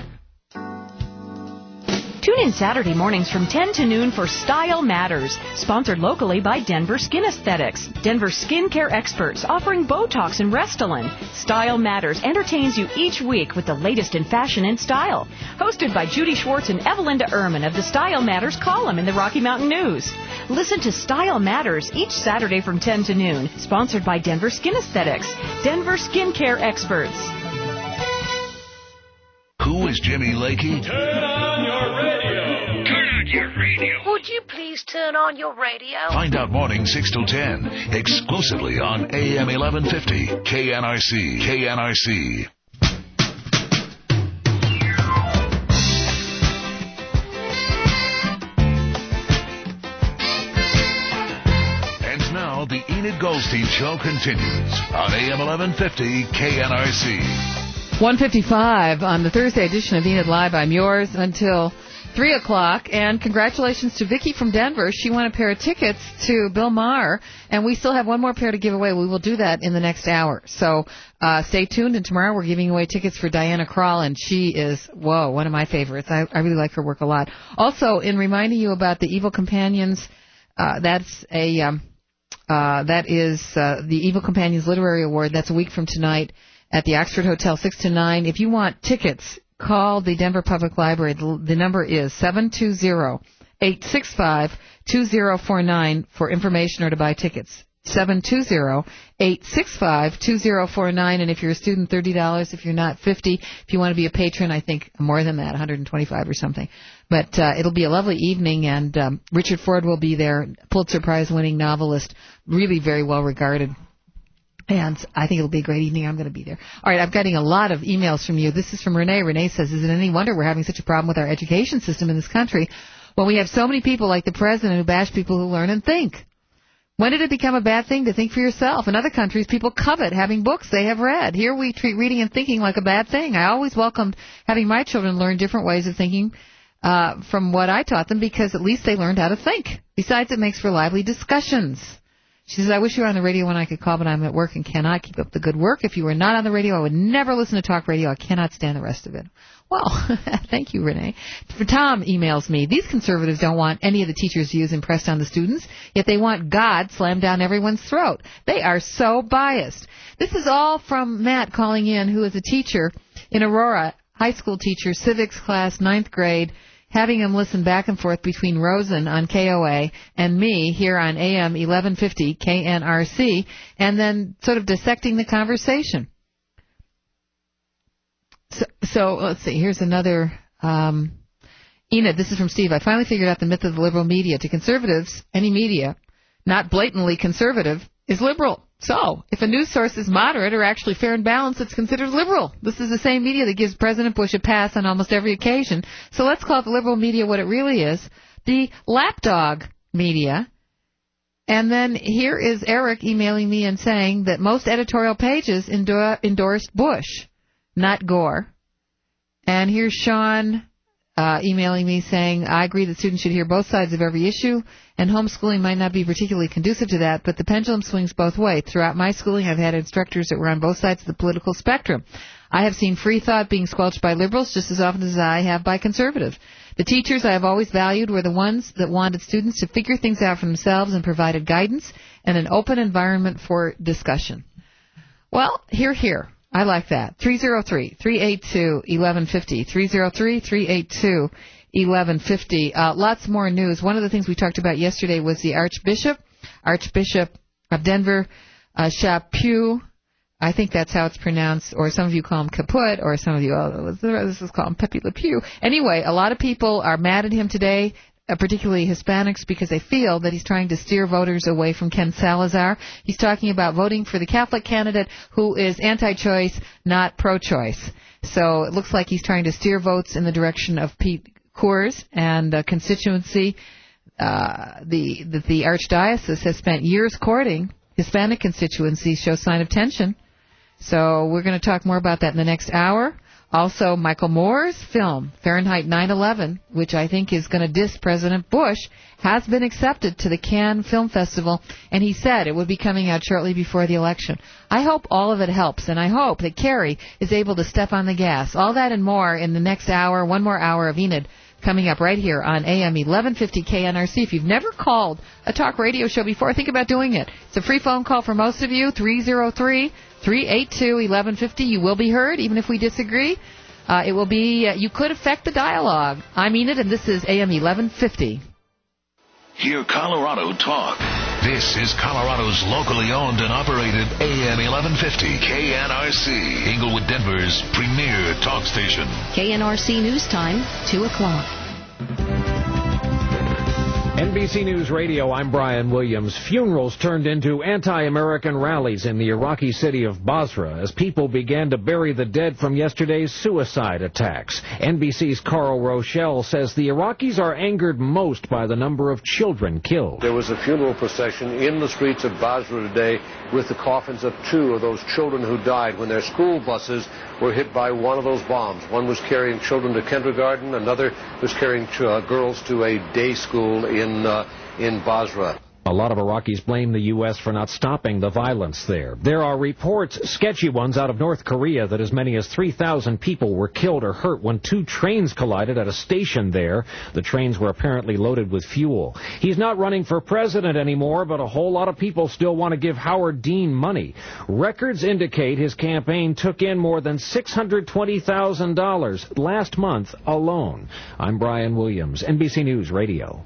Speaker 20: Tune in Saturday mornings from ten to noon for Style Matters, sponsored locally by Denver Skin Aesthetics. Denver skincare experts offering Botox and Restylane. Style Matters entertains you each week with the latest in fashion and style. Hosted by Judy Schwartz and Evelinda Ehrman of the Style Matters column in the Rocky Mountain News. Listen to Style Matters each Saturday from ten to noon, sponsored by Denver Skin Aesthetics. Denver skincare experts.
Speaker 6: Who is Jimmy Lakey?
Speaker 9: Turn on your radio. Turn on your radio. Would you please turn on your radio?
Speaker 6: Find out morning six till ten, exclusively on A M eleven fifty, K N R C, K N R C. And now the Enid Goldstein Show continues on A M eleven fifty, K N R C.
Speaker 14: one fifty-five on the Thursday edition of Enid Live. I'm yours until three o'clock. And congratulations to Vicki from Denver. She won a pair of tickets to Bill Maher, and we still have one more pair to give away. We will do that in the next hour. So uh, stay tuned, and tomorrow we're giving away tickets for Diana Krall, and she is, whoa, one of my favorites. I, I really like her work a lot. Also, in reminding you about the Evil Companions, uh, that's a um, uh, that is uh, the Evil Companions Literary Award. That's a week from tonight at the Oxford Hotel, six to nine. If you want tickets, call the Denver Public Library. The number is seven two zero, eight six five, two zero four nine for information or to buy tickets. seven two zero, eight six five, two zero four nine. And if you're a student, thirty dollars. If you're not, fifty dollars. If you want to be a patron, I think more than that, one hundred twenty-five dollars or something. But uh, it'll be a lovely evening, and um, Richard Ford will be there, Pulitzer Prize-winning novelist, really very well regarded. And I think it'll be a great evening. I'm going to be there. All right, I'm getting a lot of emails from you. This is from Renee. Renee says, is it any wonder we're having such a problem with our education system in this country when we have so many people like the president who bash people who learn and think? When did it become a bad thing to think for yourself? In other countries, people covet having books they have read. Here we treat reading and thinking like a bad thing. I always welcomed having my children learn different ways of thinking uh, from what I taught them, because at least they learned how to think. Besides, it makes for lively discussions. She says, I wish you were on the radio when I could call, but I'm at work and cannot keep up the good work. If you were not on the radio, I would never listen to talk radio. I cannot stand the rest of it. Well, thank you, Renee. Tom emails me, these conservatives don't want any of the teachers' views impressed on the students, yet they want God slammed down everyone's throat. They are so biased. This is all from Matt calling in, who is a teacher in Aurora, high school teacher, civics class, ninth grade, having him listen back and forth between Rosen on K O A and me here on A M eleven fifty K N R C, and then sort of dissecting the conversation. So, so let's see, here's another, um, Enid, this is from Steve. I finally figured out the myth of the liberal media. To conservatives, any media, not blatantly conservative, is liberal. So, if a news source is moderate or actually fair and balanced, it's considered liberal. This is the same media that gives President Bush a pass on almost every occasion. So let's call the liberal media what it really is, the lapdog media. And then here is Eric emailing me and saying that most editorial pages endor- endorsed Bush, not Gore. And here's Sean uh, emailing me saying, I agree that students should hear both sides of every issue, and homeschooling might not be particularly conducive to that, but the pendulum swings both ways. Throughout my schooling, I've had instructors that were on both sides of the political spectrum. I have seen free thought being squelched by liberals just as often as I have by conservatives. The teachers I have always valued were the ones that wanted students to figure things out for themselves and provided guidance and an open environment for discussion. Well, hear, hear. I like that. three oh three, three eight two, eleven fifty. three oh three, three eight two, eleven fifty. Uh, lots more news. One of the things we talked about yesterday was the Archbishop, Archbishop of Denver, uh, Chaput. I think that's how it's pronounced, or some of you call him Kaput, or some of you, oh, this is called him Pepe Le Pew. Anyway, a lot of people are mad at him today, uh, particularly Hispanics, because they feel that he's trying to steer voters away from Ken Salazar. He's talking about voting for the Catholic candidate who is anti-choice, not pro-choice. So it looks like he's trying to steer votes in the direction of Pete Coors and uh, constituency. Uh, the, the, the Archdiocese has spent years courting Hispanic constituencies, show sign of tension. So we're going to talk more about that in the next hour. Also, Michael Moore's film, Fahrenheit nine eleven, which I think is going to diss President Bush, has been accepted to the Cannes Film Festival, and he said it would be coming out shortly before the election. I hope all of it helps, and I hope that Kerry is able to step on the gas. All that and more in the next hour, one more hour of Enid, coming up right here on A M eleven fifty K N R C. If you've never called a talk radio show before, think about doing it. It's a free phone call for most of you, three oh three, three eight two, eleven fifty. You will be heard, even if we disagree. Uh, it will be, uh, you could affect the dialogue. I'm Enid, and this is A M eleven fifty.
Speaker 6: Hear Colorado talk. This is Colorado's locally owned and operated A M eleven fifty K N R C, Inglewood, Denver's premier talk station.
Speaker 20: K N R C News Time, two o'clock.
Speaker 1: N B C News Radio, I'm Brian Williams. Funerals turned into anti-American rallies in the Iraqi city of Basra as people began to bury the dead from yesterday's suicide attacks. N B C's Carl Rochelle says the Iraqis are angered most by the number of children killed.
Speaker 2: There was a funeral procession in the streets of Basra today with the coffins of two of those children who died when their school buses were hit by one of those bombs. One was carrying children to kindergarten, another was carrying uh, girls to a day school in uh, in Basra.
Speaker 1: A lot of Iraqis blame the U S for not stopping the violence there. There are reports, sketchy ones, out of North Korea that as many as three thousand people were killed or hurt when two trains collided at a station there. The trains were apparently loaded with fuel. He's not running for president anymore, but a whole lot of people still want to give Howard Dean money. Records indicate his campaign took in more than six hundred twenty thousand dollars last month alone. I'm Brian Williams, N B C News Radio.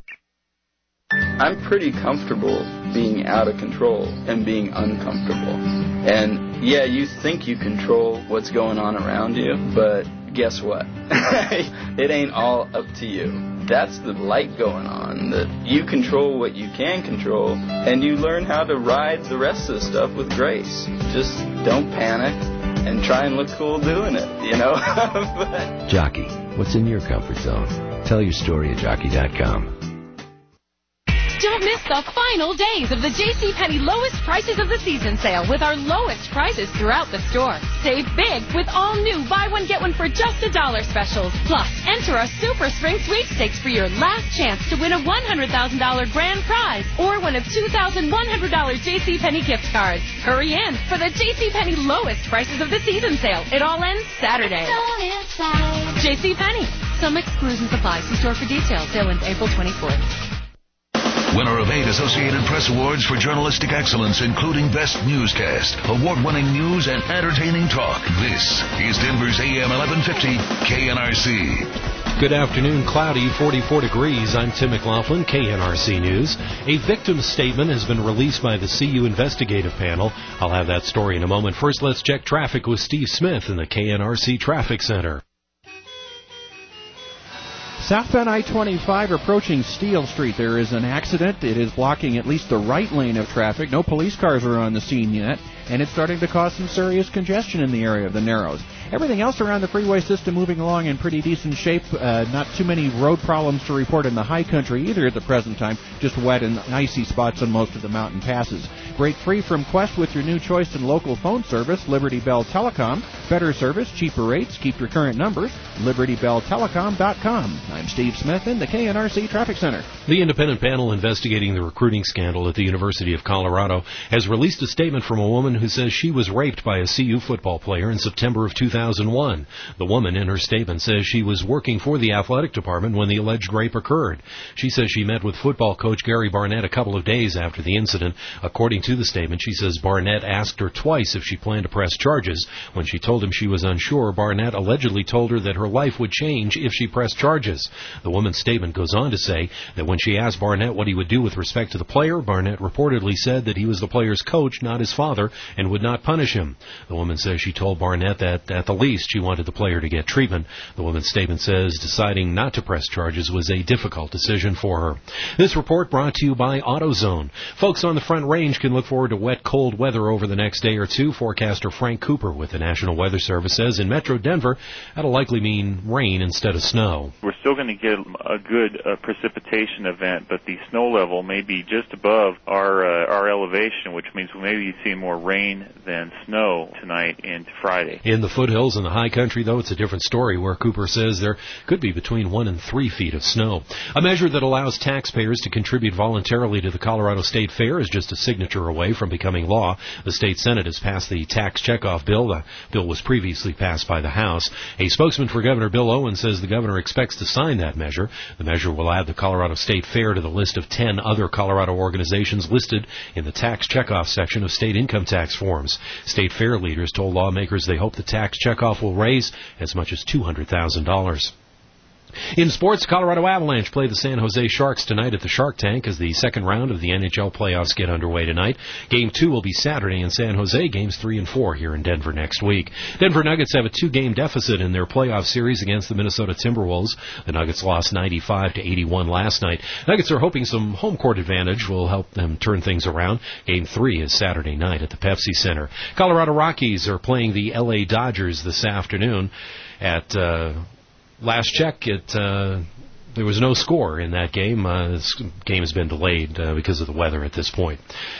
Speaker 17: I'm pretty comfortable being out of control and being uncomfortable. And yeah, you think you control what's going on around you, but guess what? It ain't all up to you. That's the light going on, that you control what you can control, and you learn how to ride the rest of the stuff with grace. Just don't panic and try and look cool doing it, you know? But
Speaker 18: Jockey, what's in your comfort zone? Tell your story at jockey dot com.
Speaker 20: Don't miss the final days of the JCPenney lowest prices of the season sale with our lowest prices throughout the store. Save big with all new buy one get one for just a dollar specials. Plus, enter a Super Spring Sweepstakes for your last chance to win a one hundred thousand dollars grand prize or one of two thousand one hundred dollars JCPenney gift cards. Hurry in for the JCPenney lowest prices of the season sale. It all ends Saturday. JCPenney. Some exclusions apply. See store for details. Sale ends April twenty-fourth.
Speaker 6: Winner of eight Associated Press Awards for journalistic excellence, including Best Newscast, award-winning news and entertaining talk. This is Denver's A M eleven fifty K N R C.
Speaker 7: Good afternoon. Cloudy, forty-four degrees. I'm Tim McLaughlin, K N R C News. A victim statement has been released by the C U Investigative Panel. I'll have that story in a moment. First, let's check traffic with Steve Smith in the K N R C Traffic Center.
Speaker 8: Southbound I twenty-five approaching Steel Street. There is an accident. It is blocking at least the right lane of traffic. No police cars are on the scene yet. and it's starting to cause some serious congestion in the area of the Narrows. Everything else around the freeway system moving along in pretty decent shape. Uh, not too many road problems to report in the high country either at the present time. Just wet and icy spots on most of the mountain passes. Break free from Quest with your new choice in local phone service, Liberty Bell Telecom. Better service, cheaper rates, keep your current numbers, liberty bell telecom dot com. I'm Steve Smith in the K N R C Traffic Center.
Speaker 7: The independent panel investigating the recruiting scandal at the University of Colorado has released a statement from a woman who says she was raped by a C U football player in September of two thousand one. The woman in her statement says she was working for the athletic department when the alleged rape occurred. She says she met with football coach Gary Barnett a couple of days after the incident. According to the statement, she says Barnett asked her twice if she planned to press charges. When she told him she was unsure, Barnett allegedly told her that her life would change if she pressed charges. The woman's statement goes on to say that when she asked Barnett what he would do with respect to the player, Barnett reportedly said that he was the player's coach, not his father, and would not punish him. The woman says she told Barnett that at the least she wanted the player to get treatment. The woman's statement says deciding not to press charges was a difficult decision for her. This report brought to you by AutoZone. Folks on the Front Range can look forward to wet, cold weather over the next day or two. Forecaster Frank Cooper with the National Weather Service says in Metro Denver, that'll likely mean rain instead of snow.
Speaker 3: We're still going to get a good uh, precipitation event, but the snow level may be just above our uh, our elevation, which means we may be seeing more rain than snow tonight and Friday.
Speaker 7: In the foothills and the high country, though, it's a different story, where Cooper says there could be between one and three feet of snow. A measure that allows taxpayers to contribute voluntarily to the Colorado State Fair is just a signature away from becoming law. The state Senate has passed the tax checkoff bill. The bill was previously passed by the House. A spokesman for Governor Bill Owen says the governor expects to sign that measure. The measure will add the Colorado State Fair to the list of ten other Colorado organizations listed in the tax checkoff section of state income tax forms. State Fair leaders told lawmakers they hope the tax checkoff will raise as much as two hundred thousand dollars. In sports, Colorado Avalanche play the San Jose Sharks tonight at the Shark Tank as the second round of the N H L playoffs get underway tonight. Game two will be Saturday in San Jose, games three and four here in Denver next week. Denver Nuggets have a two-game deficit in their playoff series against the Minnesota Timberwolves. The Nuggets lost ninety-five to eighty-one last night. Nuggets are hoping some home court advantage will help them turn things around. Game three is Saturday night at the Pepsi Center. Colorado Rockies are playing the L A Dodgers this afternoon at... Uh, Last check, it uh, there was no score in that game. Uh, this game has been delayed uh, because of the weather at this point.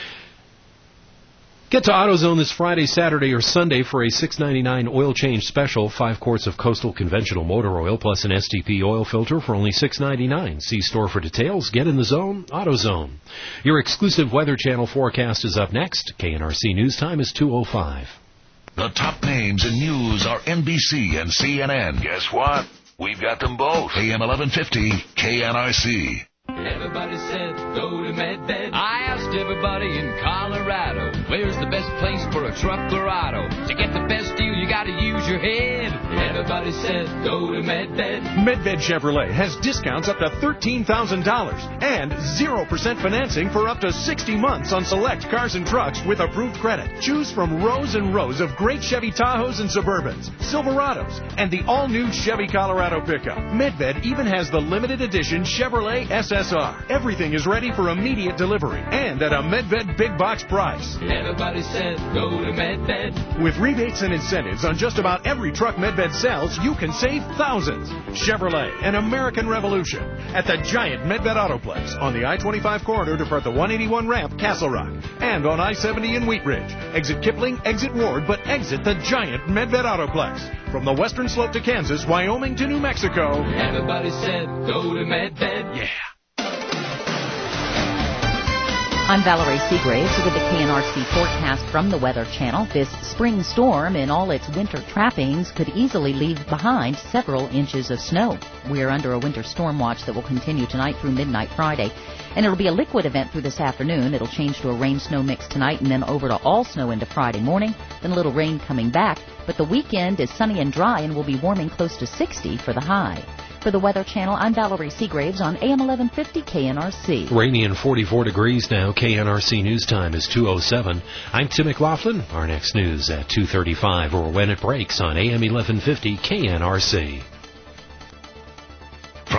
Speaker 7: Get to AutoZone this Friday, Saturday, or Sunday for a six ninety-nine oil change special. Five quarts of Coastal conventional motor oil plus an S T P oil filter for only six ninety-nine. See store for details. Get in the zone. AutoZone. Your exclusive Weather Channel forecast is up next. K N R C News Time is two oh five.
Speaker 6: The top names in news are N B C and C N N. Guess what? We've got them both. A M eleven fifty, K N R C.
Speaker 13: Everybody said go to MedVed. I asked everybody in Colorado, where's the best place for a truck or auto? To get the best deal, you gotta use your head. Everybody said go to MedVed.
Speaker 5: MedVed Chevrolet has discounts up to thirteen thousand dollars and zero percent financing for up to sixty months on select cars and trucks with approved credit. Choose from rows and rows of great Chevy Tahoes and Suburbans, Silverados, and the all-new Chevy Colorado pickup. MedVed even has the limited edition Chevrolet S S R. Everything is ready for immediate delivery and at a MedVed big box price.
Speaker 13: Everybody said go to MedVed.
Speaker 5: With rebates and incentives on just about every truck MedVed sells, you can save thousands. Chevrolet, an American revolution. At the giant MedVed Autoplex on the I twenty-five corridor to part the one eighty-one ramp, Castle Rock. And on I seventy in Wheat Ridge. Exit Kipling, exit Ward, but exit the giant MedVed Autoplex. From the western slope to Kansas, Wyoming to New Mexico.
Speaker 13: Everybody said go to MedVed.
Speaker 5: Yeah.
Speaker 21: I'm Valerie Seagraves with the K N R C forecast from the Weather Channel. This spring storm in all its winter trappings could easily leave behind several inches of snow. We're under a winter storm watch that will continue tonight through midnight Friday. And it'll be a liquid event through this afternoon. It'll change to a rain-snow mix tonight and then over to all snow into Friday morning, then a little rain coming back. But the weekend is sunny and dry and will be warming close to sixty for the high. For the Weather Channel, I'm Valerie Seagraves on A M eleven fifty K N R C.
Speaker 7: Rainy and forty-four degrees now. K N R C News Time is two oh seven. I'm Tim McLaughlin. Our next news at two thirty-five or when it breaks on A M eleven fifty K N R C.
Speaker 6: From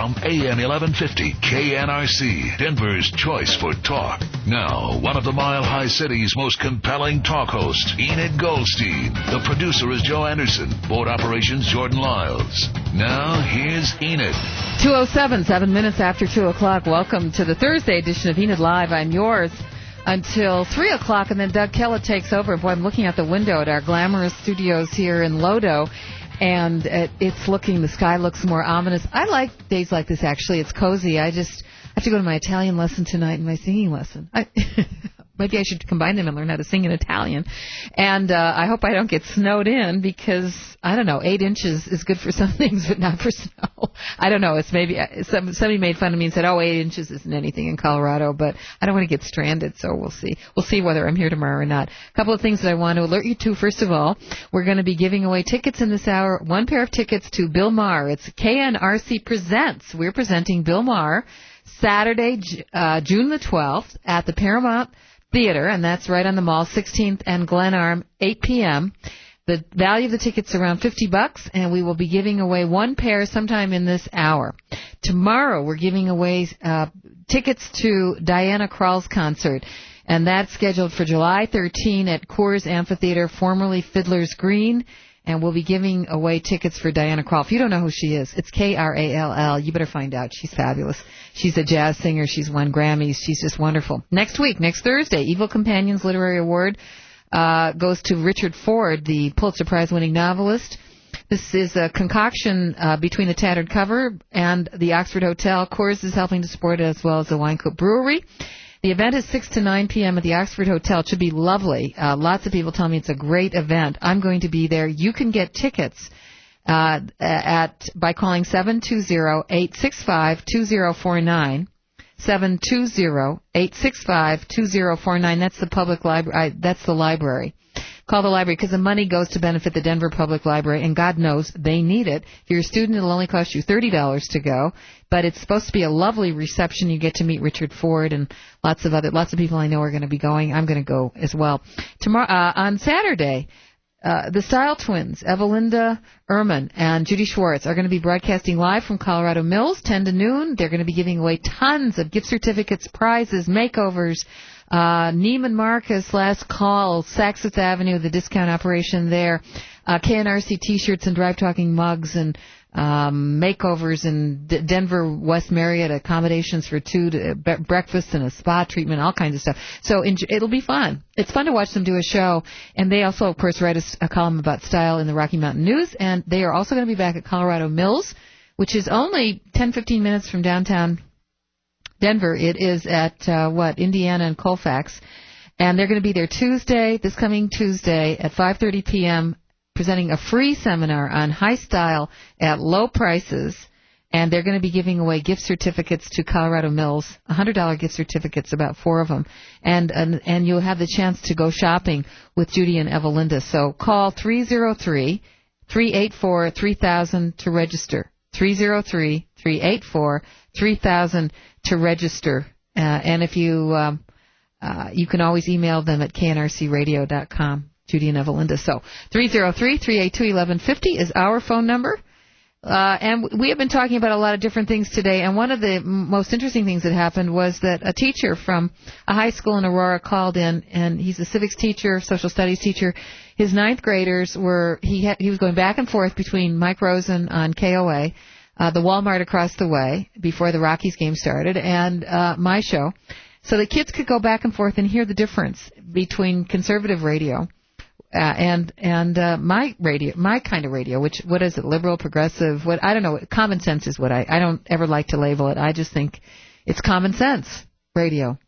Speaker 6: from A M eleven fifty K N R C, Denver's choice for talk. Now, one of the Mile High City's most compelling talk hosts, Enid Goldstein. The producer is Joe Anderson. Board operations, Jordan Lyles. Now, here's Enid.
Speaker 14: two oh seven, seven minutes after two o'clock. Welcome to the Thursday edition of Enid Live. I'm yours until three o'clock, and then Doug Kellett takes over. Boy, I'm looking out the window at our glamorous studios here in Lodo, and it, it's looking, the sky looks more ominous. I like days like this, actually. It's cozy. I just have to go to my Italian lesson tonight and my singing lesson. I, maybe I should combine them and learn how to sing in Italian. And uh, I hope I don't get snowed in because, I don't know, eight inches is good for some things, but not for snow. I don't know. It's maybe some, somebody made fun of me and said, oh, eight inches isn't anything in Colorado, but I don't want to get stranded, so we'll see. We'll see whether I'm here tomorrow or not. A couple of things that I want to alert you to. First of all, we're going to be giving away tickets in this hour, one pair of tickets to Bill Maher. It's K N R C Presents. We're presenting Bill Maher Saturday, uh, June the twelfth at the Paramount Theater, and that's right on the Mall, sixteenth and Glenarm, eight p.m. The value of the tickets is around fifty bucks, and we will be giving away one pair sometime in this hour. Tomorrow, we're giving away uh, tickets to Diana Krall's concert, and that's scheduled for July thirteenth at Coors Amphitheater, formerly Fiddler's Green, and we'll be giving away tickets for Diana Krall. If you don't know who she is, it's K R A L L. You better find out. She's fabulous. She's a jazz singer. She's won Grammys. She's just wonderful. Next week, next Thursday, Evil Companions Literary Award uh, goes to Richard Ford, the Pulitzer Prize-winning novelist. This is a concoction uh, between the Tattered Cover and the Oxford Hotel. Coors is helping to support it, as well as the Wine Coop Brewery. The event is six to nine p.m. at the Oxford Hotel. It should be lovely. Uh, lots of people tell me it's a great event. I'm going to be there. You can get tickets uh, at by calling seven two zero, eight six five, two zero four nine. seven two zero, eight six five, two zero four nine. That's the public library. That's the library. Call the library because the money goes to benefit the Denver Public Library, and God knows they need it. If you're a student, it'll only cost you thirty dollars to go, but it's supposed to be a lovely reception. You get to meet Richard Ford and lots of other, lots of people I know are going to be going. I'm going to go as well. Tomorrow, uh, on Saturday, uh, the Style Twins, Evelinda Ehrman and Judy Schwartz, are going to be broadcasting live from Colorado Mills, ten to noon. They're going to be giving away tons of gift certificates, prizes, makeovers. Uh, Neiman Marcus, Last Call, Saks Avenue, the discount operation there, uh, K N R C T-shirts and Drive Talking mugs and um, makeovers and D- Denver West Marriott accommodations for two, to, uh, be- breakfast and a spa treatment, all kinds of stuff. So in, it'll be fun. It's fun to watch them do a show. And they also, of course, write a, a column about style in the Rocky Mountain News. And they are also going to be back at Colorado Mills, which is only ten, fifteen minutes from downtown Denver. It is at, uh, what, Indiana and Colfax. And they're going to be there Tuesday, this coming Tuesday at five thirty p.m., presenting a free seminar on high style at low prices. And they're going to be giving away gift certificates to Colorado Mills, one hundred dollars gift certificates, about four of them. And, and, and you'll have the chance to go shopping with Judy and Evelinda. So call three oh three, three eight four, three thousand to register. three oh three, three eight four, three thousand to register. Uh, and if you, um, uh, you can always email them at k n r c radio dot com, Judy and Evelinda. So three oh three, three eight two, eleven fifty is our phone number. Uh, and we have been talking about a lot of different things today. And one of the most interesting things that happened was that a teacher from a high school in Aurora called in, and he's a civics teacher, social studies teacher. His ninth graders were, he had, he was going back and forth between Mike Rosen on K O A, Uh, the Walmart across the way before the Rockies game started, and uh, my show. So the kids could go back and forth and hear the difference between conservative radio uh, and and uh, my radio, my kind of radio, which, what is it, liberal, progressive, what, I don't know, common sense is what I, I don't ever like to label it. I just think it's common sense radio.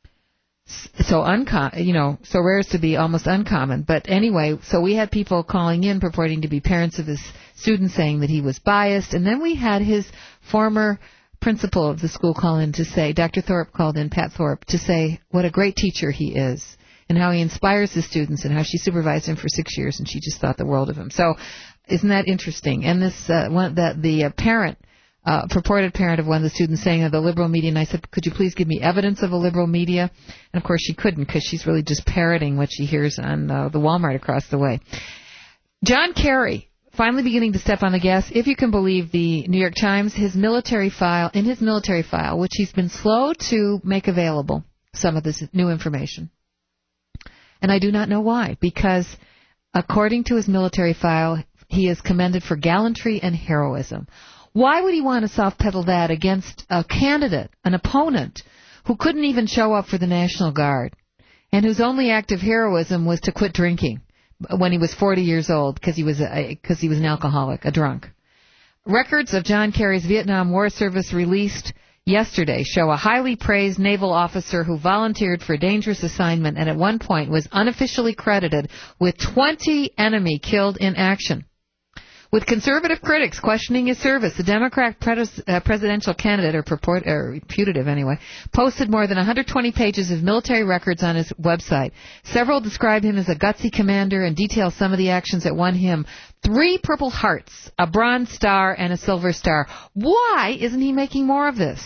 Speaker 14: So uncommon, you know, so rare as to be almost uncommon. But anyway, so we had people calling in purporting to be parents of his students saying that he was biased. And then we had his former principal of the school call in to say, Doctor Thorpe called in, Pat Thorpe, to say what a great teacher he is and how he inspires his students and how she supervised him for six years and she just thought the world of him. So isn't that interesting? And this, uh, one, that the uh, parent, Uh, purported parent of one of the students saying of the liberal media, and I said, could you please give me evidence of a liberal media? And of course she couldn't because she's really just parroting what she hears on uh, the Walmart across the way. John Kerry, finally beginning to step on the gas. If you can believe the New York Times, his military file, in his military file, which he's been slow to make available, some of this new information. And I do not know why, because according to his military file, he is commended for gallantry and heroism. Why would he want to soft pedal that against a candidate, an opponent, who couldn't even show up for the National Guard, and whose only act of heroism was to quit drinking when he was forty years old because he was a, cause he was an alcoholic, a drunk? Records of John Kerry's Vietnam War service released yesterday show a highly praised naval officer who volunteered for a dangerous assignment and at one point was unofficially credited with twenty enemy killed in action. With conservative critics questioning his service, the Democrat pres- uh, presidential candidate, or, purport, or putative anyway, posted more than one hundred twenty pages of military records on his website. Several describe him as a gutsy commander and detail some of the actions that won him three Purple Hearts, a Bronze Star, and a Silver Star. Why isn't he making more of this?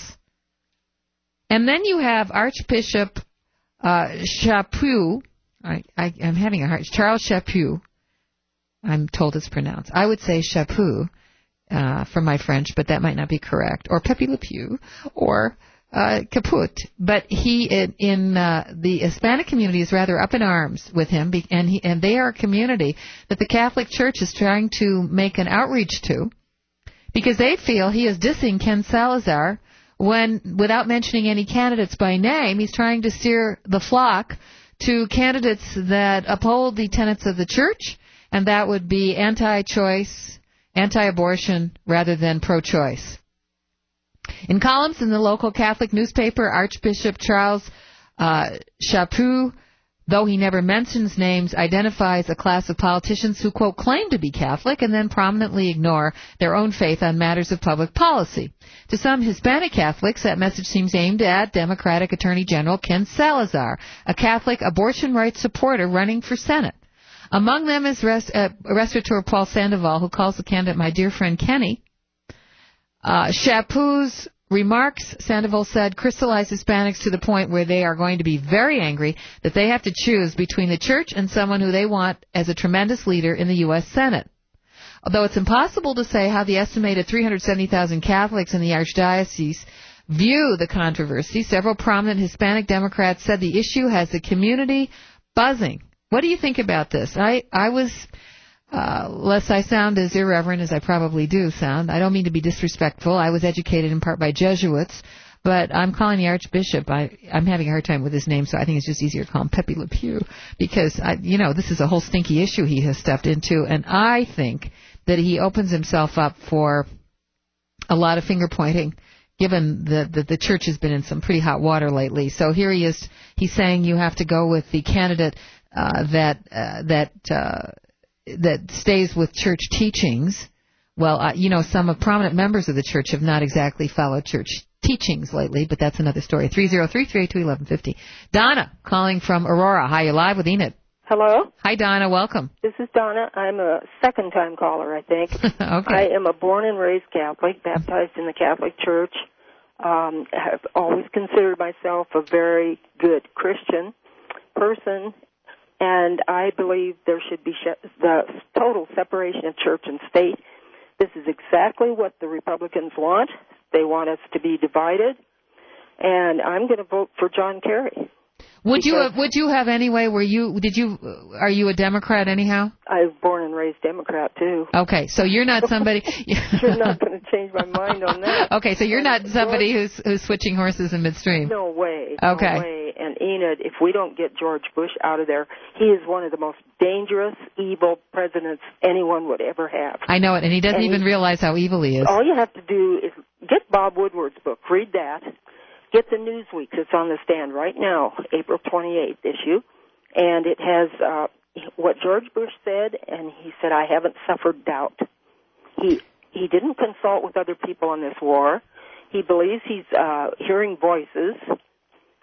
Speaker 14: And then you have Archbishop uh, Chaput, I, I, I'm having a hard, Charles Chaput, I'm told it's pronounced. I would say Chaput uh, from my French, but that might not be correct. Or Pepe Le Pew, or uh, Caput. But he, in, in uh, the Hispanic community, is rather up in arms with him, be, and, he, and they are a community that the Catholic Church is trying to make an outreach to, because they feel he is dissing Ken Salazar when, without mentioning any candidates by name, he's trying to steer the flock to candidates that uphold the tenets of the Church, and that would be anti-choice, anti-abortion, rather than pro-choice. In columns in the local Catholic newspaper, Archbishop Charles uh, Chaput, though he never mentions names, identifies a class of politicians who, quote, claim to be Catholic and then prominently ignore their own faith on matters of public policy. To some Hispanic Catholics, that message seems aimed at Democratic Attorney General Ken Salazar, a Catholic abortion rights supporter running for Senate. Among them is rest, uh, Restaurateur Paul Sandoval, who calls the candidate my dear friend Kenny. Uh, Chaput's remarks, Sandoval said, crystallize Hispanics to the point where they are going to be very angry that they have to choose between the Church and someone who they want as a tremendous leader in the U S Senate. Although it's impossible to say how the estimated three hundred seventy thousand Catholics in the Archdiocese view the controversy, several prominent Hispanic Democrats said the issue has the community buzzing. What do you think about this? I, I was, uh, lest I sound as irreverent as I probably do sound, I don't mean to be disrespectful. I was educated in part by Jesuits, but I'm calling the Archbishop. I, I'm having a hard time with his name, so I think it's just easier to call him Pepe Le Pew, because, I, you know, this is a whole stinky issue he has stepped into, and I think that he opens himself up for a lot of finger-pointing, given that the, the Church has been in some pretty hot water lately. So here he is, he's saying you have to go with the candidate Uh, that uh, that uh, that stays with Church teachings. Well, uh, you know, some of prominent members of the Church have not exactly followed Church teachings lately, but that's another story. three oh three, three eight two, one one five oh. Donna, calling from Aurora. Hi, you're live with Enid.
Speaker 10: Hello?
Speaker 14: Hi, Donna. Welcome.
Speaker 10: This is Donna. I'm a second-time caller, I think.
Speaker 14: Okay.
Speaker 10: I am a born and raised Catholic, baptized in the Catholic Church. Um, have always considered myself a very good Christian person. And I believe there should be sh- the total separation of church and state. This is exactly what the Republicans want. They want us to be divided. And I'm going to vote for John Kerry.
Speaker 14: Would you have, would you have anyway? Were you did you are you a Democrat anyhow?
Speaker 10: I was born and raised Democrat too.
Speaker 14: Okay, so you're not somebody.
Speaker 10: You're not going to change my mind on that.
Speaker 14: Okay, so you're not somebody who's who's switching horses in midstream.
Speaker 10: No way.
Speaker 14: Okay.
Speaker 10: No way. And Enid, if we don't get George Bush out of there, he is one of the most dangerous, evil presidents anyone would ever have.
Speaker 14: I know it, and he doesn't
Speaker 10: and
Speaker 14: even
Speaker 10: he,
Speaker 14: realize how evil he is.
Speaker 10: All you have to do is get Bob Woodward's book, read that. Get the Newsweek. It's on the stand right now, April twenty-eighth issue, and it has uh, what George Bush said, and he said, I haven't suffered doubt. He he didn't consult with other people on this war. He believes he's uh, hearing voices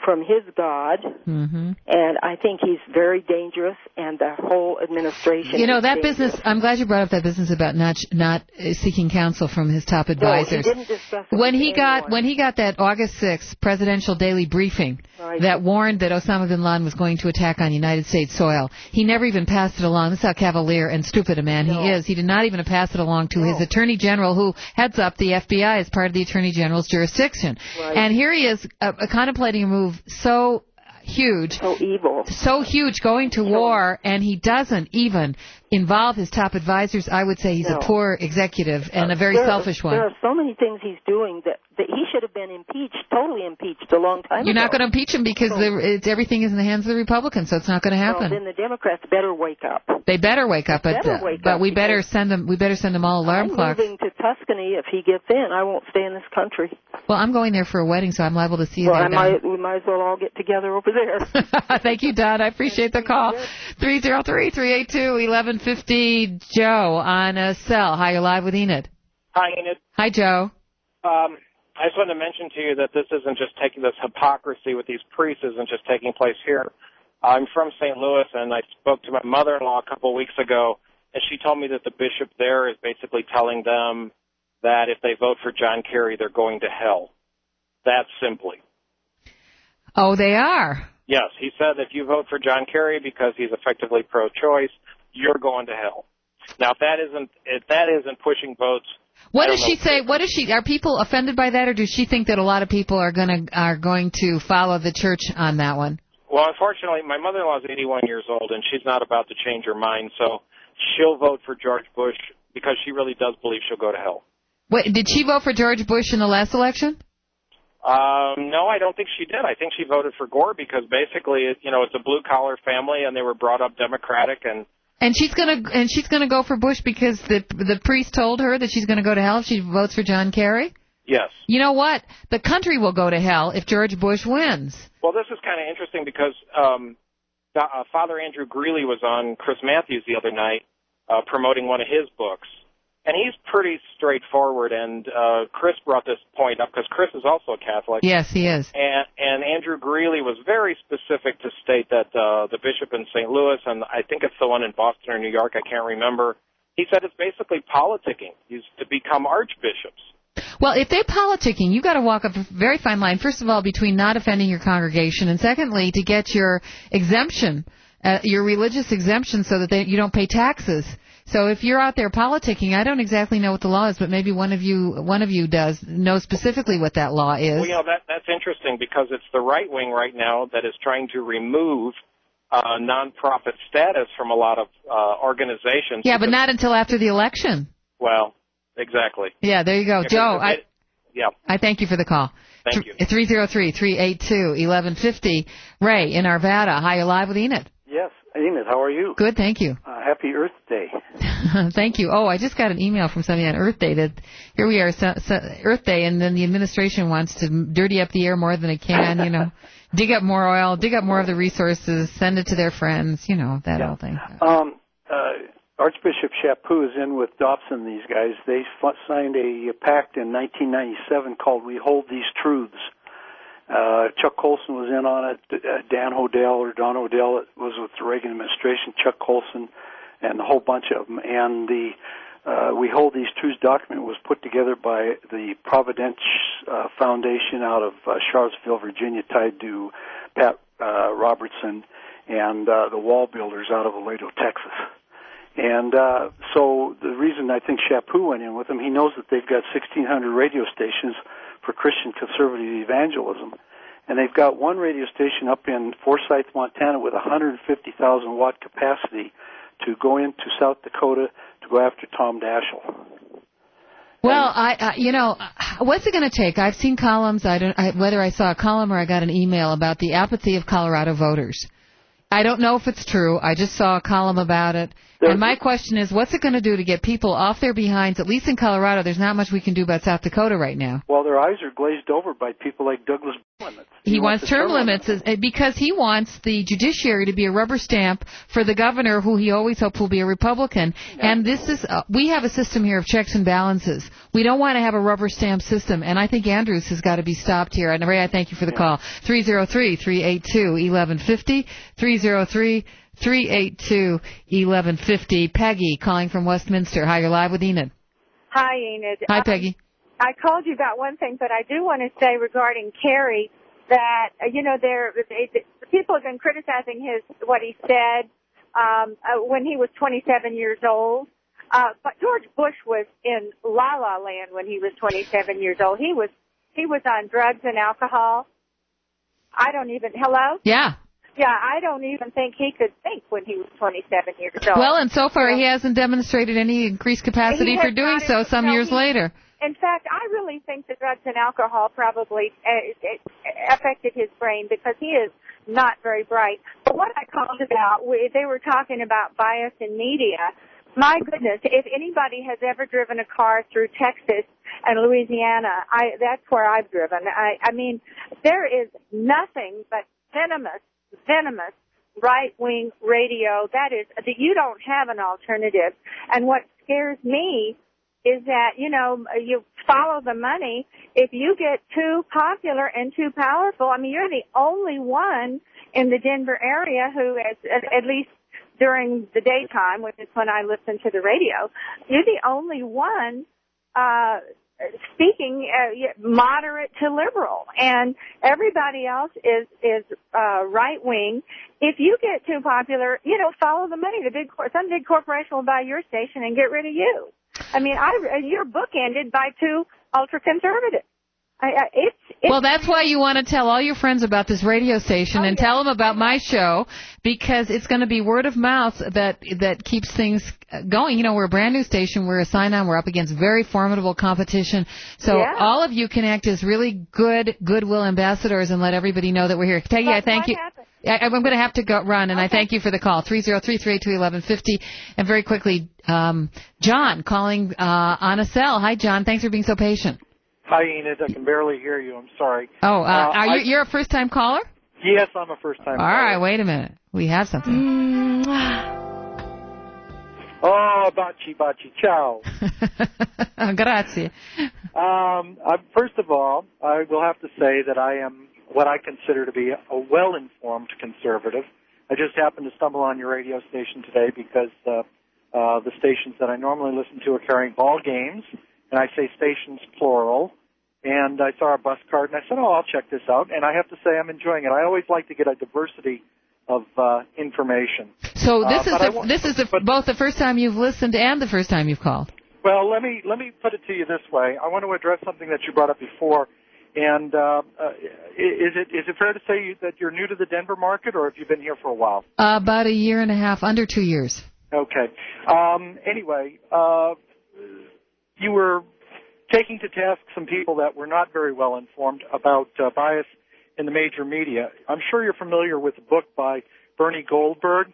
Speaker 10: from his God,
Speaker 14: Mm-hmm.
Speaker 10: and I think he's very dangerous, and the whole administration.
Speaker 14: You know,
Speaker 10: is
Speaker 14: that
Speaker 10: dangerous.
Speaker 14: business, I'm glad you brought up that business about not not uh, seeking counsel from his top advisors.
Speaker 10: No, he didn't discuss it
Speaker 14: when
Speaker 10: with
Speaker 14: he got
Speaker 10: anyone.
Speaker 14: when he got that August sixth presidential daily briefing
Speaker 10: Right.
Speaker 14: that warned that Osama bin Laden was going to attack on United States soil, he never even passed it along. This is how cavalier and stupid a man
Speaker 10: No.
Speaker 14: he is. He did not even pass it along to his attorney general, who heads up the F B I as part of the attorney general's jurisdiction.
Speaker 10: Right.
Speaker 14: And here he is uh, contemplating a move so huge,
Speaker 10: so evil,
Speaker 14: so huge, going to war, and he doesn't even involve his top advisors. I would say he's
Speaker 10: No.
Speaker 14: a poor executive and a very
Speaker 10: There are-
Speaker 14: selfish one.
Speaker 10: There are so many things he's doing that, that he should have been impeached, totally impeached, a long time
Speaker 14: You're
Speaker 10: ago.
Speaker 14: not going to impeach him because the, it's, everything is in the hands of the Republicans, so it's not going to
Speaker 10: Well,
Speaker 14: happen.
Speaker 10: then the Democrats better wake up.
Speaker 14: They better wake up, but
Speaker 10: better
Speaker 14: uh,
Speaker 10: wake
Speaker 14: but
Speaker 10: up
Speaker 14: we better
Speaker 10: because
Speaker 14: send them. We better send them all alarm
Speaker 10: I'm
Speaker 14: clocks.
Speaker 10: moving to Tuscany. If he gets in, I won't stay in this country.
Speaker 14: Well, I'm going there for a wedding, so I'm liable to see you
Speaker 10: Well,
Speaker 14: there.
Speaker 10: I
Speaker 14: Don.
Speaker 10: might, we might as well all get together over there.
Speaker 14: Thank you, Don. I appreciate the call. three oh three, three eight two, eleven fifty. Joe on a cell. Hi, you're live with Enid.
Speaker 11: Hi, Enid.
Speaker 14: Hi, Joe.
Speaker 11: Um, I just wanted to mention to you that this isn't just taking this hypocrisy with these priests isn't just taking place here. I'm from Saint Louis, and I spoke to my mother-in-law a couple of weeks ago, and she told me that the bishop there is basically telling them that if they vote for John Kerry, they're going to hell. That simply.
Speaker 14: Oh, they are.
Speaker 11: Yes, he said if you vote for John Kerry because he's effectively pro-choice, you're going to hell. Now, if that isn't if that isn't pushing votes.
Speaker 14: What
Speaker 11: I don't
Speaker 14: does she
Speaker 11: know.
Speaker 14: say? What does she? Are people offended by that, or does she think that a lot of people are going to are going to follow the church on that one?
Speaker 11: Well, unfortunately, my mother-in-law is eighty-one years old, and she's not about to change her mind, so she'll vote for George Bush because she really does believe she'll go to hell.
Speaker 14: Wait, did she vote for George Bush in the last election?
Speaker 11: Um, no, I don't think she did. I think she voted for Gore because basically, it, you know, it's a blue-collar family, and they were brought up Democratic, and
Speaker 14: And she's gonna and she's gonna go for Bush because the the priest told her that she's gonna go to hell if she votes for John Kerry.
Speaker 11: yes.
Speaker 14: You know what? The country will go to hell if George Bush wins.
Speaker 11: Well, this is kind of interesting because um, uh, Father Andrew Greeley was on Chris Matthews the other night uh, promoting one of his books. And he's pretty straightforward, and uh, Chris brought this point up because Chris is also a Catholic.
Speaker 14: Yes, he is.
Speaker 11: And, and Andrew Greeley was very specific to state that uh, the bishop in Saint Louis, and I think it's the one in Boston or New York, I can't remember, he said it's basically politicking. He's to become archbishops.
Speaker 14: Well, if they're politicking, you've got to walk a very fine line, first of all, between not offending your congregation, and secondly, to get your exemption, uh, your religious exemption so that they, you don't pay taxes. So if you're out there politicking, I don't exactly know what the law is, but maybe one of you one of you does know specifically what that law is.
Speaker 11: Well, you know, that, that's interesting because it's the right wing right now that is trying to remove uh, nonprofit status from a lot of uh, organizations.
Speaker 14: Yeah, but
Speaker 11: because-
Speaker 14: not until after the election.
Speaker 11: Well, exactly.
Speaker 14: Yeah, there you go.
Speaker 11: Yeah,
Speaker 14: Joe,
Speaker 11: because
Speaker 14: I,
Speaker 11: it- yeah.
Speaker 14: I thank you for the call.
Speaker 11: Thank you.
Speaker 14: three oh three, three eight two, eleven fifty. Ray in Arvada. Hi, you're live with Enid.
Speaker 22: Yes, Enid, how are you?
Speaker 14: Good, thank you.
Speaker 22: Uh, happy Earth Day.
Speaker 14: Thank you. Oh, I just got an email from somebody on Earth Day that here we are, so, so, Earth Day, and then the administration wants to dirty up the air more than it can, you know, dig up more oil, dig up more of the resources, send it to their friends, you know, that
Speaker 22: Yeah.
Speaker 14: whole thing.
Speaker 22: Um, uh, Archbishop Chaput is in with Dobson, these guys. They f- signed a pact in nineteen ninety-seven called We Hold These Truths. Uh, Chuck Colson was in on it. Uh, Dan Hodel or Don Hodel was with the Reagan administration. Chuck Colson and a whole bunch of them. And the uh, We Hold These Truths document was put together by the Providence uh, Foundation out of uh, Charlottesville, Virginia, tied to Pat uh, Robertson, and uh, the Wall Builders out of Aledo, Texas. And uh, so the reason I think Chaput went in with them, he knows that they've got sixteen hundred radio stations for Christian conservative evangelism. And they've got one radio station up in Forsyth, Montana with one hundred fifty thousand watt capacity to go into South Dakota to go after Tom Daschle.
Speaker 14: Well, I, I you know, what's it going to take? I've seen columns, I don't, I, whether I saw a column or I got an email about the apathy of Colorado voters. I don't know if it's true. I just saw a column about it. And my question is, what's it going to do to get people off their behinds? At least in Colorado, there's not much we can do about South Dakota right now.
Speaker 22: Well, their eyes are glazed over by people like Douglas limits.
Speaker 14: He,
Speaker 22: He
Speaker 14: wants,
Speaker 22: wants a
Speaker 14: term
Speaker 22: term
Speaker 14: limits
Speaker 22: limit.
Speaker 14: uh, because he wants the judiciary to be a rubber stamp for the governor, who he always hoped will be a Republican. And this is uh, we have a system here of checks and balances. We don't want to have a rubber stamp system, and I think Andrews has got to be stopped here. And Ray, I thank you for the call. three oh three, three eight two, eleven fifty, three oh three, three eight two, eleven fifty. Peggy calling from Westminster. Hi, you're live with Enid.
Speaker 12: Hi, Enid.
Speaker 14: Hi,
Speaker 12: Um,
Speaker 14: Peggy.
Speaker 12: I called you about one thing, but I do want to say regarding Kerry that, uh, you know, there they, they, people have been criticizing his what he said um, uh, when he was twenty-seven years old. Uh, but George Bush was in La La Land when he was twenty-seven years old. He was he was on drugs and alcohol. I don't even hello.
Speaker 14: Yeah.
Speaker 12: Yeah, I don't even think he could think when he was twenty-seven years old.
Speaker 14: Well, and so far he hasn't demonstrated any increased capacity
Speaker 12: He
Speaker 14: for
Speaker 12: has
Speaker 14: doing
Speaker 12: not,
Speaker 14: so some
Speaker 12: no,
Speaker 14: years
Speaker 12: he-
Speaker 14: later.
Speaker 12: In fact, I really think the drugs and alcohol probably uh, affected his brain because he is not very bright. But what I called about, we, they were talking about bias in media. My goodness, if anybody has ever driven a car through Texas and Louisiana, I, that's where I've driven. I, I mean, there is nothing but venomous, venomous right-wing radio. That is, that you don't have an alternative. And what scares me is that, you know, you follow the money. If you get too popular and too powerful, I mean, you're the only one in the Denver area who, has, at least during the daytime, which is when I listen to the radio, you're the only one uh speaking uh, moderate to liberal, and everybody else is is uh right wing. If you get too popular, you know, follow the money. The big cor- some big corporation will buy your station and get rid of you. I mean, I your book ended by two ultra conservatives. I, I, it's, it's
Speaker 14: Well, that's why you want to tell all your friends about this radio station
Speaker 12: Oh,
Speaker 14: and
Speaker 12: yeah.
Speaker 14: tell them about my show, because it's going to be word of mouth that that keeps things going. You know, we're a brand new station. We're a sign-on. We're up against very formidable competition. So
Speaker 12: Yeah.
Speaker 14: all of you can act as really good goodwill ambassadors and let everybody know that we're here. Peggy, I
Speaker 12: But
Speaker 14: thank
Speaker 12: what
Speaker 14: you.
Speaker 12: happened?
Speaker 14: I, I'm going to have to go run, and I thank you for the call. three oh three, three eight two, eleven fifty. And very quickly, um, John calling uh, on a cell. Hi, John. Thanks for being so patient.
Speaker 22: Hi, Enid. I can barely hear you. I'm sorry.
Speaker 14: Oh, uh, are
Speaker 22: I-
Speaker 14: you, you're a first-time caller?
Speaker 22: Yes, I'm a first-time
Speaker 14: All right, wait a minute. We have something.
Speaker 22: Oh, baci, baci, ciao.
Speaker 14: Grazie.
Speaker 22: Um, I, first of all, I will have to say that I am what I consider to be a well-informed conservative. I just happened to stumble on your radio station today because uh, uh, the stations that I normally listen to are carrying ball games, and I say stations plural. And I saw a bus card, and I said, oh, I'll check this out. And I have to say I'm enjoying it. I always like to get a diversity of uh, information.
Speaker 14: So this
Speaker 22: Uh,
Speaker 14: is
Speaker 22: but I
Speaker 14: the,
Speaker 22: wa-
Speaker 14: this is the, both the first time you've listened and the first time you've called.
Speaker 22: Well, let me let me put it to you this way. I want to address something that you brought up before. And uh, uh, is it is it fair to say you, that you're new to the Denver market, or have you been here for a while?
Speaker 14: Uh, about a year and a half, under two years.
Speaker 22: Okay. Um, anyway, uh, you were taking to task some people that were not very well informed about uh, bias in the major media. I'm sure you're familiar with the book by Bernie Goldberg.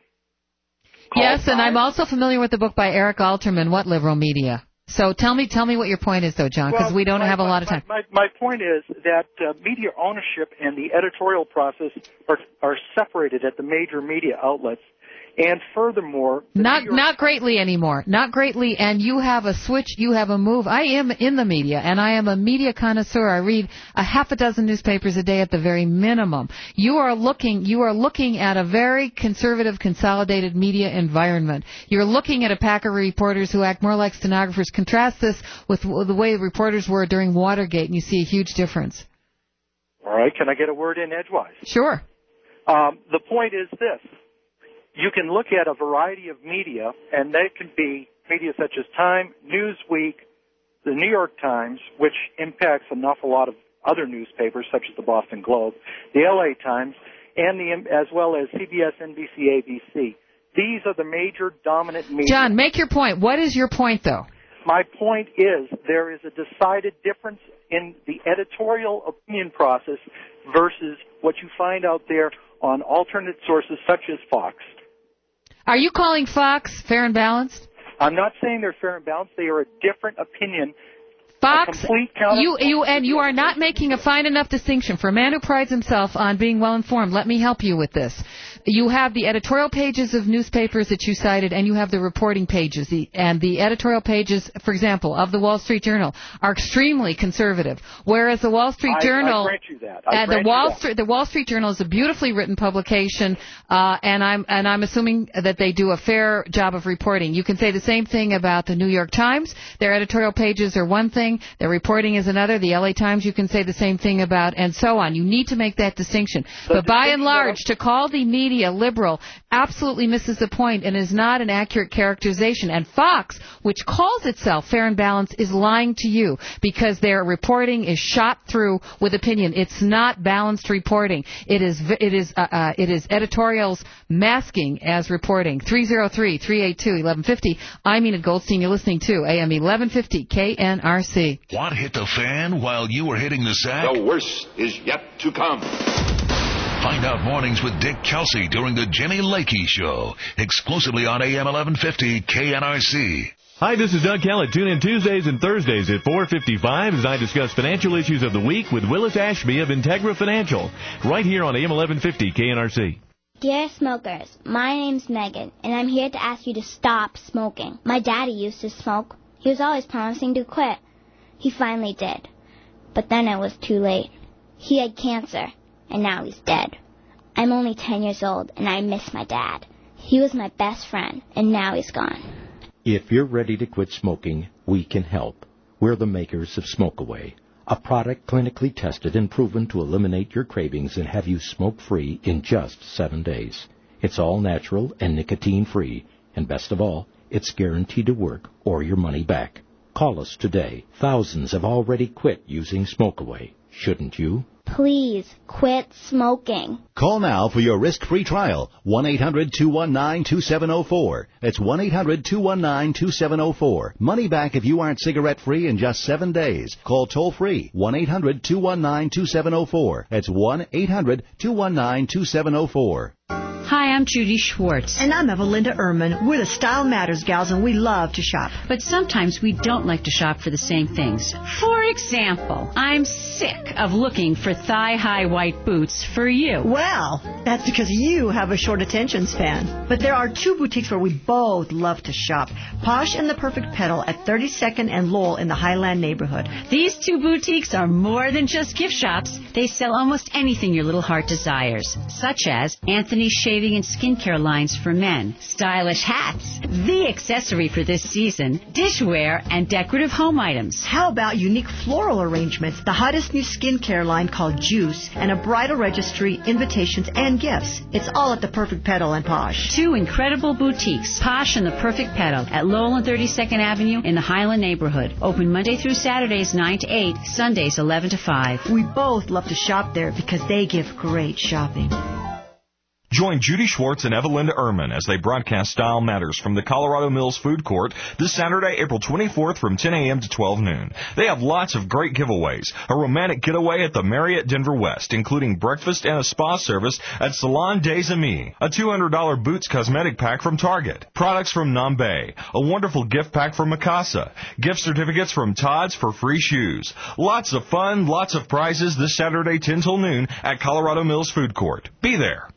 Speaker 14: Yes, and I'm also familiar with the book by Eric Alterman, What Liberal Media? So tell me tell me what your point is, though, John, because
Speaker 22: Well,
Speaker 14: we don't
Speaker 22: my-
Speaker 14: have a
Speaker 22: my-
Speaker 14: lot of time.
Speaker 22: My, my, my point is that uh, media ownership and the editorial process are, are separated at the major media outlets. And furthermore, the
Speaker 14: Not
Speaker 22: New York
Speaker 14: not greatly anymore. Not greatly, and you have a switch, you have a move. I am in the media, and I am a media connoisseur. I read a half a dozen newspapers a day at the very minimum. You are looking you are looking at a very conservative, consolidated media environment. You're looking at a pack of reporters who act more like stenographers. Contrast this with the way reporters were during Watergate, and you see a huge difference.
Speaker 22: All right, can I get a word in edgewise?
Speaker 14: Sure.
Speaker 22: Um, the point is this. You can look at a variety of media, and they can be media such as Time, Newsweek, the New York Times, which impacts an awful lot of other newspapers, such as the Boston Globe, the L A Times, and the as well as C B S, N B C, A B C. These are the major dominant media.
Speaker 14: John, make your point. What is your point, though?
Speaker 22: My point is there is a decided difference in the editorial opinion process versus what you find out there on alternate sources such as Fox.
Speaker 14: Are you calling Fox fair and balanced?
Speaker 15: I'm not saying they're fair and balanced. They are a different opinion.
Speaker 14: Fox,
Speaker 15: A complete counter-
Speaker 14: you you and you are not making a fine enough distinction. For a man who prides himself on being well informed, let me help you with this. You have the editorial pages of newspapers that you cited, and you have the reporting pages. The, and the editorial pages, for example, of the Wall Street Journal, are extremely conservative. Whereas the Wall Street
Speaker 15: I-
Speaker 14: Journal,
Speaker 15: I grant you that. I
Speaker 14: uh, the
Speaker 15: grant you
Speaker 14: Wall
Speaker 15: that.
Speaker 14: Street, the Wall Street Journal is a beautifully written publication, uh, and I'm and I'm assuming that they do a fair job of reporting. You can say the same thing about the New York Times. Their editorial pages are one thing, their reporting is another. The L A Times, you can say the same thing about, and so on. You need to make that distinction.
Speaker 15: The
Speaker 14: but by and
Speaker 15: distinction
Speaker 14: large, to call the media liberal absolutely misses the point and is not an accurate characterization. And Fox, which calls itself fair and balanced, is lying to you because their reporting is shot through with opinion. It's not balanced reporting. It is it is uh, uh, it is editorials masking as reporting. three oh three, three eight two, eleven fifty. I'm Enid Goldstein. You're listening to A M eleven fifty K N R C.
Speaker 6: Want hit the fan while you were hitting the sack?
Speaker 16: The worst is yet to come.
Speaker 6: Find out mornings with Dick Kelsey during the Jimmy Lakey Show, exclusively on A M eleven fifty K N R C.
Speaker 23: Hi, this is Doug Kellett. Tune in Tuesdays and Thursdays at four fifty-five as I discuss financial issues of the week with Willis Ashby of Integra Financial, right here on A M eleven fifty K N R C.
Speaker 24: Dear smokers, my name's Megan, and I'm here to ask you to stop smoking. My daddy used to smoke. He was always promising to quit. He finally did. But then it was too late. He had cancer, and now he's dead. I'm only ten years old, and I miss my dad. He was my best friend, and now he's gone.
Speaker 25: If you're ready to quit smoking, we can help. We're the makers of Smoke Away, a product clinically tested and proven to eliminate your cravings and have you smoke-free in just seven days. It's all natural and nicotine-free, and best of all, it's guaranteed to work or your money back. Call us today. Thousands have already quit using Smoke Away. Shouldn't you?
Speaker 24: Please, quit smoking.
Speaker 26: Call now for your risk-free trial. one eight hundred two one nine two seven zero four. That's one eight hundred two one nine two seven zero four. Money back if you aren't cigarette-free in just seven days. Call toll-free one eight hundred two one nine two seven zero four. That's one eight hundred two one nine two seven zero four.
Speaker 27: Hi, I'm Judy Schwartz.
Speaker 28: And I'm Evalinda Ehrman. We're the Style Matters gals, and we love to shop.
Speaker 27: But sometimes we don't like to shop for the same things. For example, I'm sick of looking for thigh-high white boots for you.
Speaker 28: Well, that's because you have a short attention span. But there are two boutiques where we both love to shop. Posh and the Perfect Pedal at thirty-second and Lowell in the Highland neighborhood.
Speaker 27: These two boutiques are more than just gift shops. They sell almost anything your little heart desires, such as Anthony's Shaving and skincare lines for men, stylish hats, the accessory for this season, dishware, and decorative home items.
Speaker 28: How about unique floral arrangements, the hottest new skincare line called Juice, and a bridal registry, invitations, and gifts. It's all at the Perfect Pedal and Posh.
Speaker 27: Two incredible boutiques, Posh and the Perfect Pedal, at Lowell and thirty-second Avenue in the Highland neighborhood. Open Monday through Saturdays nine to eight, Sundays eleven to five.
Speaker 28: We both love to shop there because they give great shopping.
Speaker 4: Join Judy Schwartz and Evalinda Ehrman as they broadcast Style Matters from the Colorado Mills Food Court this Saturday, April twenty-fourth from ten a.m. to twelve noon. They have lots of great giveaways. A romantic getaway at the Marriott Denver West, including breakfast and a spa service at Salon des Amis. A two hundred dollars Boots cosmetic pack from Target. Products from Nambe. A wonderful gift pack from Mikasa. Gift certificates from Todd's for free shoes. Lots of fun, lots of prizes this Saturday, ten till noon at Colorado Mills Food Court. Be there.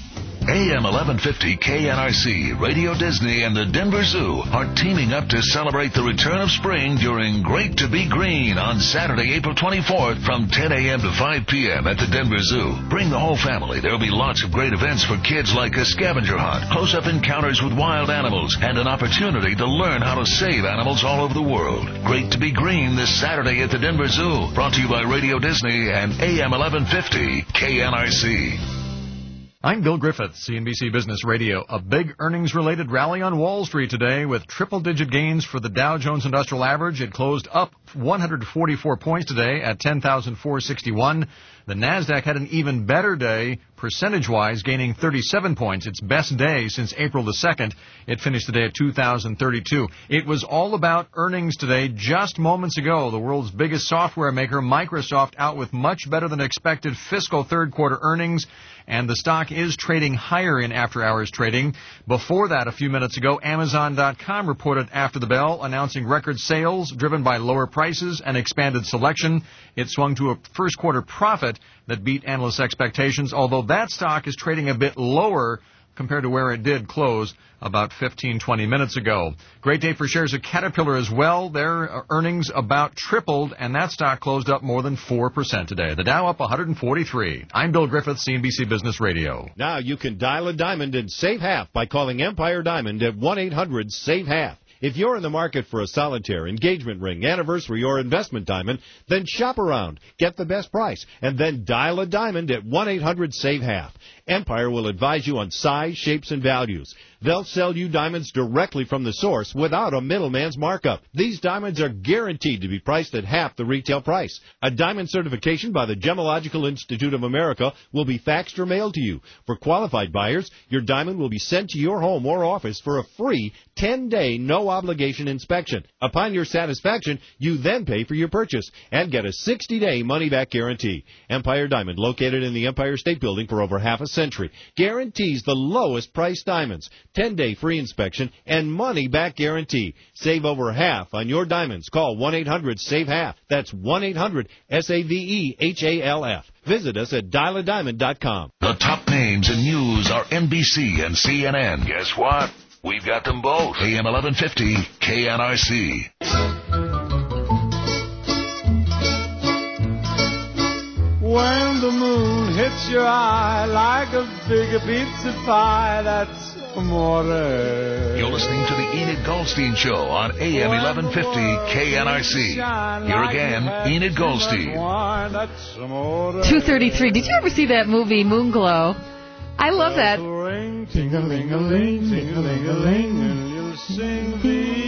Speaker 6: A M eleven fifty K N R C, Radio Disney, and the Denver Zoo are teaming up to celebrate the return of spring during Great to Be Green on Saturday, April twenty-fourth from ten a.m. to five p.m. at the Denver Zoo. Bring the whole family. There will be lots of great events for kids like a scavenger hunt, close-up encounters with wild animals, and an opportunity to learn how to save animals all over the world. Great to Be Green this Saturday at the Denver Zoo. Brought to you by Radio Disney and A M eleven fifty K N R C.
Speaker 29: I'm Bill Griffith, C N B C Business Radio. A big earnings-related rally on Wall Street today with triple-digit gains for the Dow Jones Industrial Average. It closed up one hundred forty-four points today at ten thousand four hundred sixty-one. The NASDAQ had an even better day, percentage-wise, gaining thirty-seven points, its best day since April the second. It finished the day at two thousand thirty-two. It was all about earnings today. Just moments ago, the world's biggest software maker, Microsoft, out with much better than expected fiscal third-quarter earnings. and the stock is trading higher in after-hours trading. Before that, a few minutes ago, Amazon dot com reported after the bell, announcing record sales driven by lower prices and expanded selection. It swung to a first-quarter profit that beat analysts' expectations, although that stock is trading a bit lower compared to where it did close about fifteen, twenty minutes ago. Great day for shares of Caterpillar as well. Their earnings about tripled, and that stock closed up more than four percent today. The Dow up one hundred forty-three. I'm Bill Griffith, C N B C Business Radio.
Speaker 1: Now you can dial a diamond and save half by calling Empire Diamond at one eight hundred save half. If you're in the market for a solitaire, engagement ring, anniversary, or investment diamond, then shop around, get the best price, and then dial a diamond at one eight hundred save half. Empire will advise you on size, shapes, and values. They'll sell you diamonds directly from the source without a middleman's markup. These diamonds are guaranteed to be priced at half the retail price. A diamond certification by the Gemological Institute of America will be faxed or mailed to you. For qualified buyers, your diamond will be sent to your home or office for a free ten-day no-obligation inspection. Upon your satisfaction, you then pay for your purchase and get a sixty-day money-back guarantee. Empire Diamond, located in the Empire State Building for over half a century, guarantees the lowest priced diamonds, ten-day free inspection, and money-back guarantee. Save over half on your diamonds. Call one eight hundred save half. That's one eight hundred S A V E H A L F. Visit us at dial a diamond dot com.
Speaker 6: The top names in news are N B C and C N N. Guess what? We've got them both. A M eleven fifty K N R C.
Speaker 2: When the moon hits your eye like a big pizza pie, that's amore.
Speaker 6: You're listening to the Enid Goldstein Show on A M eleven fifty K N R C. Here again, Enid Goldstein.
Speaker 14: two thirty-three. Did you ever see that movie, Moonglow? I love that.
Speaker 2: Ting-a-ling-a-ling, ting-a-ling-a-ling, and you'll sing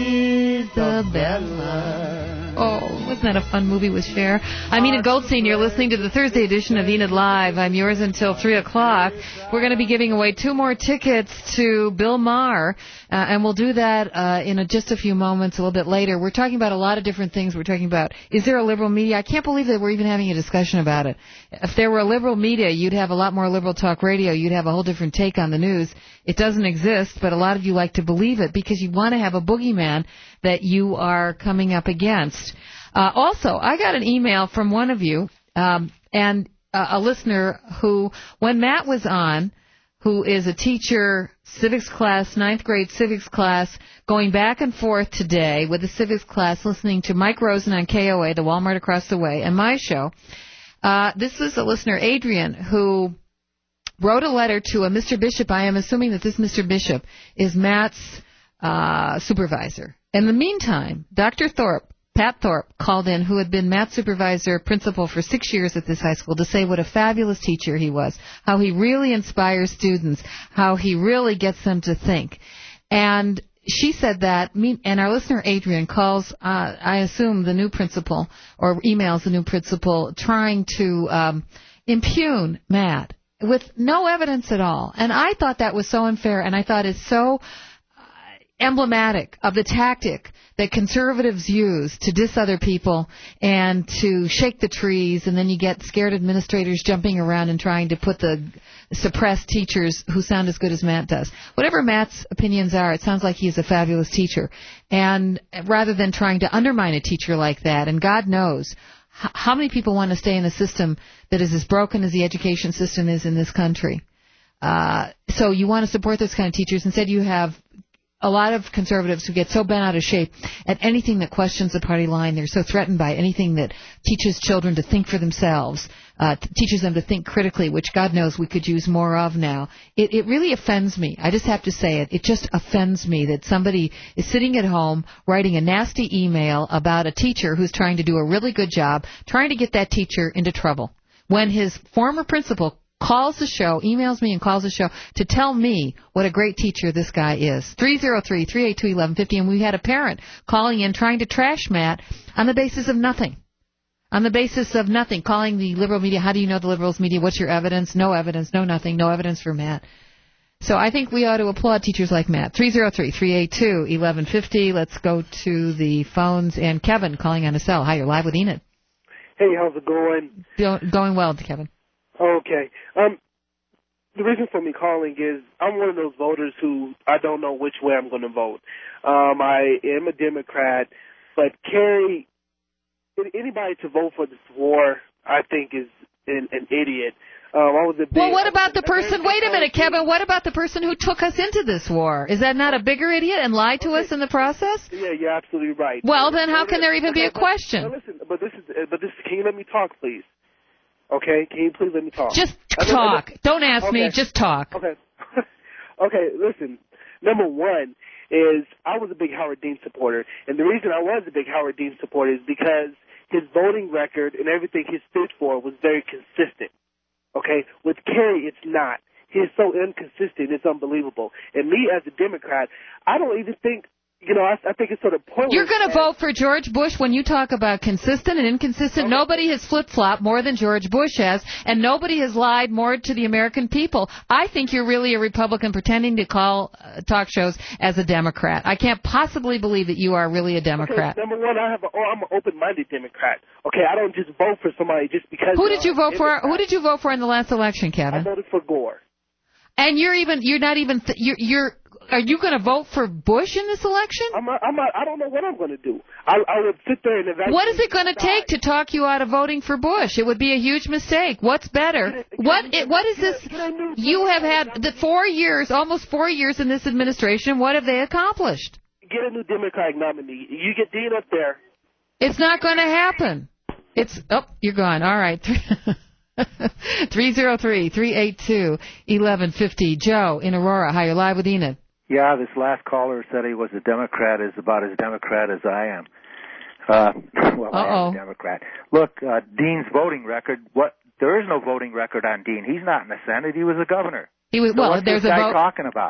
Speaker 2: the bella.
Speaker 14: Oh, wasn't that a fun movie with Cher? I'm Enid Goldstein. You're listening to the Thursday edition of Enid Live. I'm yours until three o'clock. We're going to be giving away two more tickets to Bill Maher, uh, and we'll do that uh, in a, just a few moments, a little bit later. We're talking about a lot of different things. We're talking about, is there a liberal media? I can't believe that we're even having a discussion about it. If there were a liberal media, you'd have a lot more liberal talk radio. You'd have a whole different take on the news. It doesn't exist, but a lot of you like to believe it because you want to have a boogeyman that you are coming up against. Uh, also, I got an email from one of you um, and uh, a listener who, when Matt was on, who is a teacher, civics class, ninth grade civics class, going back and forth today with the civics class, listening to Mike Rosen on K O A, the Walmart across the way, and my show. Uh, this is a listener, Adrian, who wrote a letter to a Mister Bishop. I am assuming that this Mister Bishop is Matt's uh, supervisor. In the meantime, Doctor Thorpe, Pat Thorpe, called in, who had been Matt's supervisor, principal for six years at this high school, to say what a fabulous teacher he was, how he really inspires students, how he really gets them to think. And she said that, and our listener Adrian calls, uh, I assume, the new principal, or emails the new principal, trying to um, impugn Matt with no evidence at all. And I thought that was so unfair, and I thought it's so emblematic of the tactic that conservatives use to diss other people and to shake the trees, and then you get scared administrators jumping around and trying to put the suppressed teachers who sound as good as Matt does. Whatever Matt's opinions are, it sounds like he's a fabulous teacher. And rather than trying to undermine a teacher like that, and God knows h- how many people want to stay in a system that is as broken as the education system is in this country. Uh, so you want to support those kind of teachers. Instead, you have a lot of conservatives who get so bent out of shape at anything that questions the party line. They're so threatened by anything that teaches children to think for themselves, uh, t- teaches them to think critically, which God knows we could use more of now. It, it really offends me. I just have to say it. It just offends me that somebody is sitting at home writing a nasty email about a teacher who's trying to do a really good job, trying to get that teacher into trouble, when his former principal calls the show, emails me and calls the show to tell me what a great teacher this guy is. three oh three, three eight two, one one five oh, and we had a parent calling in trying to trash Matt on the basis of nothing. On the basis of nothing, calling the liberal media, how do you know the liberals media, what's your evidence? No evidence, no nothing, no evidence for Matt. So I think we ought to applaud teachers like Matt. three oh three, three eight two, one one five oh. Let's go to the phones, and Kevin calling on a cell. Hi, you're live with Enid.
Speaker 3: Hey, how's it going?
Speaker 14: Go- going well, Kevin.
Speaker 3: Okay. Um, the reason for me calling is I'm one of those voters who I don't know which way I'm going to vote. Um, I am a Democrat, but Kerry, anybody to vote for this war, I think, is an, an idiot. Um, I was a big,
Speaker 14: well, what about the person, wait a minute, Kevin, what about the person who took us into this war? Is that not a bigger idiot and lied to okay. us in the process?
Speaker 3: Yeah, you're absolutely right.
Speaker 14: Well, then how can there even
Speaker 3: okay,
Speaker 14: be a
Speaker 3: but,
Speaker 14: question?
Speaker 3: But listen, but this is, but this, can you let me talk, please? Okay, can you please let me talk?
Speaker 14: Just talk. Don't ask
Speaker 3: okay.
Speaker 14: me, just talk.
Speaker 3: Okay. Okay, listen, number one is I was a big Howard Dean supporter, and the reason I was a big Howard Dean supporter is because his voting record and everything he stood for was very consistent. Okay? With Kerry, it's not. He is so inconsistent, it's unbelievable. And me, as a Democrat, I don't even think, you know, I, I think it's sort of pointless.
Speaker 14: You're going to vote for George Bush when you talk about consistent and inconsistent. Okay. Nobody has flip-flopped more than George Bush has, and nobody has lied more to the American people. I think you're really a Republican pretending to call uh, talk shows as a Democrat. I can't possibly believe that you are really a Democrat.
Speaker 3: Okay, number one, I have a, oh, I'm an open-minded Democrat. Okay, I don't just vote for somebody just because.
Speaker 14: Who did you vote
Speaker 3: Democrat.
Speaker 14: for? Who did you vote for in the last election, Kevin?
Speaker 3: I voted for Gore.
Speaker 14: And you're even you're not even th- you're you're. Are you going to vote for Bush in this election?
Speaker 3: I'm not, I'm not, I don't know what I'm going to do. I, I would sit there and evaluate.
Speaker 14: What is it going to take to talk you out of voting for Bush? It would be a huge mistake. What's better? What it, What is this? You have had the four years, almost four years in this administration. What have they accomplished?
Speaker 3: Get a new Democratic nominee. You get Dean up there.
Speaker 14: It's not going to happen. It's oh, you're gone. All right. three oh three, three eight two, one one five zero. Joe in Aurora. Hi, you're live with Enid.
Speaker 5: Yeah, this last caller said he was a Democrat is about as Democrat as I am. Uh, well,
Speaker 14: Uh-oh.
Speaker 5: I am a Democrat. Look, uh, Dean's voting record, what, there is no voting record on Dean. He's not in the Senate. He was a governor.
Speaker 14: He was,
Speaker 5: so
Speaker 14: well,
Speaker 5: what's
Speaker 14: there's
Speaker 5: this
Speaker 14: a
Speaker 5: guy
Speaker 14: vote.
Speaker 5: talking about?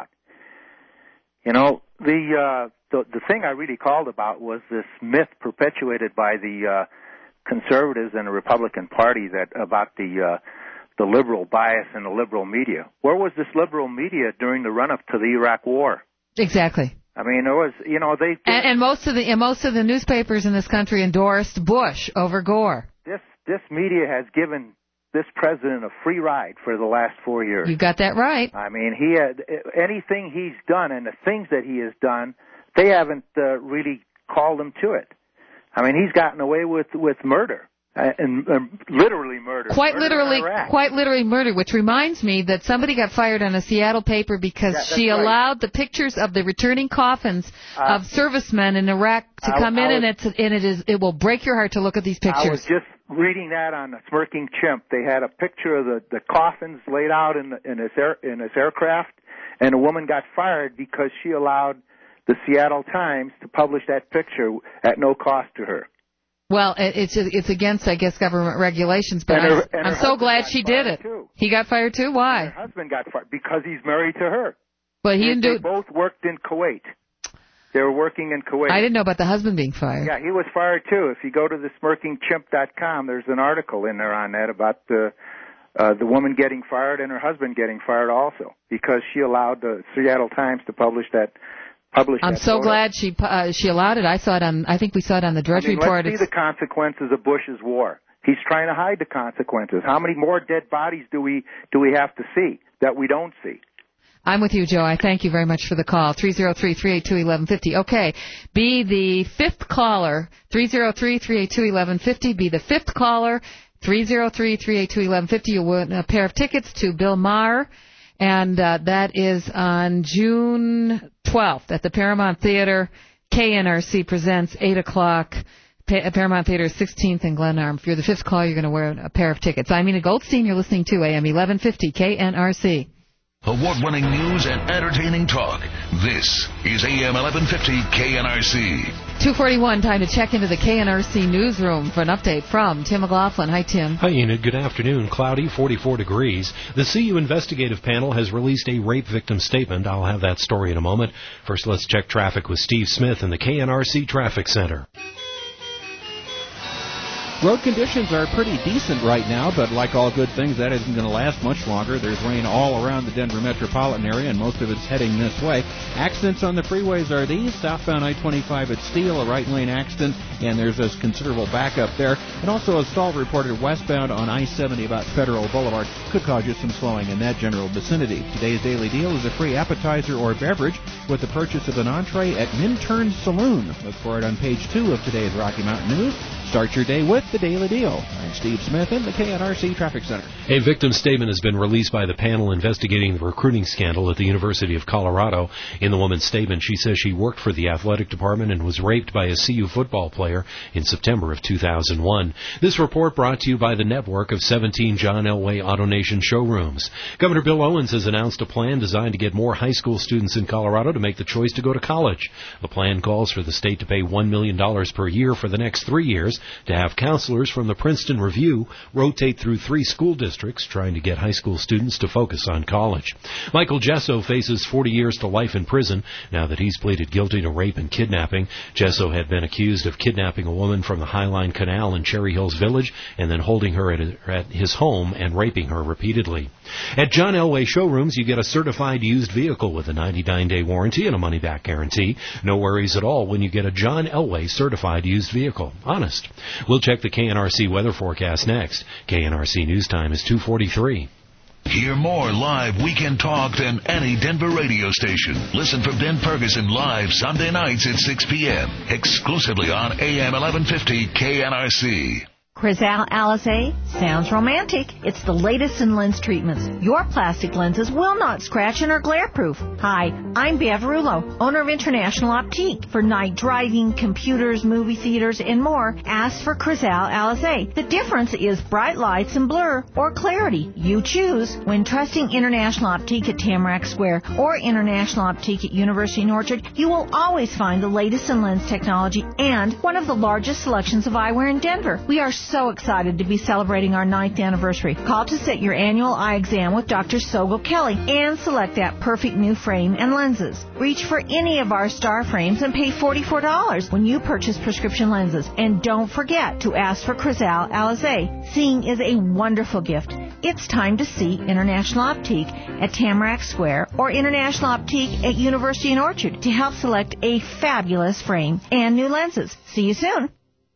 Speaker 5: You know, the, uh, the, the thing I really called about was this myth perpetuated by the, uh, conservatives and the Republican Party that, about the, uh, the liberal bias in the liberal media. Where was this liberal media during the run-up to the Iraq War?
Speaker 14: Exactly.
Speaker 5: I mean, there was, you know, they...
Speaker 14: And, and most of the and most of the newspapers in this country endorsed Bush over Gore.
Speaker 5: This this media has given this president a free ride for the last four years.
Speaker 14: You got that right.
Speaker 5: I mean, he had anything he's done and the things that he has done, they haven't uh, really called him to it. I mean, he's gotten away with with murder. Uh, and uh, literally murder.
Speaker 14: Quite
Speaker 5: murder
Speaker 14: literally, quite literally murder, which reminds me that somebody got fired on a Seattle paper because
Speaker 5: yeah,
Speaker 14: she
Speaker 5: right.
Speaker 14: allowed the pictures of the returning coffins uh, of servicemen in Iraq to
Speaker 5: I,
Speaker 14: come
Speaker 5: I
Speaker 14: in,
Speaker 5: was,
Speaker 14: and it's and it is it will break your heart to look at these pictures.
Speaker 5: I was just reading that on the Smirking Chimp. They had a picture of the, the coffins laid out in the, in this air, in this aircraft, and a woman got fired because she allowed the Seattle Times to publish that picture at no cost to her.
Speaker 14: Well, it's it's against, I guess, government regulations, but
Speaker 5: and her,
Speaker 14: I'm,
Speaker 5: and
Speaker 14: I'm so glad she did it.
Speaker 5: Too.
Speaker 14: He got fired too? Why?
Speaker 5: And her husband got fired because he's married to her.
Speaker 14: But he
Speaker 5: they,
Speaker 14: didn't do.
Speaker 5: They both worked in Kuwait. They were working in Kuwait.
Speaker 14: I didn't know about the husband being fired.
Speaker 5: Yeah, he was fired too. If you go to the smirking chimp dot com, there's an article in there on that about the uh, the woman getting fired and her husband getting fired also because she allowed the Seattle Times to publish that. Publish
Speaker 14: I'm
Speaker 5: that
Speaker 14: so
Speaker 5: photo.
Speaker 14: glad she uh, she allowed it. I saw it on. I think we saw it on the Drudge
Speaker 5: I mean,
Speaker 14: Report.
Speaker 5: Let's see the consequences of Bush's war. He's trying to hide the consequences. How many more dead bodies do we do we have to see that we don't see?
Speaker 14: I'm with you, Joe. I thank you very much for the call. three oh three, three eight two, one one five zero. Okay. Be the fifth caller. three oh three, three eight two, one one five zero. Be the fifth caller. three oh three, three eight two, one one five zero. You'll win a pair of tickets to Bill Maher. And uh, that is on June twelfth at the Paramount Theater. K N R C presents eight o'clock. Pa- Paramount Theater, sixteenth and Glenarm. If you're the fifth caller, you're going to wear a pair of tickets. I'm Nina Goldstein. You're listening to A M eleven fifty K N R C.
Speaker 6: Award-winning news and entertaining talk. This is A M eleven fifty K N R C.
Speaker 14: two forty-one, time to check into the K N R C newsroom for an update from Tim McLaughlin. Hi, Tim.
Speaker 7: Hi, Enid. Good afternoon. Cloudy, forty-four degrees. The C U investigative panel has released a rape victim statement. I'll have that story in a moment. First, let's check traffic with Steve Smith in the K N R C Traffic Center.
Speaker 8: Road conditions are pretty decent right now, but like all good things, that isn't going to last much longer. There's rain all around the Denver metropolitan area, and most of it's heading this way. Accidents on the freeways are these. Southbound I twenty-five at Steele, a right lane accident, and there's a considerable backup there. And also a stall reported westbound on I seventy about Federal Boulevard. Could cause you some slowing in that general vicinity. Today's daily deal is a free appetizer or beverage with the purchase of an entree at Minturn Saloon. Look for it on page two of today's Rocky Mountain News. Start your day with the Daily Deal. I'm Steve Smith in the K N R C Traffic Center.
Speaker 7: A victim statement has been released by the panel investigating the recruiting scandal at the University of Colorado. In the woman's statement, she says she worked for the athletic department and was raped by a C U football player in September of two thousand one. This report brought to you by the network of seventeen John Elway AutoNation showrooms. Governor Bill Owens has announced a plan designed to get more high school students in Colorado to make the choice to go to college. The plan calls for the state to pay one million dollars per year for the next three years to have counselors from the Princeton Review rotate through three school districts trying to get high school students to focus on college. Michael Gesso faces forty years to life in prison now that he's pleaded guilty to rape and kidnapping. Gesso had been accused of kidnapping a woman from the Highline Canal in Cherry Hills Village and then holding her at, a, at his home and raping her repeatedly. At John Elway showrooms, you get a certified used vehicle with a ninety-nine day warranty and a money-back guarantee. No worries at all when you get a John Elway certified used vehicle. Honest. We'll check the K N R C weather forecast next. K N R C News Time is two forty-three.
Speaker 6: Hear more live weekend talk than any Denver radio station. Listen for Ben Ferguson live Sunday nights at six p.m. exclusively on A M eleven fifty K N R C.
Speaker 9: Crizal Alizé sounds romantic. It's the latest in lens treatments. Your plastic lenses will not scratch and are glare-proof. Hi, I'm Bev Rulo, owner of International Optique. For night driving, computers, movie theaters, and more, ask for Crizal Alizé. The difference is bright lights and blur or clarity. You choose. When trusting International Optique at Tamarack Square or International Optique at University in Orchard, you will always find the latest in lens technology and one of the largest selections of eyewear in Denver. We are so excited to be celebrating our ninth anniversary. Call to set your annual eye exam with Doctor Sogol Kelly and select that perfect new frame and lenses. Reach for any of our star frames and pay forty-four dollars when you purchase prescription lenses. And don't forget to ask for Crizal Alizé. Seeing is a wonderful gift. It's time to see International Optique at Tamarack Square or International Optique at University in Orchard to help select a fabulous frame and new lenses. See you soon.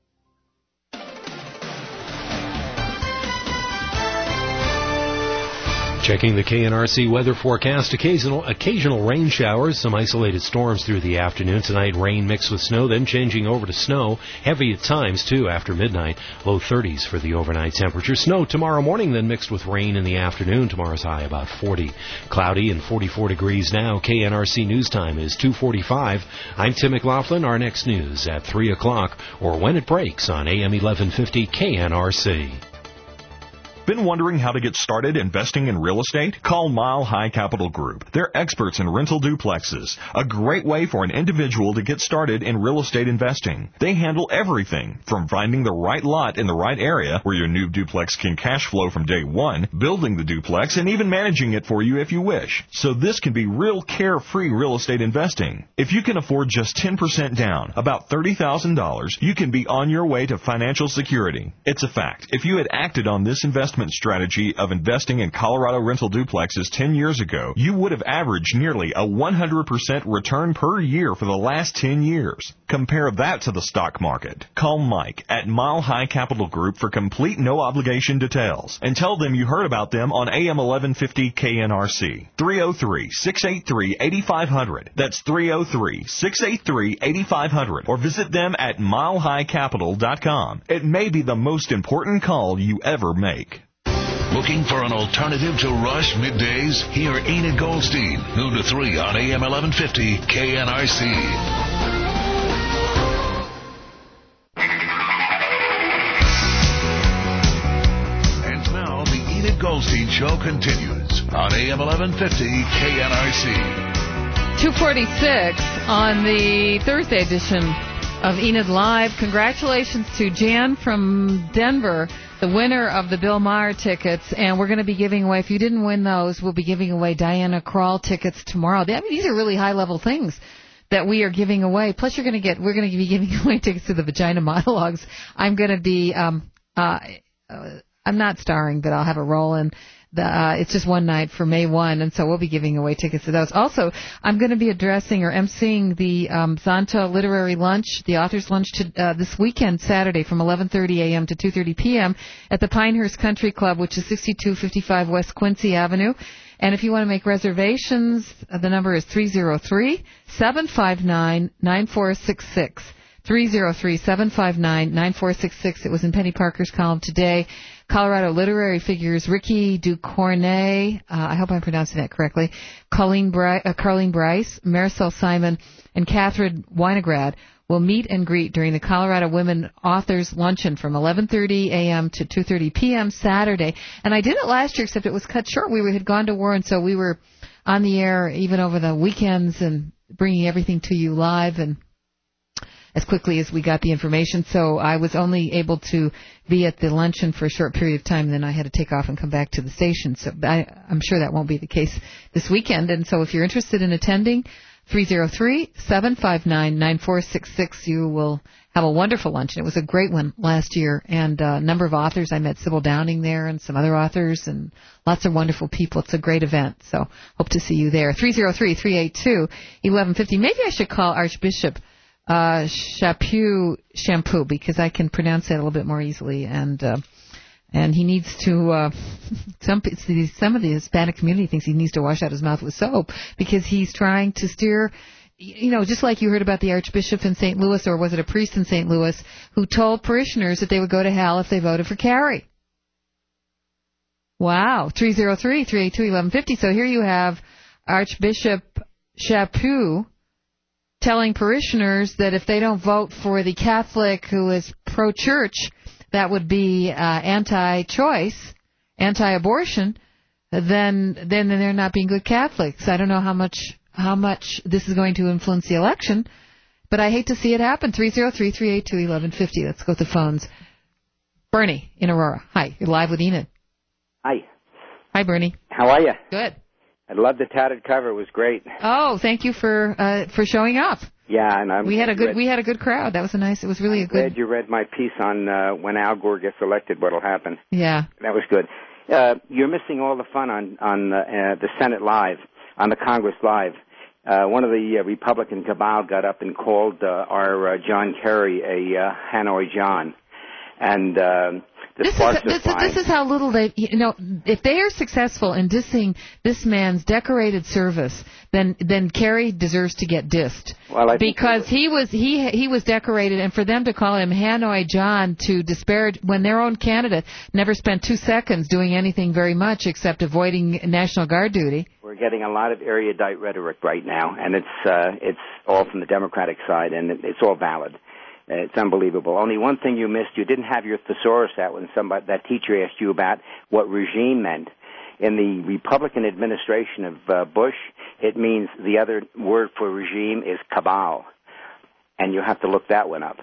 Speaker 7: Checking the K N R C weather forecast, occasional occasional rain showers, some isolated storms through the afternoon. Tonight, rain mixed with snow, then changing over to snow. Heavy at times, too, after midnight. Low thirties for the overnight temperature. Snow tomorrow morning, then mixed with rain in the afternoon. Tomorrow's high about forty. Cloudy and forty-four degrees now. K N R C News Time is two forty-five. I'm Tim McLaughlin. Our next news at three o'clock or when it breaks on A M eleven fifty K N R C.
Speaker 4: Been wondering how to get started investing in real estate? Call Mile High Capital Group. They're experts in rental duplexes, a great way for an individual to get started in real estate investing. They handle everything from finding the right lot in the right area where your new duplex can cash flow from day one, building the duplex, and even managing it for you if you wish. So this can be real carefree real estate investing. If you can afford just ten percent down, about thirty thousand dollars, you can be on your way to financial security. It's a fact. If you had acted on this investment strategy of investing in Colorado rental duplexes ten years ago, you would have averaged nearly a one hundred percent return per year for the last ten years. Compare that to the stock market. Call Mike at Mile High Capital Group for complete no-obligation details and tell them you heard about them on A M eleven fifty K N R C. three oh three, six eight three, eight five zero zero. That's three oh three, six eight three, eight five zero zero. Or visit them at mile high capital dot com. It may be the most important call you ever make.
Speaker 6: Looking for an alternative to Rush middays? Hear Enid Goldstein, noon to three on A M eleven fifty K N R C. And now the Enid Goldstein Show continues on A M eleven fifty K N R C.
Speaker 14: two forty-six on the Thursday edition of Enid Live. Congratulations to Jan from Denver, the winner of the Bill Maher tickets, and we're going to be giving away, if you didn't win those, we'll be giving away Diana Krall tickets tomorrow. I mean, these are really high-level things that we are giving away. Plus, you're going to get, we're going to be giving away tickets to the Vagina Monologues. I'm going to be um, Uh, uh, I'm not starring, but I'll have a role in the, uh, it's just one night for May first, and so we'll be giving away tickets to those. Also, I'm going to be addressing or emceeing the um, Zonta Literary Lunch, the Authors Lunch, to, uh, this weekend, Saturday, from eleven thirty a.m. to two thirty p.m. at the Pinehurst Country Club, which is sixty-two fifty-five West Quincy Avenue. And if you want to make reservations, uh, the number is three oh three, seven five nine, nine four six six. three oh three, seven five nine, nine four six six. It was in Penny Parker's column today. Colorado literary figures Ricky Ducournay, uh, I hope I'm pronouncing that correctly, Colleen, Bri- uh, Carleen Bryce, Marisol Simon, and Catherine Winograd will meet and greet during the Colorado Women Authors Luncheon from eleven thirty a.m. to two thirty p.m. Saturday. And I did it last year, except it was cut short. We were, had gone to war, and so we were on the air even over the weekends and bringing everything to you live and as quickly as we got the information. So I was only able to be at the luncheon for a short period of time, and then I had to take off and come back to the station. So I, I'm sure that won't be the case this weekend. And so if you're interested in attending, three oh three, seven five nine, nine four six six, you will have a wonderful luncheon. It was a great one last year, and a number of authors. I met Sybil Downing there and some other authors and lots of wonderful people. It's a great event, so hope to see you there. three oh three, three eight two, eleven fifty. Maybe I should call Archbishop Uh, Chaput Shampoo, because I can pronounce that a little bit more easily, and uh, and he needs to. Uh, some some of the Hispanic community thinks he needs to wash out his mouth with soap because he's trying to steer. You know, just like you heard about the Archbishop in Saint Louis, or was it a priest in Saint Louis, who told parishioners that they would go to hell if they voted for Kerry. Wow, three oh three, three eight two, eleven fifty. So here you have Archbishop Chaput telling parishioners that if they don't vote for the Catholic who is pro-church, that would be uh, anti-choice, anti-abortion, then then they're not being good Catholics. I don't know how much how much this is going to influence the election, but I hate to see it happen. three oh three, three eight two, eleven fifty. Let's go with the phones. Bernie in Aurora. Hi, you're live with Enid.
Speaker 10: Hi.
Speaker 14: Hi, Bernie.
Speaker 10: How are you?
Speaker 14: Good.
Speaker 10: I love the tatted cover. It was great.
Speaker 14: Oh, thank you for uh, for showing up.
Speaker 10: Yeah, and I'm
Speaker 14: we had a good
Speaker 10: read,
Speaker 14: we had a good crowd. That was a nice. It was really
Speaker 10: I'm
Speaker 14: a good.
Speaker 10: Glad you read my piece on uh, when Al Gore gets elected, what'll happen.
Speaker 14: Yeah,
Speaker 10: that was good. Uh, you're missing all the fun on on uh, uh, the Senate Live, on the Congress Live. Uh, one of the uh, Republican cabal got up and called uh, our uh, John Kerry a uh, Hanoi John, and. Uh,
Speaker 14: This is, this, is, this is how little they, you know, if they are successful in dissing this man's decorated service, then then Kerry deserves to get dissed.
Speaker 10: Well, I
Speaker 14: because he was he he was decorated, and for them to call him Hanoi John to disparage when their own candidate never spent two seconds doing anything very much except avoiding National Guard duty.
Speaker 10: We're getting a lot of erudite rhetoric right now, and it's uh, it's all from the Democratic side, and it's all valid. It's unbelievable. Only one thing you missed, you didn't have your thesaurus out when somebody, that teacher asked you about what regime meant. In the Republican administration of uh, Bush, it means the other word for regime is cabal. And you have to look that one up.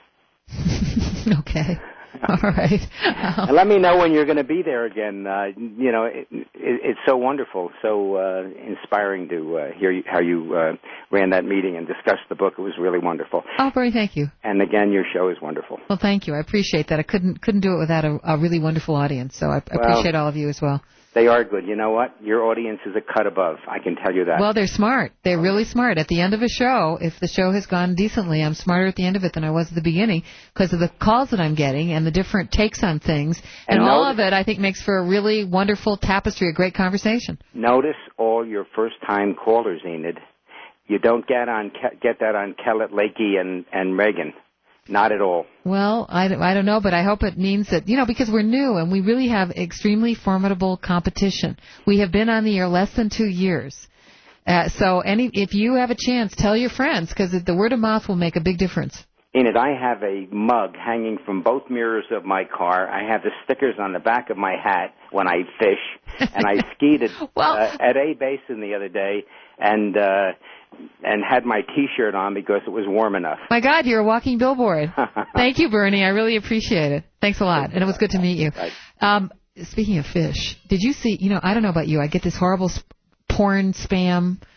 Speaker 14: Okay. All right.
Speaker 10: And let me know when you're going to be there again. Uh, you know, it, it, it's so wonderful, so uh, inspiring to uh, hear you, how you uh, ran that meeting and discussed the book. It was really wonderful.
Speaker 14: Oh, Bernie, thank you.
Speaker 10: And again, your show is wonderful.
Speaker 14: Well, thank you. I appreciate that. I couldn't couldn't do it without a, a really wonderful audience, so I
Speaker 10: well,
Speaker 14: appreciate all of you as well.
Speaker 10: They are good. You know what? Your audience is a cut above. I can tell you that.
Speaker 14: Well, they're smart. They're really smart. At the end of a show, if the show has gone decently, I'm smarter at the end of it than I was at the beginning because of the calls that I'm getting and the different takes on things. And, and all notice, of it, I think, makes for a really wonderful tapestry, a great conversation.
Speaker 10: Notice all your first-time callers, Enid. You don't get on get that on Kellett, Lakey, and, and Reagan. Not at all.
Speaker 14: Well, I, I don't know, but I hope it means that, you know, because we're new and we really have extremely formidable competition. We have been on the air less than two years. Uh, so any if you have a chance, tell your friends, because the word of mouth will make a big difference.
Speaker 10: Enid, I have a mug hanging from both mirrors of my car. I have the stickers on the back of my hat when I fish, and I skied at, well, uh, at A Basin the other day, and uh, and had my T-shirt on because it was warm enough.
Speaker 14: My God, you're a walking billboard. Thank you, Bernie. I really appreciate it. Thanks a lot, and it was good to meet you. Um, speaking of fish, did you see, you know, I don't know about you, I get this horrible sp- porn spam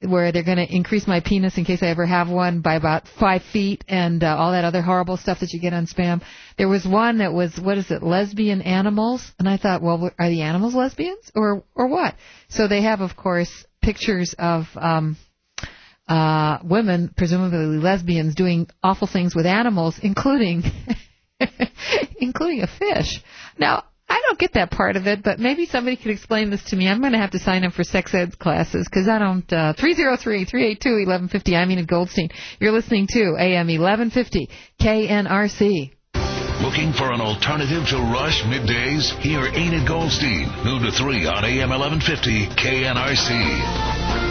Speaker 14: where they're going to increase my penis in case I ever have one by about five feet and uh, all that other horrible stuff that you get on spam. There was one that was, what is it, lesbian animals? And I thought, well, are the animals lesbians or or what? So they have, of course, pictures of um, uh, women, presumably lesbians, doing awful things with animals, including including a fish. Now, I don't get that part of it, but maybe somebody could explain this to me. I'm going to have to sign up for sex ed classes because I don't. Uh, three oh three, three eight two, eleven fifty. I'm Enid Goldstein. You're listening to A M eleven fifty K N R C.
Speaker 6: Looking for an alternative to Rush middays? Hear Enid Goldstein, noon to three on A M eleven fifty K N R C.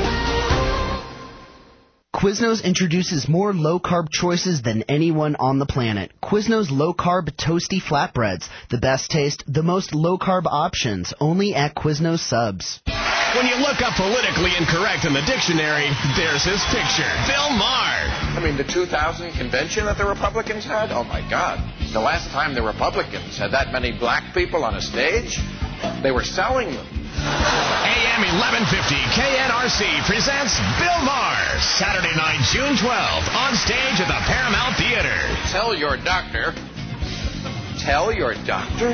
Speaker 11: Quiznos introduces more low-carb choices than anyone on the planet. Quiznos low-carb toasty flatbreads. The best taste, the most low-carb options, only at Quiznos subs.
Speaker 12: When you look up politically incorrect in the dictionary, there's his picture. Bill Maher.
Speaker 16: I mean, the two thousand convention that the Republicans had? Oh, my God. The last time the Republicans had that many black people on a stage, they were selling them.
Speaker 12: A M eleven fifty K N R C presents Bill Maher, Saturday night, June twelfth, on stage at the Paramount Theater.
Speaker 16: Tell your doctor. Tell your doctor?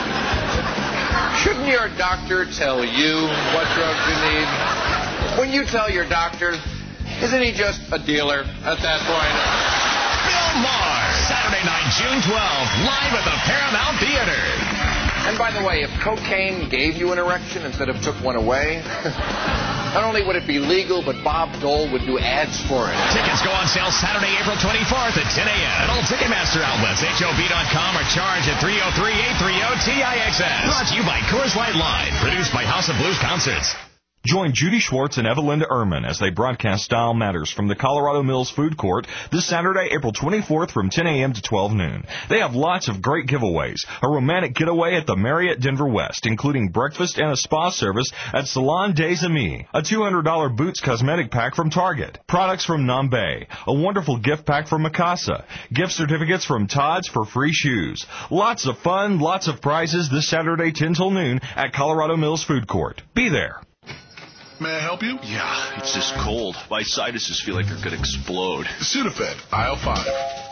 Speaker 16: Shouldn't your doctor tell you what drugs you need? When you tell your doctor, isn't he just a dealer at that point?
Speaker 12: Bill Maher, Saturday night, June twelfth, live at the Paramount Theater.
Speaker 16: And by the way, if cocaine gave you an erection instead of took one away, not only would it be legal, but Bob Dole would do ads for it.
Speaker 12: Tickets go on sale Saturday, April twenty-fourth at ten a.m. at all Ticketmaster outlets, H O B dot com, or charge at three oh three, eight three oh, T I X S. Brought to you by Coors Light Live, produced by House of Blues Concerts.
Speaker 4: Join Judy Schwartz and Evelinda Ehrman as they broadcast Style Matters from the Colorado Mills Food Court this Saturday, April twenty-fourth from ten a.m. to twelve noon. They have lots of great giveaways. A romantic getaway at the Marriott Denver West, including breakfast and a spa service at Salon des Amis. A two hundred dollars Boots cosmetic pack from Target. Products from Nambe. A wonderful gift pack from Mikasa. Gift certificates from Todd's for free shoes. Lots of fun, lots of prizes this Saturday, ten till noon at Colorado Mills Food Court. Be there.
Speaker 13: May I help you?
Speaker 17: Yeah, it's just cold. My sinuses feel like they're going to explode.
Speaker 13: Sudafed, aisle five.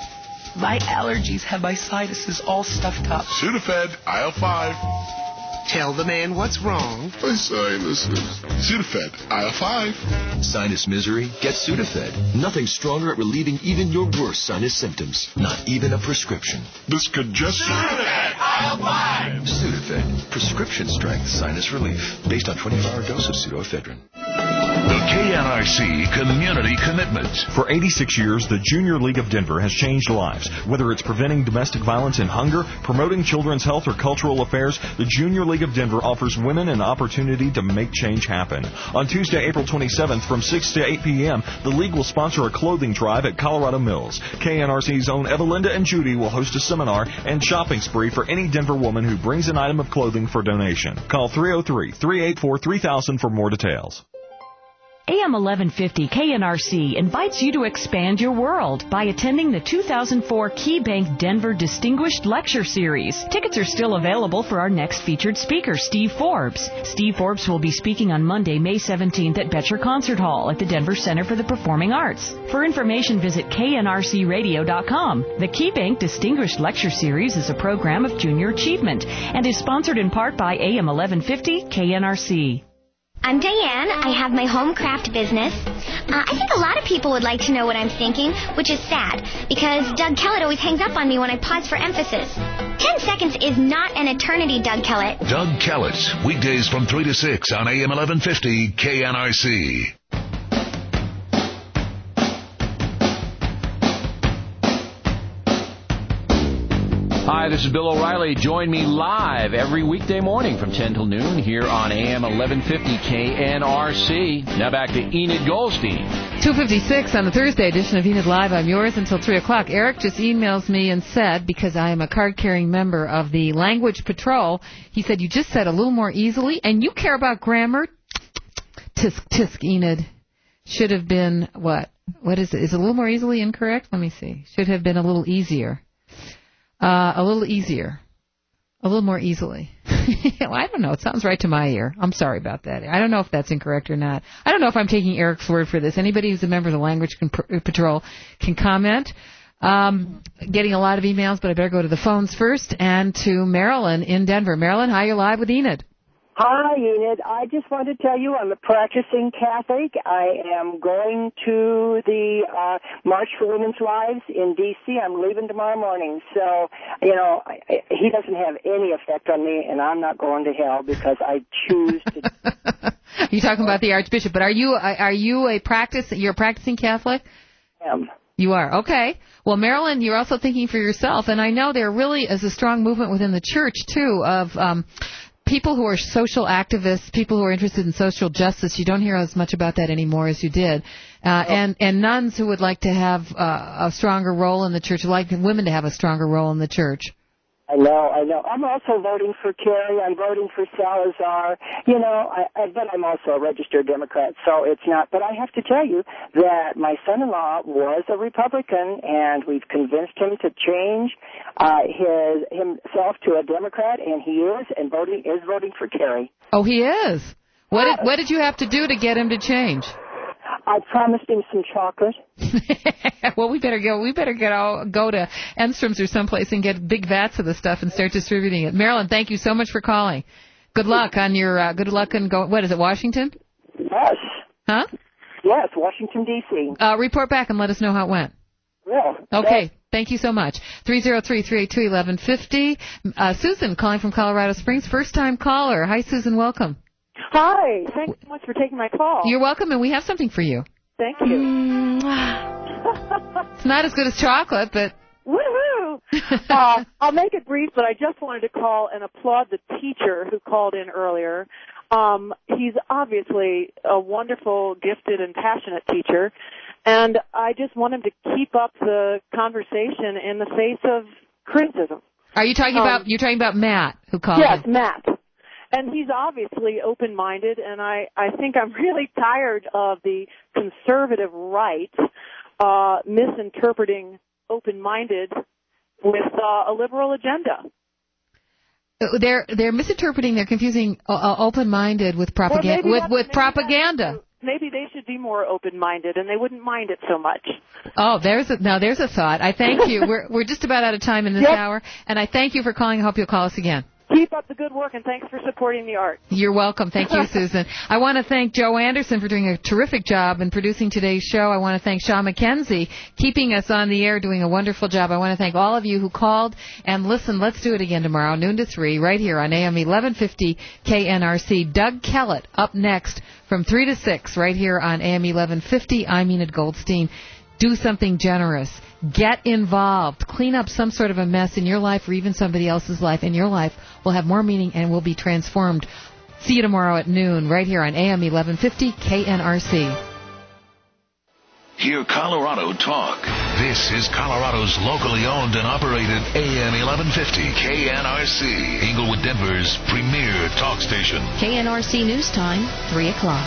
Speaker 18: My allergies have my sinuses all stuffed up.
Speaker 13: Sudafed, aisle five.
Speaker 18: Tell the man what's wrong.
Speaker 13: My sinuses. Sudafed, aisle five.
Speaker 17: Sinus misery? Get Sudafed. Nothing stronger at relieving even your worst sinus symptoms. Not even a prescription.
Speaker 13: This could just...
Speaker 17: Sudafed, aisle five. Sudafed, prescription strength sinus relief. Based on twenty-four hour dose of pseudoephedrine.
Speaker 6: The K N R C Community Commitment.
Speaker 4: For eighty-six years, the Junior League of Denver has changed lives. Whether it's preventing domestic violence and hunger, promoting children's health, or cultural affairs, the Junior League of Denver offers women an opportunity to make change happen. On Tuesday, April twenty-seventh, from six to eight p.m., the league will sponsor a clothing drive at Colorado Mills. K N R C's own Evelinda and Judy will host a seminar and shopping spree for any Denver woman who brings an item of clothing for donation. Call three oh three, three eight four, three thousand for more details.
Speaker 19: A M eleven fifty K N R C invites you to expand your world by attending the two thousand four KeyBank Denver Distinguished Lecture Series. Tickets are still available for our next featured speaker, Steve Forbes. Steve Forbes will be speaking on Monday, May seventeenth at Betcher Concert Hall at the Denver Center for the Performing Arts. For information, visit K N R C radio dot com. The KeyBank Distinguished Lecture Series is a program of junior achievement and is sponsored in part by A M eleven fifty K N R C.
Speaker 24: I'm Diane. I have my home craft business. Uh, I think a lot of people would like to know what I'm thinking, which is sad, because Doug Kellett always hangs up on me when I pause for emphasis. Ten seconds is not an eternity, Doug Kellett.
Speaker 6: Doug Kellett, weekdays from three to six on A M eleven fifty K N R C.
Speaker 20: Hi, this is Bill O'Reilly. Join me live every weekday morning from ten till noon here on A M eleven fifty K N R C. Now back to Enid Goldstein.
Speaker 14: two fifty-six on the Thursday edition of Enid Live. I'm yours until three o'clock. Eric just emails me and said, because I am a card-carrying member of the Language Patrol, he said, you just said a little more easily, and you care about grammar? Tisk, tisk, Enid. Should have been, what? What is it? Is it a little more easily incorrect? Let me see. Should have been a little easier. Uh, a little easier. A little more easily. Well, I don't know. It sounds right to my ear. I'm sorry about that. I don't know if that's incorrect or not. I don't know if I'm taking Eric's word for this. Anybody who's a member of the Language Patrol can comment. Um, getting a lot of emails, but I better go to the phones first and to Marilyn in Denver. Marilyn, hi, you're live with Enid.
Speaker 15: Hi, Enid. I just want to tell you I'm a practicing Catholic. I am going to the uh, March for Women's Lives in D C I'm leaving tomorrow morning. So, you know, I, he doesn't have any effect on me, and I'm not going to hell because I choose to.
Speaker 14: You're talking about the Archbishop, but are you are you a practice? You're a practicing Catholic?
Speaker 15: I am.
Speaker 14: You are. Okay. Well, Marilyn, you're also thinking for yourself, and I know there really is a strong movement within the church, too, of um, people who are social activists, people who are interested in social justice. You don't hear as much about that anymore as you did. Uh, oh. and, and nuns who would like to have uh, a stronger role in the church, like women to have a stronger role in the church.
Speaker 15: I know, I know. I'm also voting for Kerry. I'm voting for Salazar. You know, I, I, but I'm also a registered Democrat, so it's not. But I have to tell you that my son-in-law was a Republican, and we've convinced him to change uh, his himself to a Democrat, and he is, and voting is voting for Kerry.
Speaker 14: Oh, he is. What did, what did you have to do to get him to change?
Speaker 15: I promised him some chocolate.
Speaker 14: Well, we better go. We better get all, go to Enstrom's or someplace and get big vats of the stuff and start distributing it. Marilyn, thank you so much for calling. Good luck on your. Uh, good luck on go. What is it? Washington?
Speaker 15: Yes.
Speaker 14: Huh?
Speaker 15: Yes, Washington D C
Speaker 14: Uh, report back and let us know how it went.
Speaker 15: Yeah.
Speaker 14: Okay.
Speaker 15: Yes.
Speaker 14: Thank you so much. three oh three, three eight two, eleven fifty. Uh, Susan calling from Colorado Springs. First time caller. Hi, Susan. Welcome.
Speaker 21: Hi. Thanks so much for taking my call.
Speaker 14: You're welcome, and we have something for you.
Speaker 21: Thank you.
Speaker 14: It's not as good as chocolate, but...
Speaker 21: Woohoo! uh, I'll make it brief, but I just wanted to call and applaud the teacher who called in earlier. Um, he's obviously a wonderful, gifted, and passionate teacher, and I just want him to keep up the conversation in the face of criticism.
Speaker 14: Are you talking um, about, you're talking about Matt, who called
Speaker 21: Yes,
Speaker 14: in?
Speaker 21: Matt. And he's obviously open-minded, and I, I think I'm really tired of the conservative right uh, misinterpreting open-minded with uh, a liberal agenda.
Speaker 14: They're they're misinterpreting. They're confusing uh, open-minded with propaganda.
Speaker 21: Well,
Speaker 14: with with propaganda.
Speaker 21: Maybe they should be more open-minded, and they wouldn't mind it so much.
Speaker 14: Oh, there's a, now there's a thought. I thank you. we're we're just about out of time in this
Speaker 21: yep.
Speaker 14: hour, and I thank you for calling. I hope you'll call us again.
Speaker 21: Keep up the good work, and thanks for supporting the art.
Speaker 14: You're welcome. Thank you, Susan. I want to thank Joe Anderson for doing a terrific job in producing today's show. I want to thank Shaw McKenzie, keeping us on the air, doing a wonderful job. I want to thank all of you who called and listened. Let's do it again tomorrow, noon to three, right here on A M eleven fifty K N R C. Doug Kellett up next from three to six, right here on A M eleven fifty. I'm Enid Goldstein. Do something generous. Get involved. Clean up some sort of a mess in your life or even somebody else's life, and your life will have more meaning and will be transformed. See you tomorrow at noon right here on A M eleven fifty K N R C.
Speaker 6: Hear Colorado talk. This is Colorado's locally owned and operated A M eleven fifty K N R C, Inglewood, Denver's premier talk station.
Speaker 19: K N R C News Time, three o'clock.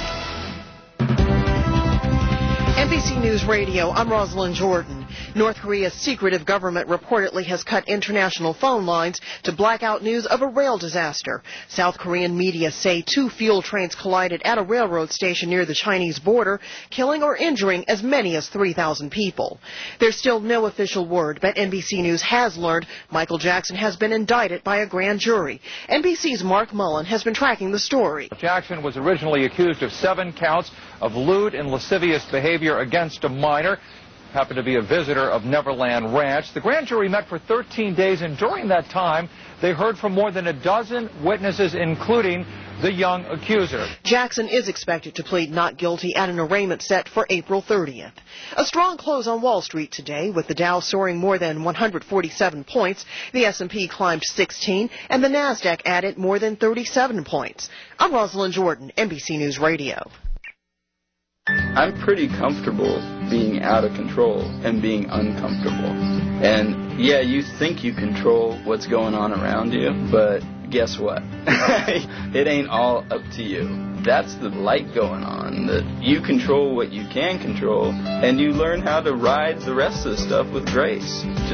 Speaker 22: N B C News Radio, I'm Rosalind Jordan. North Korea's secretive government reportedly has cut international phone lines to black out news of a rail disaster. South Korean media say two fuel trains collided at a railroad station near the Chinese border, killing or injuring as many as three thousand people. There's still no official word, but N B C News has learned Michael Jackson has been indicted by a grand jury. N B C's Mark Mullen has been tracking the story.
Speaker 23: Jackson was originally accused of seven counts of lewd and lascivious behavior against a minor. Happened to be a visitor of Neverland Ranch. The grand jury met for thirteen days, and during that time, they heard from more than a dozen witnesses, including the young accuser.
Speaker 22: Jackson is expected to plead not guilty at an arraignment set for April thirtieth. A strong close on Wall Street today, with the Dow soaring more than one hundred forty-seven points. The S and P climbed sixteen, and the NASDAQ added more than thirty-seven points. I'm Rosalind Jordan, N B C News Radio.
Speaker 25: I'm pretty comfortable being out of control and being uncomfortable. And yeah, you think you control what's going on around you, but guess what? It ain't all up to you. That's the light going on, that you control what you can control, and you learn how to ride the rest of the stuff with grace. Just